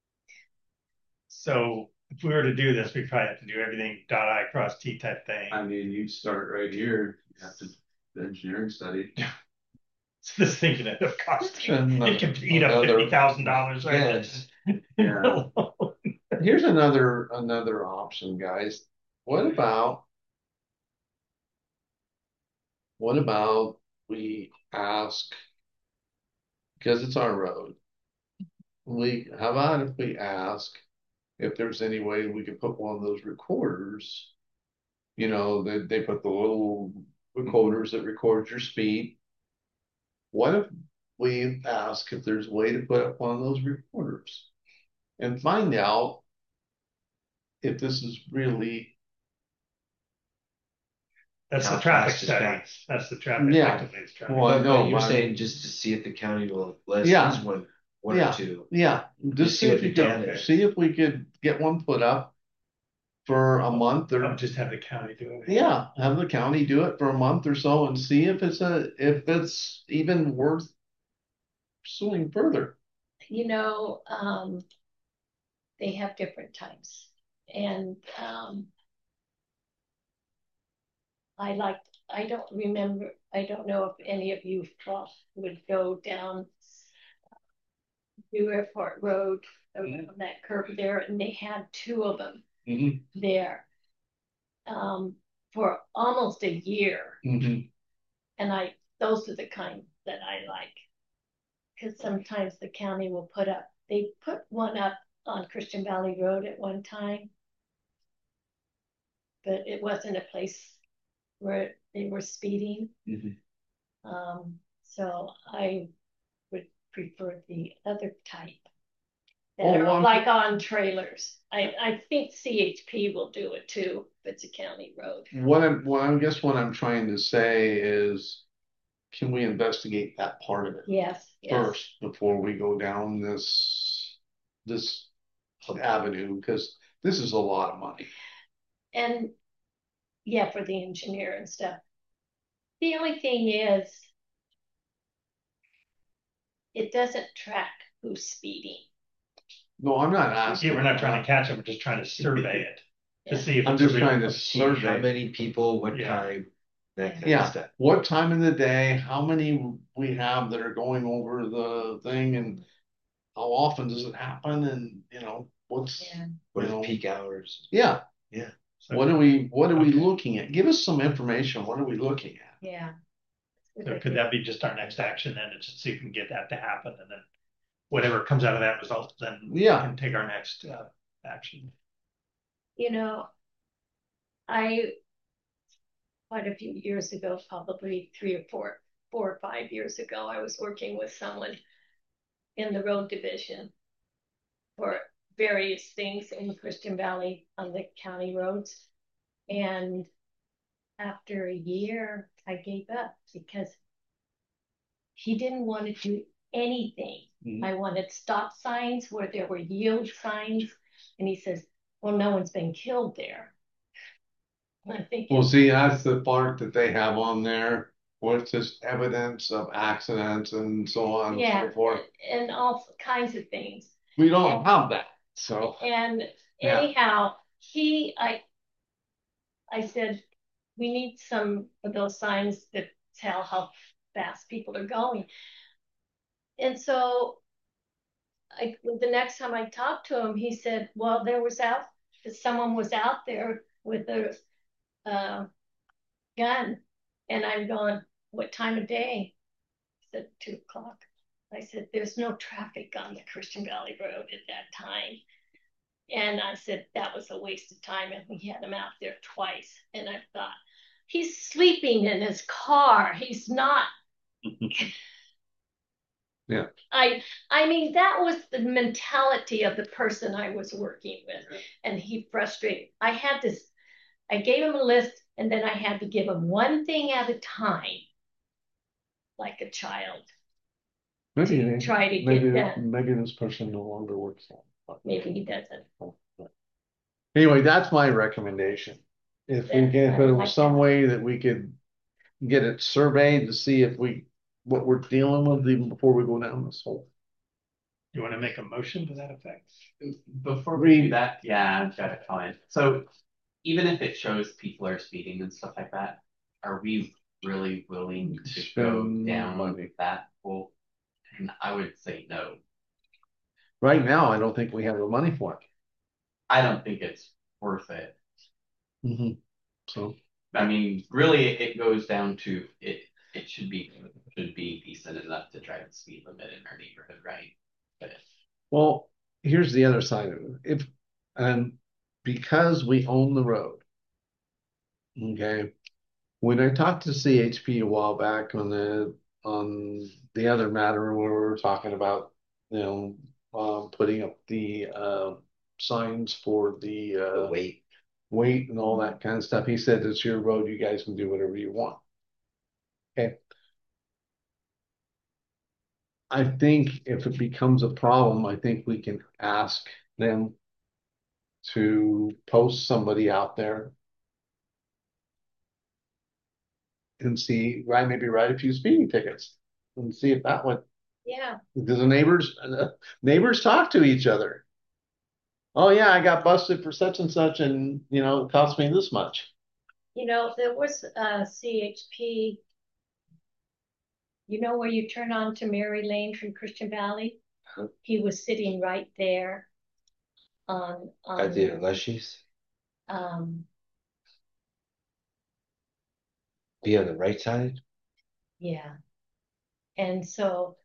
F: So if we were to do this, we'd probably have to do everything dot I cross T type thing.
H: I mean, you start right here. You have to the engineering study.
F: So this thing could end up costing. It could eat up
E: Another-
F: $50,000. Right?
E: Yeah. Here's another option, guys. What about we ask, because it's our road, how about if we ask if there's any way we could put one of those recorders, they put the little recorders that record your speed. What if we ask if there's a way to put up one of those recorders and find out if this is really
F: That's
B: How
F: the traffic
B: fast is
F: study.
B: that?
F: That's the traffic.
E: Yeah.
F: Effectively, it's traffic.
E: Well, I know,
B: You're
E: but-
B: saying just to see if the county will let us
E: Yeah.
B: use one
E: Yeah.
B: or two.
E: Yeah, just see if you could see if we could get one put up for a month or
F: just have the county do it.
E: yeah, have the county do it for a month or so and see if it's even worth pursuing further.
C: They have different types, and I don't remember. I don't know if any of you would go down New Airport Road around that curve there, and they had 2 of them there for almost a year. And those are the kind that I like, because sometimes the county will they put one up on Christian Valley Road at one time, but it wasn't a place where they were speeding. So I prefer the other type.
E: Oh,
C: That are
E: well,
C: like on trailers. I think CHP will do it too, if it's a county road.
E: what I'm trying to say is, can we investigate that part of it
C: Yes,
E: first before we go down this avenue? Because this is a lot of money.
C: And yeah, for the engineer and stuff. The only thing is, it doesn't track who's speeding.
E: No, I'm not asking.
F: Yeah, we're not trying to catch them, we're just trying to survey it to see if
E: I'm
F: it's
E: just
F: a
E: trying to
B: See how
E: survey.
B: many people, what
F: Yeah.
B: time, that kind of
E: Yeah,
B: stuff.
E: what time of the day, how many we have that are going over the thing, and how often does it happen, and what's
B: What
E: you
B: are the
E: know,
B: peak hours?
E: yeah.
B: Yeah.
E: What are we
F: Okay.
E: looking at? Give us some information. What are we looking at?
C: Yeah.
F: So could that be just our next action then, to see if we can get that to happen, and then whatever comes out of that result, then we can take our next action.
C: I quite a few years ago, probably 4 or 5 years ago, I was working with someone in the road division for various things in Christian Valley on the county roads. And after a year, I gave up because he didn't want to do anything. I wanted stop signs where there were yield signs. And he says, well, no one's been killed there. And I think,
E: Well, see, that's the part that they have on there, what's this evidence of accidents and so on and so forth.
C: and all kinds of things.
E: We don't have that. So,
C: And anyhow, I said, we need some of those signs that tell how fast people are going. And so the next time I talked to him, he said, well, someone was out there with a gun. And I'm going, what time of day? He said, 2:00. I said, there's no traffic on the Christian Valley Road at that time. And I said, that was a waste of time. And we had him out there twice. And I thought, he's sleeping in his car. He's not.
E: yeah.
C: I mean, that was the mentality of the person I was working with. And he frustrated. I gave him a list, and then I had to give him one thing at a time, like a child.
E: Maybe
C: try to get that.
E: Maybe this person no longer works on.
C: Maybe he doesn't.
E: Anyway, that's my recommendation. If there was some way that we could get it surveyed to see what we're dealing with even before we go down this hole.
F: You want to make a motion to that effect?
I: Before we do that, yeah, I've got a comment. So even if it shows people are speeding and stuff like that, are we really willing to go down that hole? And I would say no.
E: Right now, I don't think we have the money for it.
I: I don't think it's worth it.
E: So,
I: I mean, really, it goes down to it. It should be decent enough to drive the speed limit in our neighborhood, right? But
E: well, here's the other side of it. Because we own the road, okay. When I talked to CHP a while back on the other matter where we were talking about, putting up the signs for the weight and all that kind of stuff, he said, it's your road, you guys can do whatever you want. Okay. I think if it becomes a problem, I think we can ask them to post somebody out there and see, maybe write a few speeding tickets and see if that would.
C: Yeah.
E: Because the neighbors talk to each other. Oh yeah, I got busted for such and such, and it cost me this much.
C: There was a CHP. Where you turn on to Mary Lane from Christian Valley? He was sitting right there on
B: At the Lushies? Be on the right side?
C: Yeah. And so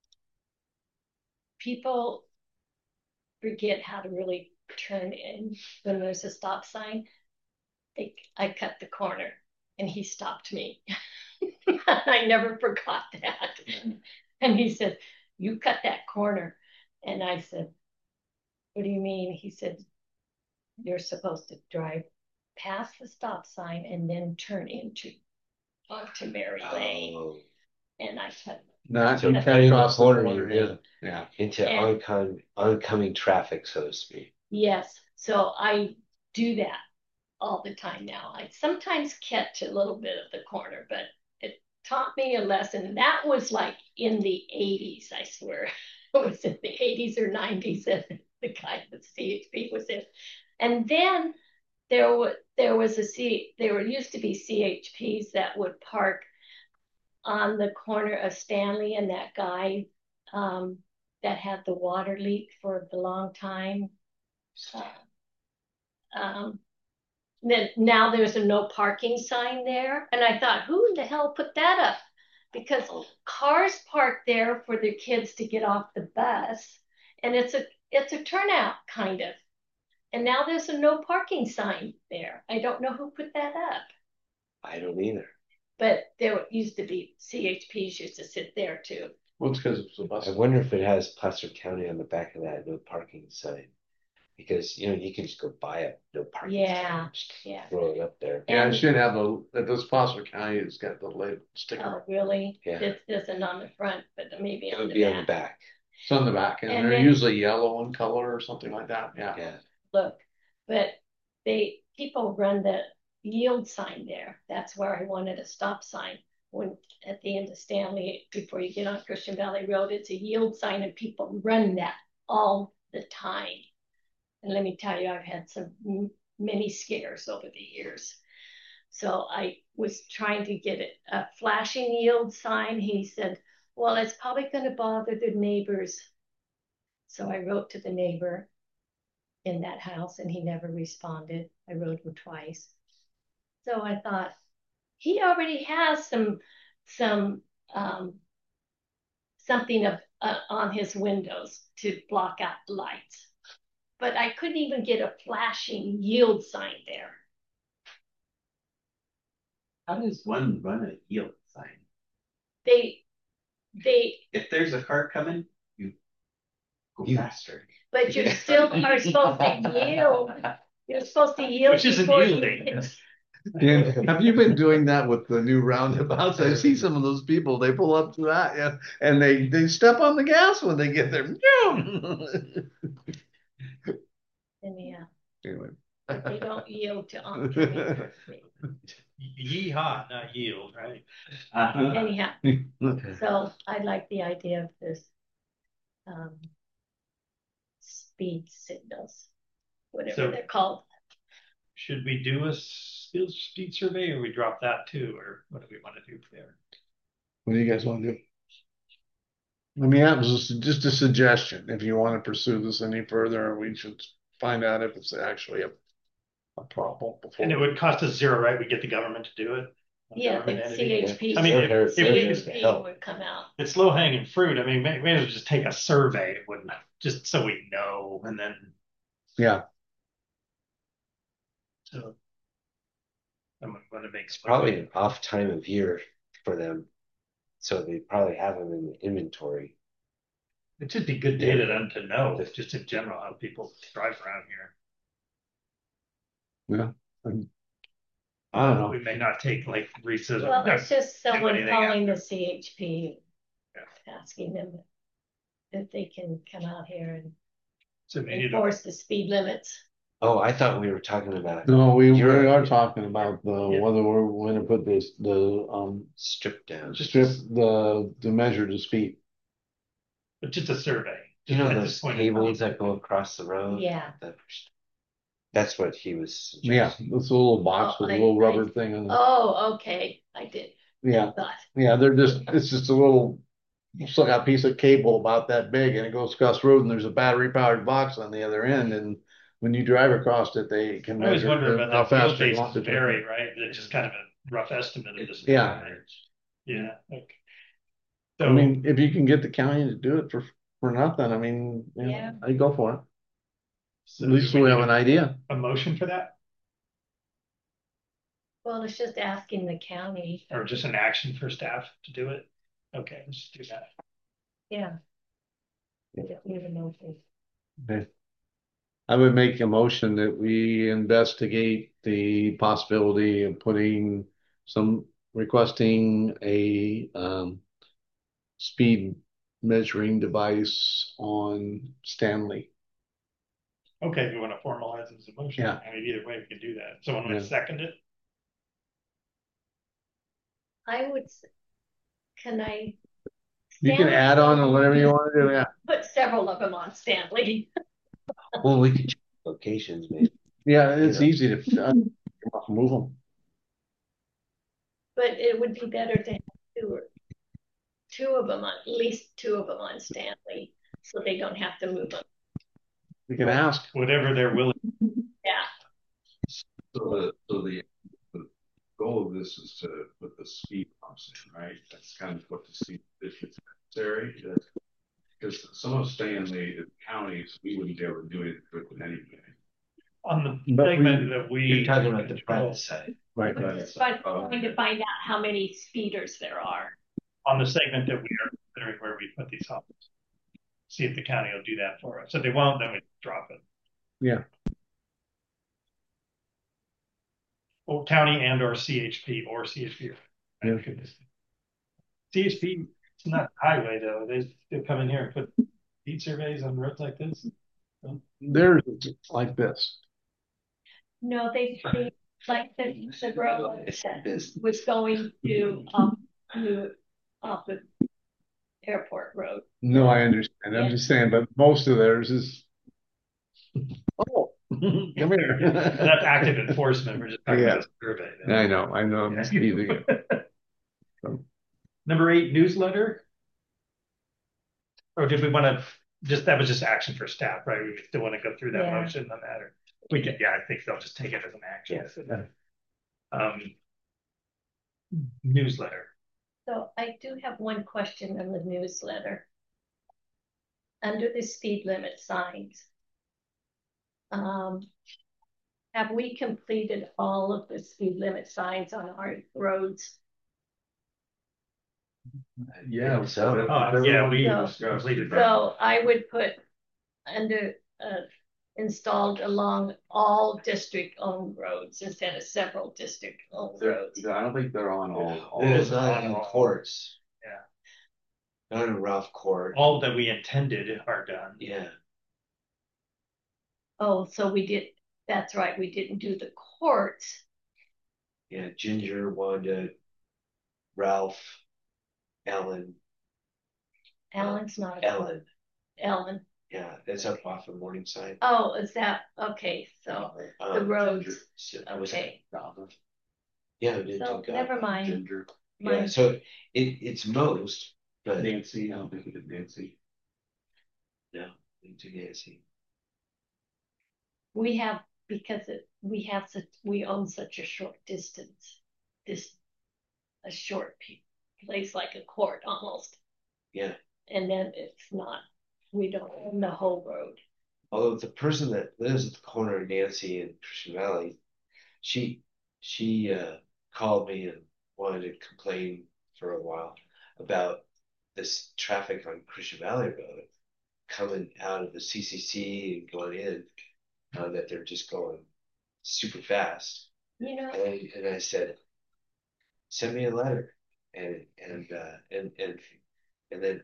C: people forget how to really turn in when there's a stop sign. I cut the corner and he stopped me. I never forgot that. And he said, you cut that corner. And I said, what do you mean? He said, you're supposed to drive past the stop sign and then turn onto Mary Lane.
B: Oh,
C: And I said,
E: Not
B: so
E: you cut
B: right in the
E: across the
B: corner,
E: corner,
B: you're
E: yeah. Yeah.
B: into oncoming traffic, so to speak.
C: yes. So I do that all the time now. I sometimes catch a little bit of the corner, but it taught me a lesson. That was like in the 80s, I swear. It was in the 80s or 90s that the guy that CHP was in. And then there used to be CHPs that would park on the corner of Stanley and that guy that had the water leak for the long time. Then now there's a no parking sign there. And I thought, who the hell put that up? Because cars park there for their kids to get off the bus. And it's a turnout kind of. And now there's a no parking sign there. I don't know who put that up.
B: I don't either.
C: But there used to be CHPs used to sit there too.
E: Well, it's because it's a bus.
B: I wonder if it has Placer County on the back of that no parking sign. Because, you can just go buy a no parking sign.
C: Yeah.
B: Throw it up there.
E: Yeah, it should have this Placer County has got the label sticker.
C: Oh, really?
B: Yeah.
C: This isn't on the front, but maybe
B: It
C: on
B: would
C: the
B: be
C: back.
B: on the back.
E: It's on the back, and they're
C: then,
E: usually yellow in color or something like that. Yeah.
B: Yeah.
C: Look, but people run the yield sign there. That's where I wanted a stop sign. When at the end of Stanley, before you get on Christian Valley Road, it's a yield sign, and people run that all the time. And let me tell you, I've had many scares over the years. So I was trying to get a flashing yield sign. He said, well, it's probably going to bother the neighbors. So I wrote to the neighbor in that house, and he never responded. I wrote him twice. So I thought, he already has something on his windows to block out the lights. But I couldn't even get a flashing yield sign there.
I: How does one run a yield sign?
C: They
I: If there's a car coming, you go faster.
C: But you still are supposed to yield. You're supposed to yield.
F: Which isn't yielding.
E: And have you been doing that with the new roundabouts? I see some of those people, they pull up to that, yeah, and they step on the gas when they get there.
C: Yeah.
E: Anyway.
C: But they don't yield to oncoming.
F: Yeehaw, not yield, right?
C: Anyhow, so I like the idea of this speed signals, whatever they're called.
F: Should we do a speed survey, or we drop that too, or what do we want to do there?
E: What do you guys want to do? I mean, that was just a suggestion. If you want to pursue this any further, we should find out if it's actually a problem before.
F: And it would cost us zero, right? We get the government to do it.
C: Yeah, the CHP.
F: I mean, if
C: CHP would come out.
F: It's low hanging fruit. I mean, maybe as well just take a survey. It wouldn't, just so we know, and then.
E: Yeah.
F: So I'm going to make
B: It's probably an off time of year for them, so they probably have them in the inventory.
F: It should be good data to know, just in general, how people drive around here.
E: Yeah. I don't know.
F: We may not take like Reese's.
C: Well, it's just someone calling the
F: after.
C: CHP, asking them if they can come out here and enforce the speed limits.
B: Oh, I thought we were talking about.
E: No, we are talking about whether we're going to put the
B: strip down,
E: the measure the speed.
F: But just a survey.
B: Those cables that go across the road.
C: Yeah.
B: That's what he was suggesting.
E: Yeah, this little box with a little rubber thing on it.
C: Oh, okay. I did.
E: Yeah. Yeah, it's just a little, still got a piece of cable about that big, and it goes across the road, and there's a battery powered box on the other end, and when you drive across it, they can
F: I always wonder about
E: how
F: that
E: fast
F: field
E: they
F: base
E: want to
F: vary, right? It's just kind of a rough estimate of the speed.
E: Yeah.
F: Yeah. Okay. So,
E: I mean, if you can get the county to do it for nothing, I mean, yeah, I'd go for it.
F: So
E: at least we have an idea.
F: A motion for that?
C: Well, it's just asking the county.
F: Or just an action for staff to do it? Okay, let's do that.
C: Yeah.
E: Okay. I would make a motion that we investigate the possibility of requesting a speed measuring device on Stanley.
F: Okay, if you want to formalize it as a motion,
E: Yeah.
F: I mean, either way, we can do that. Someone want to second it?
C: Can I?
E: You can add on or whatever you want to do, yeah.
C: Put several of them on Stanley.
B: Well, we could change locations, maybe.
E: Yeah, it's easy to move them.
C: But it would be better to have two of them on, at least two of them on Stanley, so they don't have to move them.
E: We can ask.
F: Whatever they're willing.
C: Yeah.
H: So the goal of this is to put the speed bumps in, right? That's kind of what the speed is necessary. Because some of Stanley counties, we wouldn't be able to do it with anything.
F: On the segment that
B: you're talking about the private side,
E: right?
C: Trying to find out how many speeders there are.
F: On the segment that we are considering where we put these up. See if the county will do that for us. If they won't, then we drop it.
E: Yeah.
F: Or county and or CHP. Yeah. CHP, it's not highway though. They come in here and put speed surveys on roads like this.
E: They're like this.
C: No, they like the road was going to up Airport Road.
E: No, I understand. I'm just saying, but most of theirs is. Oh, come here.
F: That's active enforcement. We're just talking about a survey.
E: I know. I'm just teasing you.
F: Number 8, newsletter. Or did we want to that was just action for staff, right? We still want to go through that motion on that, or we could. Yeah, I think they'll just take it as an action. Newsletter.
C: So I do have one question on the newsletter. Under the speed limit signs, have we completed all of the speed limit signs on our roads?
E: Yeah.
B: So
F: we completed that.
C: So I would put under installed along all district-owned roads instead of several district-owned roads.
I: I don't think they're on all.
B: It's not in courts.
F: Yeah.
B: Not in Ralph Court.
F: All that we intended are done.
B: Yeah.
C: Oh, so we did. That's right. We didn't do the courts.
B: Yeah, Ginger, Wanda, Ralph, Ellen.
C: Ellen's not.
B: Ellen.
C: Ellen.
B: Yeah, it's up off of Morningside.
C: Oh, is that okay? So the roads. Okay.
B: Yeah, we did.
C: So never mind.
B: Ginger. Yeah, so it's most, but
H: Nancy, I don't think we did Nancy.
B: No, we did Nancy.
C: We have we own such a short distance. A short place like a court almost.
B: Yeah.
C: And then it's not. We don't own the whole road.
B: Although the person that lives at the corner of Nancy and Christian Valley, she called me and wanted to complain for a while about this traffic on Christian Valley Road coming out of the CCC and going in, that they're just going super fast.
C: You know.
B: And I said, send me a letter, and then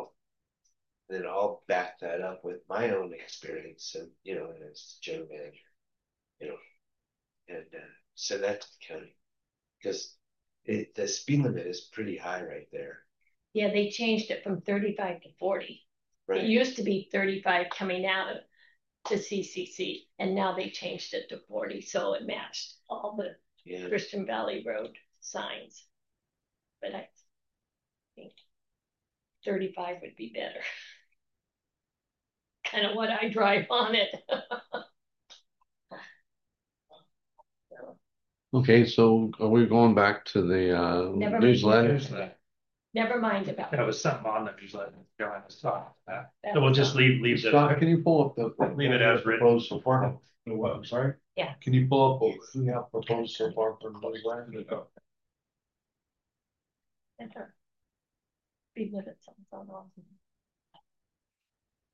B: I'll back that up with my own experience, and as general manager, and send that to the county, because the speed limit is pretty high right there.
C: Yeah, they changed it from 35 to 40. Right. It used to be 35 coming out of the CCC, and now they changed it to 40, so it matched all the Christian Valley Road signs. But I think 35 would be better. Kind of what I drive on it.
E: Okay, so are we going back to the newsletter?
C: Never mind about
F: that. Was something on the newsletter. John was talking about. So we'll just leave
E: Scott, can you pull up
F: leave it as written.
E: Proposed so far?
H: What? I'm sorry.
C: Yeah.
E: Can you pull up what we have proposed so far for newsletter?
C: Speed limit signs on all.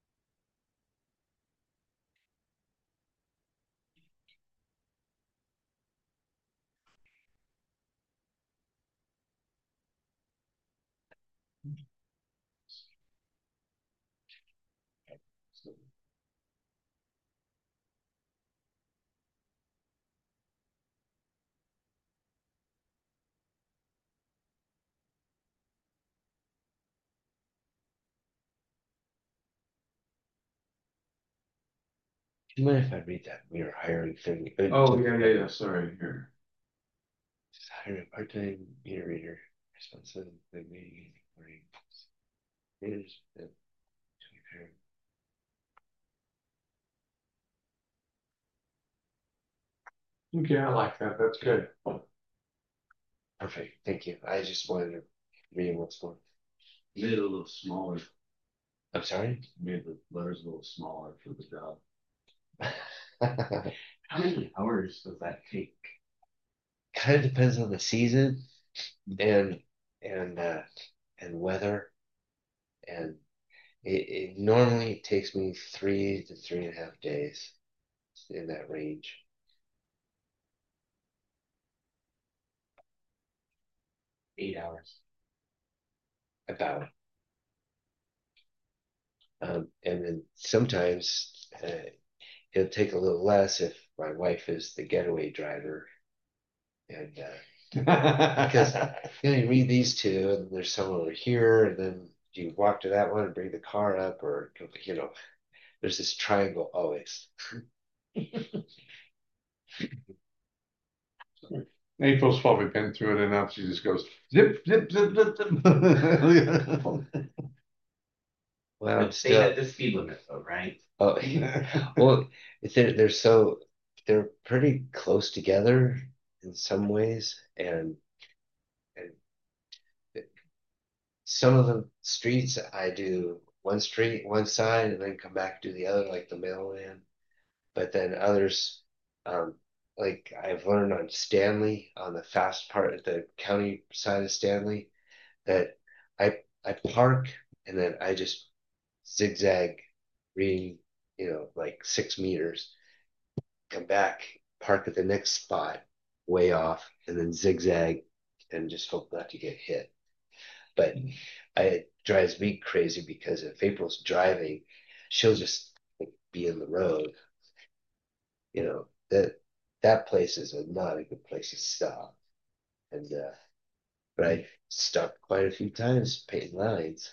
B: Do you mind if I read that? We are hiring thing.
H: Oh, yeah. Sorry. Here.
B: Just hire a part-time meter reader. Responsible for meeting and recording. Meters,
E: Okay, I like that. That's good.
B: perfect. Thank you. I just wanted to read what's more.
H: Made it a little smaller.
B: I'm sorry?
H: Made the letters a little smaller for the job.
I: How many hours does that take?
B: Kind of depends on the season and and uh, and weather. And it normally takes me 3 to 3.5 days in that range.
I: 8 hours.
B: About. And then sometimes it'll take a little less if my wife is the getaway driver. And because you read these two, and there's some over here, and then you walk to that one and bring the car up, or there's this triangle always.
E: April's probably been through it enough. She just goes zip, zip, zip, zip, zip.
B: Well,
I: But stay at the speed limit though, right?
B: oh, well, they're pretty close together in some ways, and some of the streets I do one street, one side, and then come back to the other, like the mailman. But then others, um, like I've learned on Stanley, on the fast part, the county side of Stanley, that I park and then I just zigzag, reading, like 6 meters, come back, park at the next spot, way off, and then zigzag, and just hope not to get hit. But it drives me crazy because if April's driving, she'll just like, be in the road. That place is not a good place to stop. And but I stopped quite a few times painting lines.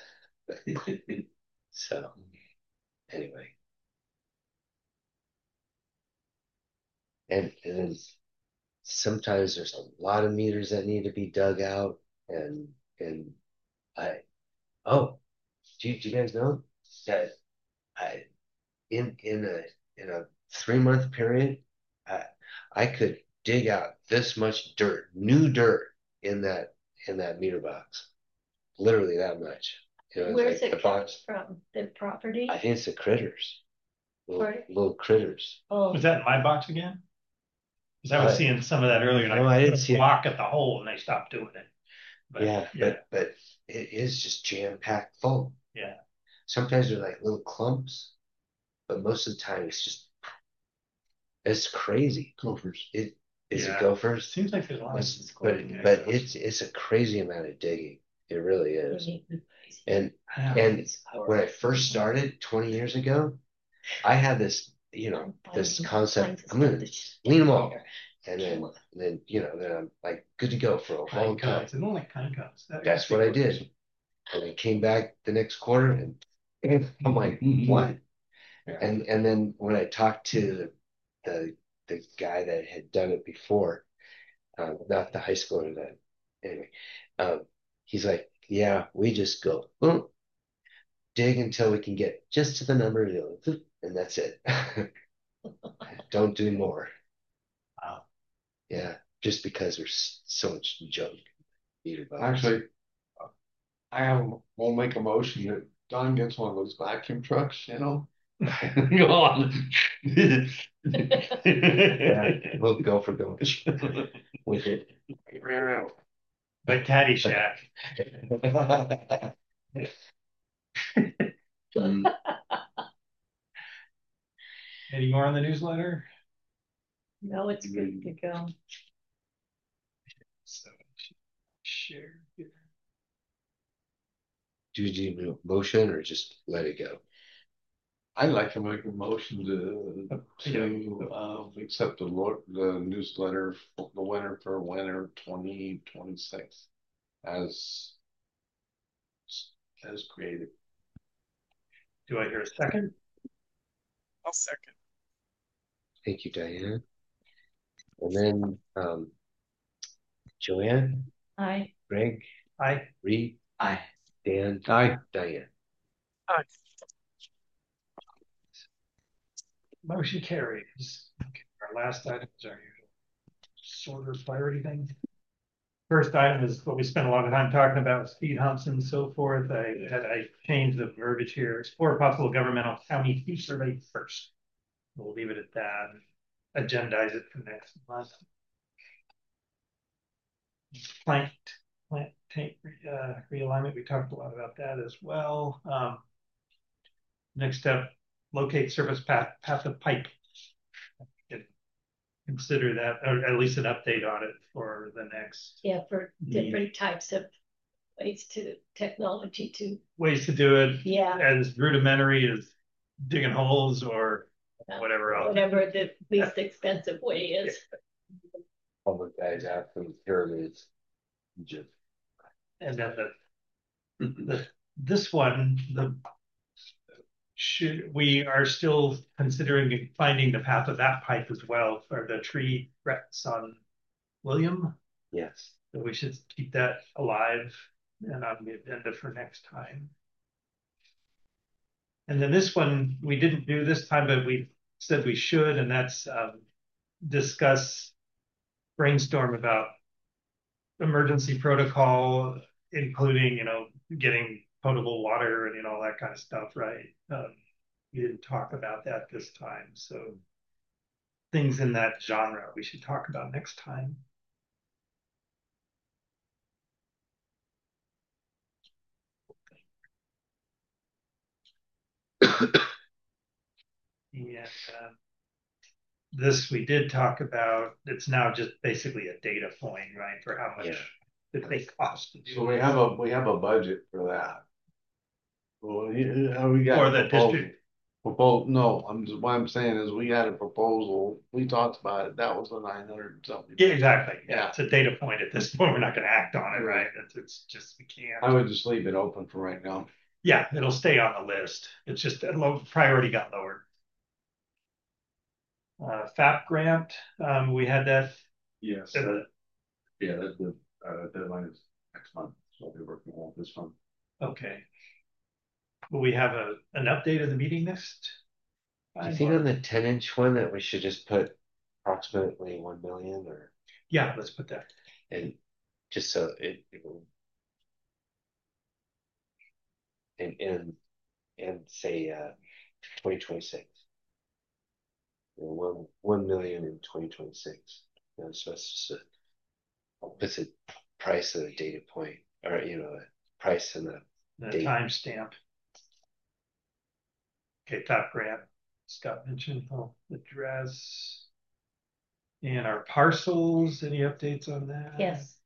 B: So anyway, and then sometimes there's a lot of meters that need to be dug out, and I oh, do you guys know that I in a 3 month period, I I could dig out this much dirt, new dirt in that meter box, literally that much.
C: Where's
B: like
C: it
B: the
C: come
B: box.
C: from? The property?
B: I think it's the critters,
C: Or-
B: little critters.
C: Oh,
F: Was that in my box again? Because I was seeing some of that earlier, and
B: no, I
F: I
B: didn't
F: put
B: see
F: a
B: it.
F: block at the hole, and they stopped doing it. But
B: Yeah, but it is just jam packed full.
F: yeah.
B: Sometimes they're like little clumps, but most of the time it's crazy.
E: Gophers.
B: Is
F: Yeah.
B: it gophers?
F: Seems like there's a lot of
B: But it's a crazy amount of digging. It really is. And when I first started 20 years ago, I had this concept. I'm gonna clean them all, and then then I'm like good to go for a long time.
F: I don't like pine cones.
B: That's what I did. And I came back the next quarter, and I'm like, what? And then when I talked to the guy that had done it before, not the high schooler that anyway, he's like, yeah, we just go dig until we can get just to the number of and that's it. Don't do more.
F: Wow.
B: Yeah, just because there's so much junk.
E: Actually, we'll make a motion that Don gets one of those vacuum trucks, Go on.
B: Yeah, we'll go for gosh with it.
F: Like Caddyshack. Any more on the newsletter?
C: no, it's good to go.
F: So share here.
B: do you do a motion or just let it go?
E: I'd like to make a motion to accept the newsletter, the winter for winter 2026 as created.
F: Do I hear a second?
D: I'll second.
B: Thank you, Diane. And then Joanne?
C: Aye.
B: Greg?
F: Aye.
B: Reed?
I: Aye.
B: Dan?
E: Aye.
B: Diane?
D: Aye.
F: Motion carries. Okay, our last item is our usual sort of priority thing. First item is what we spent a lot of time talking about, speed humps and so forth. I changed the verbiage here. Explore possible governmental county fee survey first. We'll leave it at that. Agendize it for next month. Plant tank realignment. We talked a lot about that as well. Next step, locate service path of pipe. Consider that, or at least an update on it for the next.
C: Yeah, for different types of ways to
F: ways to do it.
C: Yeah.
F: As rudimentary as digging holes or whatever else.
C: Whatever the least expensive way is.
B: Public guys out from the pyramids.
F: And then this one, we are still considering finding the path of that pipe as well for the tree threats on William.
B: Yes.
F: So we should keep that alive and on the agenda for next time. And then this one we didn't do this time, but we said we should, and that's brainstorm about emergency protocol, including, getting potable water and, all that kind of stuff, right? We didn't talk about that this time. So things in that genre we should talk about next time. And this we did talk about. It's now just basically a data point, right, for how much it may cost to do.
E: So we have a budget for that. Well, we got
F: for the district.
E: No, what I'm saying is we had a proposal. We talked about it. That was the 900 something.
F: Yeah, exactly. Yeah, it's a data point at this point. We're not going to act on it, right? It's just we can't.
E: I would just leave it open for right now.
F: Yeah, it'll stay on the list. It's just a low priority got lowered. FAP grant, we had that.
H: Yes. The deadline is next month, so I'll be working on this month.
F: Okay. Will we have an update of the meeting next?
B: Do you think on the 10-inch one that we should just put approximately 1 million or?
F: Yeah, let's put that.
B: And just so it will. And say 2026. 1 million in 2026. So it's just what's the price of the data point, or the price and the
F: timestamp. Okay, top grant. Scott mentioned address. And our parcels, any updates on that?
C: Yes.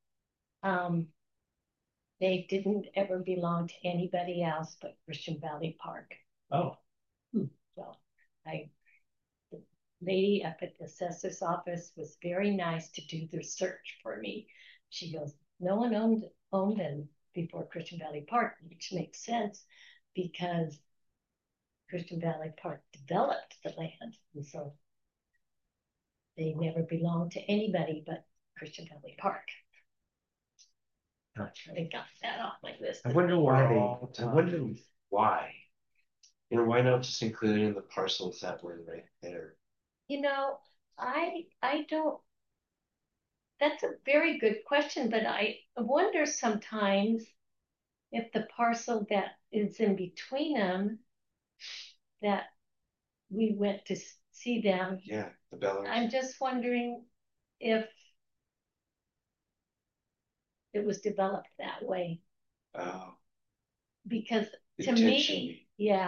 C: They didn't ever belong to anybody else but Christian Valley Park.
F: Oh.
C: So the lady up at the assessor's office was very nice to do their search for me. She goes, no one owned them before Christian Valley Park, which makes sense because Christian Valley Park developed the land. And so they never belonged to anybody but Christian Valley Park. I got that off my list.
B: I wonder why. Why not just include it in the parcels that were right there?
C: I don't. That's a very good question, but I wonder sometimes if the parcel that is in between them, that we went to see them.
B: Yeah, the Bellers.
C: I'm just wondering if it was developed that way.
B: Oh.
C: Because to me,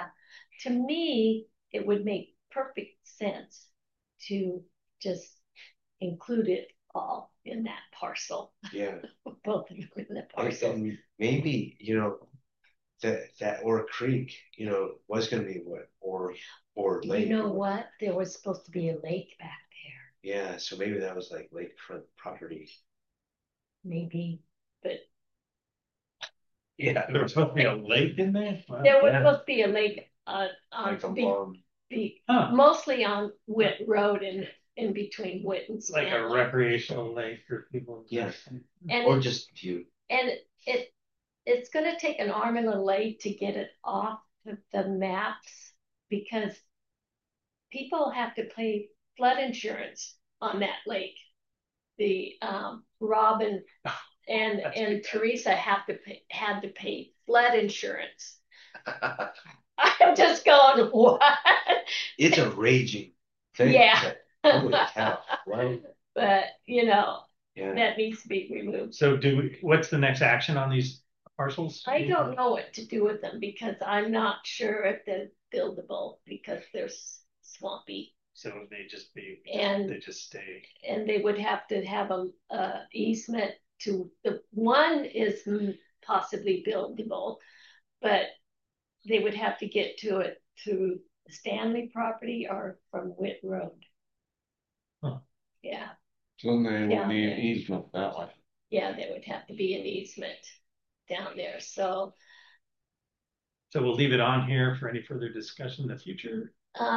C: it would make perfect sense to just include it all in that parcel.
B: Yeah.
C: Both of them in the parcel.
B: And maybe, that or creek, was going to be what or lake.
C: You know what? There was supposed to be a lake back there.
B: Yeah, so maybe that was like lakefront property.
C: Maybe, but
F: yeah, there was supposed to be a lake in there. Wow.
C: there was supposed to be a lake
B: Like a long,
C: mostly on Witt Road and in between Witt and
F: like a
C: Stanley.
F: recreational lake for people.
B: Yeah.
C: And
B: or just view.
C: And it's going to take an arm and a leg to get it off the maps because people have to pay flood insurance on that lake. The Robin and Teresa had to pay flood insurance. I'm just going, what?
B: It's a raging thing.
C: Yeah.
B: Holy cow. Wow.
C: But
B: Yeah.
C: that needs to be removed.
F: So what's the next action on these parcels?
C: I don't know what to do with them because I'm not sure if they're buildable because they're swampy.
F: So they just stay.
C: And they would have to have a easement to the one is possibly buildable, but they would have to get to it through the Stanley property or from Witt Road.
F: Huh.
C: Yeah.
E: So they would need an easement that way.
C: Yeah, there would have to be an easement down there. So
F: we'll leave it on here for any further discussion in the future.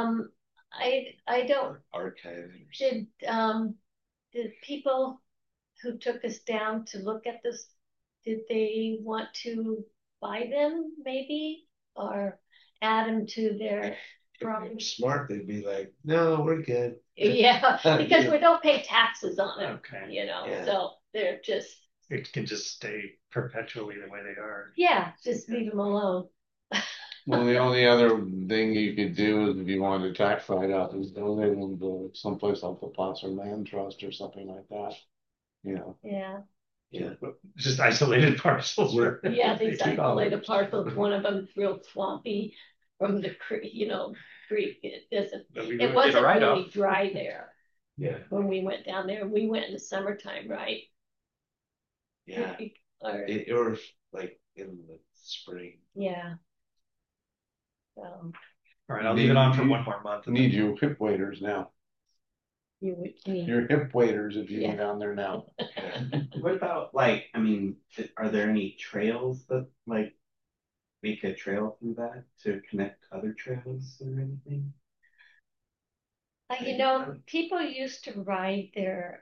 C: I don't
B: archive.
C: Did people who took us down to look at this, did they want to buy them maybe or add them to their property?
B: Smart, they'd be like, no, we're good.
C: Yeah, because we don't pay taxes on them.
F: Okay.
C: So they're just.
F: It can just stay perpetually the way they are.
C: Yeah, just leave them alone.
E: Well, the only other thing you could do is if you wanted to tax write out is donate them to someplace like the Placer Land Trust or something like that.
C: Yeah.
B: Yeah.
F: Just isolated parcels.
C: Yeah, these isolated parcels. One of them real swampy from the creek, creek. It wasn't really dry there.
B: Yeah.
C: When we went down there, we went in the summertime, right?
B: Yeah. Or like in the spring.
C: Yeah.
F: All right, I'll leave it on for one more month.
E: Need your hip waders now. Your hip waders if you go down there now.
I: What about are there any trails that make a trail through that to connect other trails or anything?
C: People used to ride their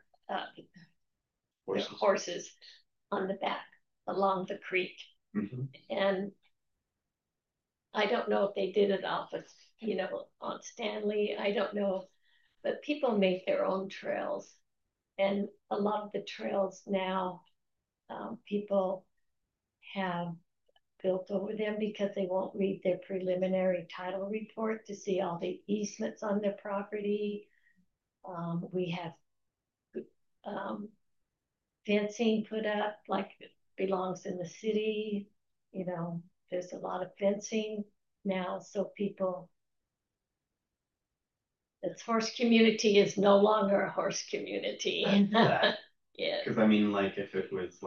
C: horses on the back along the creek.
I: Mm-hmm.
C: And I don't know if they did it off of, on Stanley. I don't know. But people make their own trails. And a lot of the trails now, people have built over them because they won't read their preliminary title report to see all the easements on their property. We have fencing put up like it belongs in the city. There's a lot of fencing now, so people. This horse community is no longer a horse community. Yeah.
I: Because if it was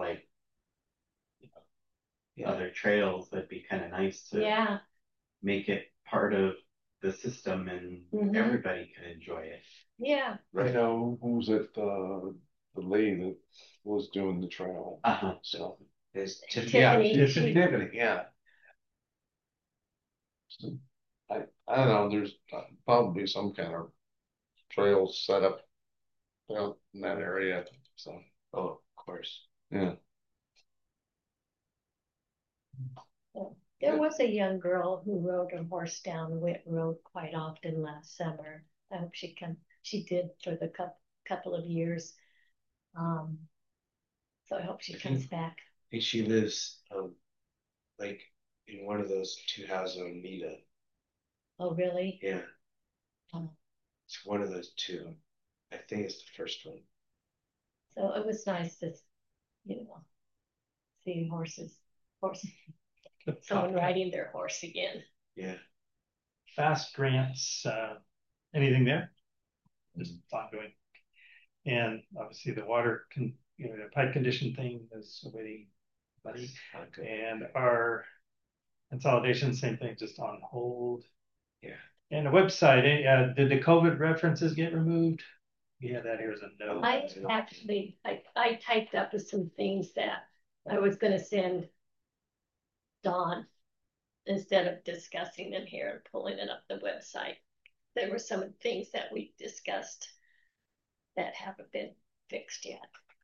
I: other trails, that'd be kind of nice to make it part of the system and everybody can enjoy it.
C: Yeah.
E: Right now, who's at the lady that was doing the trail?
B: So there's
C: Tiffany.
E: Tiffany, yeah. So, I don't know. There's probably some kind of trail set up in that area. So,
B: of course,
E: yeah.
C: There was a young girl who rode a horse down Witt Road quite often last summer. I hope she did for the couple of years. So I hope she comes back.
B: I think she lives in one of those two houses on Mita.
C: Oh, really?
B: Yeah. It's one of those two. I think it's the first one.
C: So it was nice to, see horses. Someone riding their horse again.
B: Yeah.
F: Fast grants, anything there? Just ongoing. And obviously the water the pipe condition thing is awaiting money. And our Consolidation, same thing, just on hold.
B: Yeah.
F: And the website, did the COVID references get removed? Yeah, that here is a note.
C: I typed up some things that I was gonna send Dawn instead of discussing them here and pulling it up the website. There were some things that we discussed that haven't been fixed yet.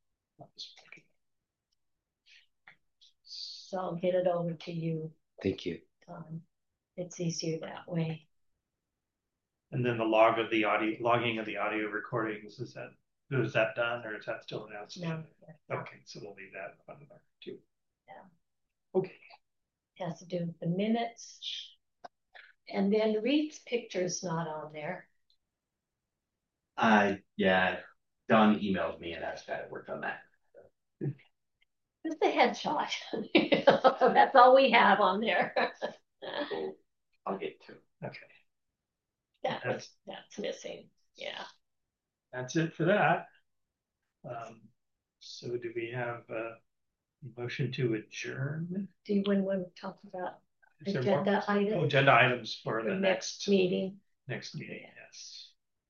C: So I'll get it over to you.
B: Thank you.
C: It's easier that way.
F: And then the logging of the audio recordings, is that done, or is that still announced?
C: No.
F: Okay, so we'll leave that on there too.
C: Yeah. Okay. Has to do with the minutes. And then Reed's picture's not on there.
I: Yeah, Don emailed me and asked how to work on that.
C: Just a headshot. That's all we have on there.
I: I'll get to it.
F: Okay.
C: That's missing. Yeah.
F: That's it for that. So do we have a motion to adjourn?
C: Do you want to talk about agenda items?
F: Oh, agenda items for the
C: next meeting.
F: Next meeting, yes.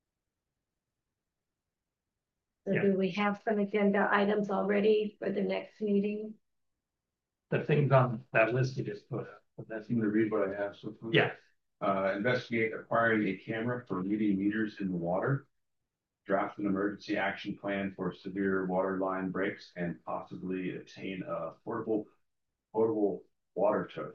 C: So do we have some agenda items already for the next meeting?
F: The things on that list you just put up.
H: That's going to read what I have. So
F: yeah.
H: Investigate acquiring a camera for reading meters in the water. Draft an emergency action plan for severe water line breaks and possibly obtain a portable water tow.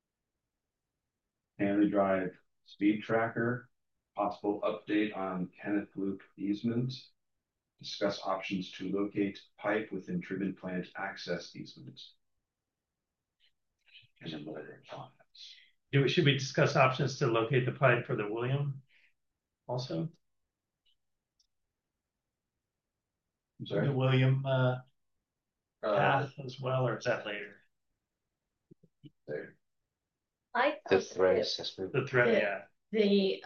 H: Family Drive speed tracker. Possible update on Kenneth Loop easement. Discuss options to locate pipe within treatment plant access easements. And then whatever comments.
F: Should we discuss options to locate the pipe for the William also?
H: I'm sorry?
F: The William path as well, or is that later?
B: There.
C: I
B: The threat assessment.
F: The threat, yeah.
C: The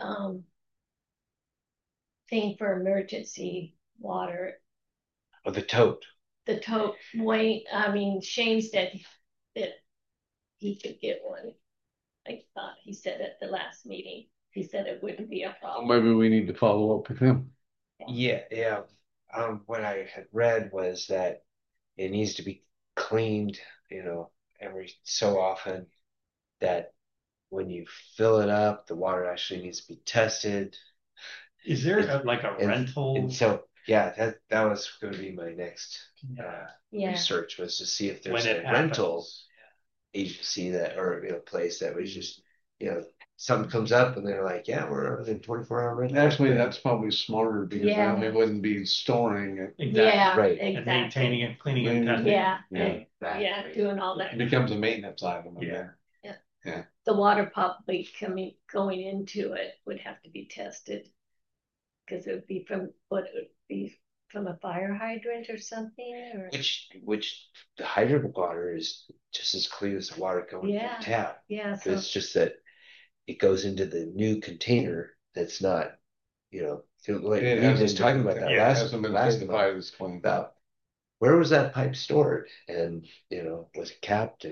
C: thing for emergency water.
B: Oh, the tote.
C: The tote. Wayne, Shane said that he could get one. I thought he said at the last meeting. He said it wouldn't be a problem.
E: Maybe we need to follow up with him.
B: Yeah. What I had read was that it needs to be cleaned, every so often. That when you fill it up, the water actually needs to be tested.
F: Is there a rental?
B: And so, yeah, that was going to be my next research, was to see if there's a rental agency that, or place that was just, something comes up and they're like, yeah, we're within 24-hour rental.
E: Actually, that's probably smarter because then they wouldn't be storing it.
F: Exactly.
C: Yeah,
B: right.
C: Exactly.
F: And maintaining it, cleaning it, testing.
C: Yeah, doing all that.
E: It becomes a maintenance item.
C: Yeah. The water probably going into it would have to be tested because it would be from a fire hydrant or something, or
B: which the hydrant water is just as clean as the water going from the tap.
C: Yeah, so
B: it's just that it goes into the new container that's not, like I was talking about that last month about where was that pipe stored, and was it capped?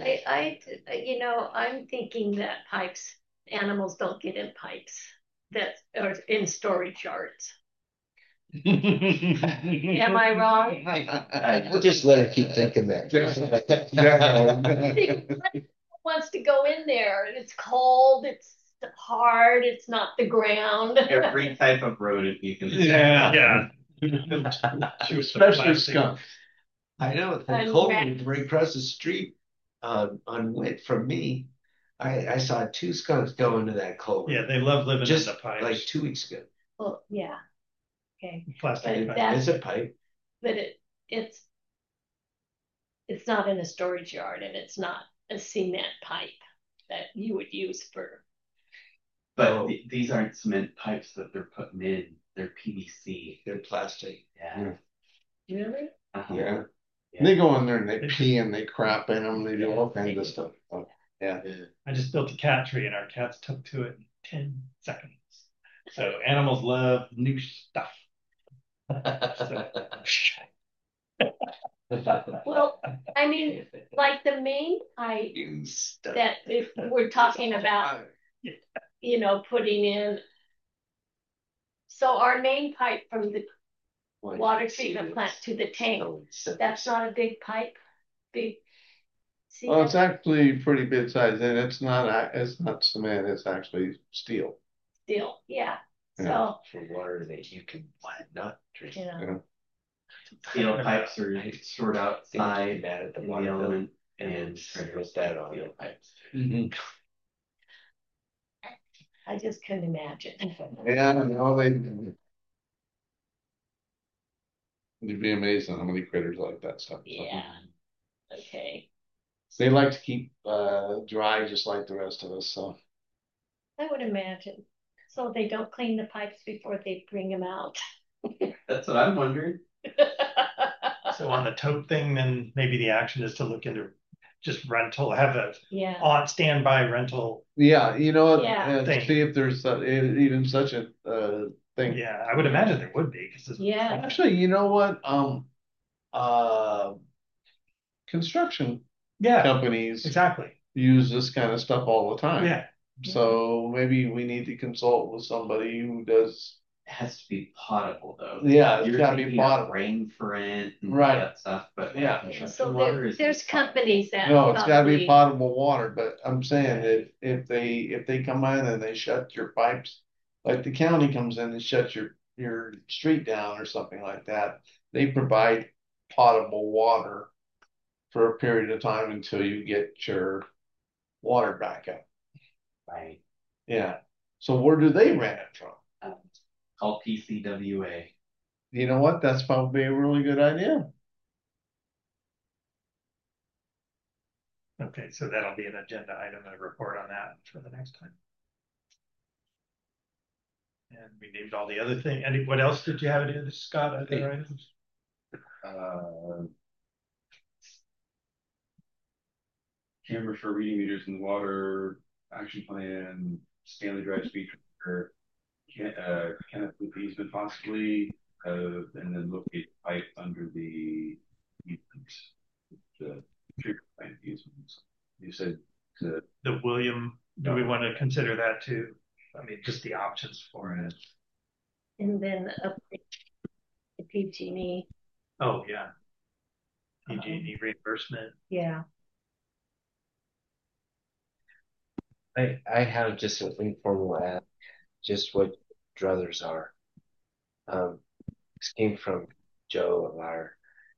C: I'm thinking that animals don't get in pipes that are in storage yards. Am I wrong?
B: I'll just let her keep thinking that.
C: Wants to go in there, and it's cold, it's hard, it's not the ground.
I: Every type of rodent you can.
F: Yeah.
E: Especially skunk.
B: I know. The cold right across the street on Witt from me, I saw 2 skunks go into that culvert.
F: Yeah, they love living
B: just
F: in the pipes.
B: like 2 weeks ago.
C: Well, yeah. Okay.
F: Plastic pipe.
B: It's a pipe.
C: But it's not in a storage yard, and it's not a cement pipe that you would use for.
I: But these aren't cement pipes that they're putting in. They're PVC.
B: They're plastic.
I: Yeah.
C: Really?
E: Yeah. They go in there and they pee and they crap in them. They do all kinds of stuff.
B: Yeah.
F: I just built a cat tree, and our cats took to it in 10 seconds. So animals love new stuff.
C: Well, I mean, like the main pipe that if we're talking about, putting in. So our main pipe from the water treatment plant to the tank, that's not a big pipe, big. See
E: Well, it's actually pretty big size, and it's not cement, it's actually steel.
C: Steel, yeah.
E: Yeah.
C: So
B: For water that you can not drink.
E: Yeah.
I: Steel pipes are stored outside
B: That at the
I: in
B: water
I: the
B: bill
I: element
B: and put that on
I: steel pipes.
E: Mhm.
C: I just couldn't imagine.
E: Yeah, no, you'd be amazed at how many critters like that stuff.
C: Yeah. Okay.
E: They like to keep dry just like the rest of us, so.
C: I would imagine. So they don't clean the pipes before they bring them out.
I: That's what I'm wondering.
F: So on the tote thing, then maybe the action is to look into just rental, have a
C: Yeah.
F: on standby rental.
E: Yeah,
C: Yeah.
E: see if there's even such a thing.
F: Yeah, I would imagine there would be.
C: Yeah.
E: Actually, you know what? Construction
F: Yeah,
E: companies
F: exactly.
E: use this kind of stuff all the time.
F: Yeah.
E: So maybe we need to consult with somebody who does.
I: It has to be potable though.
E: Yeah, it's
I: You're
E: gotta be
I: taking out
E: potable.
I: rain for it and
E: Right.
I: that stuff, but
E: Yeah.
C: So
I: water
C: there's companies that
E: No, it's gotta be
C: probably.
E: potable water, but I'm saying that if they come in and they shut your pipes, like the county comes in and shuts your street down or something like that, they provide potable water for a period of time until you get your water back up.
I: Right.
E: Yeah. So where do they rent it from?
I: Called PCWA.
E: You know what? That's probably a really good idea.
F: Okay, so that'll be an agenda item and a report on that for the next time. And we named all the other things. And what else did you have to do, Scott? Other items?
H: Cameras for reading meters in the water, action plan, Stanley Drive speed tracker, Kenneth Loop easement possibly, and then locate pipe under the easements, the treatment plant easements. You said
F: the William, do we want to consider that too? I mean, just the options for it.
C: And then update the PG&E.
F: Oh, yeah. PG&E reimbursement.
C: Yeah.
B: I have just an informal ad, just what druthers are. This came from Joe Meyer,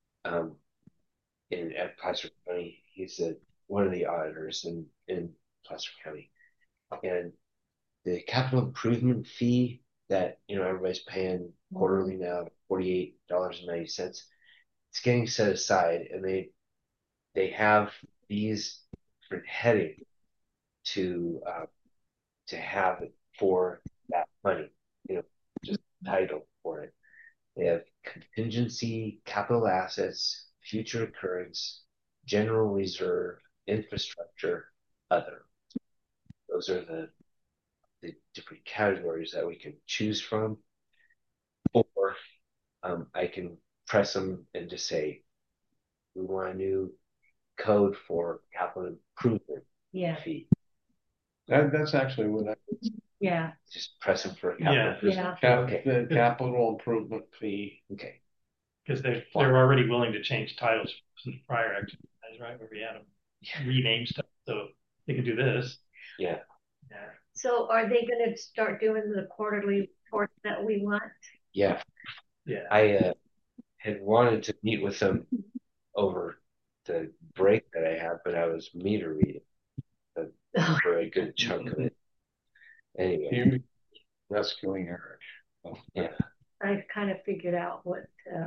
B: at Placer County. He's one of the auditors in Placer County, and the capital improvement fee that everybody's paying quarterly now, $48.90. It's getting set aside, and they have these different heading to have it for that money, just title for it. They have contingency, capital assets, future occurrence, general reserve, infrastructure, other. Those are the different categories that we can choose from. Or I can press them and just say, we want a new code for capital improvement fee.
E: That's actually what I
C: Yeah.
B: Just press them for a capital improvement.
E: the capital improvement fee.
B: Okay.
F: Because they're already willing to change titles from prior exercise, right? Where we had them rename stuff, so they can do this.
B: Yeah.
F: Yeah.
C: So are they going to start doing the quarterly report that we want?
B: Yeah.
F: Yeah.
B: I had wanted to meet with them over the break that I had, but I was meter reading for a good chunk of it. Anyway,
E: rescuing Eric.
B: Oh, yeah.
C: I kind of figured out what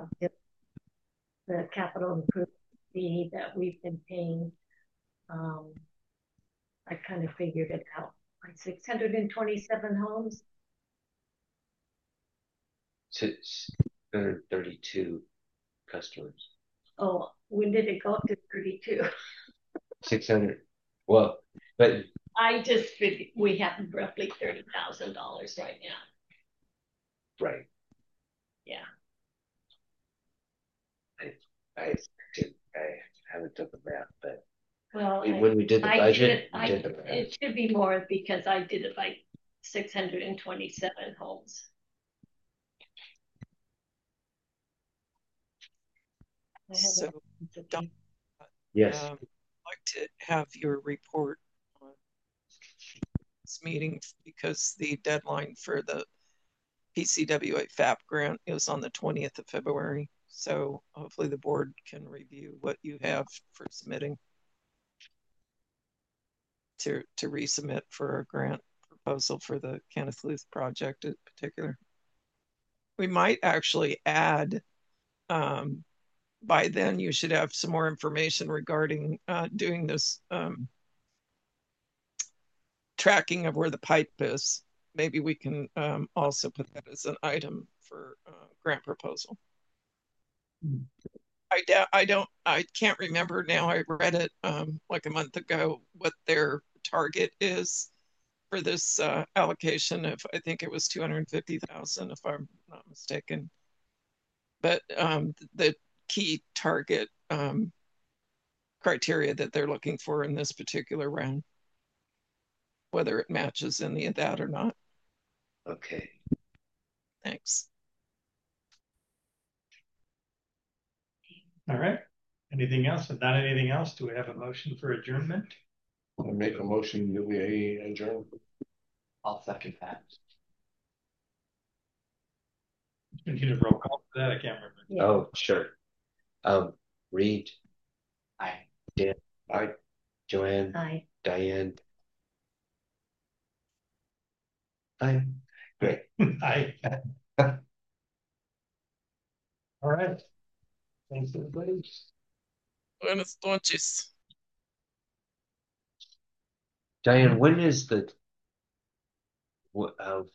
C: the capital improvement fee that we've been paying. I kind of figured it out. Like 627 homes.
B: 632 customers.
C: Oh, when did it go up to 32?
B: 600. Well, but
C: I just figured we have roughly $30,000 right now.
B: Right.
C: Yeah.
B: I I haven't done the math, but
C: Well,
B: when we did the budget, we did the math.
C: it should be more because I did it like 627 homes.
D: So, Don,
B: Yes.
D: I'd like to have your report on this meeting because the deadline for the PCWA FAP grant is on the 20th of February. So hopefully the board can review what you have for submitting to resubmit for a grant proposal for the Kenneth Luth project in particular. We might actually add, by then you should have some more information regarding doing this tracking of where the pipe is. Maybe we can also put that as an item for grant proposal. I can't remember now. I read it like a month ago what their target is for this allocation. If I think it was 250,000, if I'm not mistaken. But the key target criteria that they're looking for in this particular round, whether it matches any of that or not.
B: Okay.
D: Thanks.
F: All right. Anything else? If not anything else, do we have a motion for adjournment?
E: I make a motion that we adjourn.
I: I'll second that.
F: We need a roll call for that. I can't remember.
C: Yeah.
B: Oh, sure. Reed.
I: Aye.
B: Dan.
E: Aye.
B: Joanne.
C: Aye.
B: Diane. Aye. Great.
F: Aye. All right. Thanks, everybody.
D: Buenas noches.
B: Diane, when is the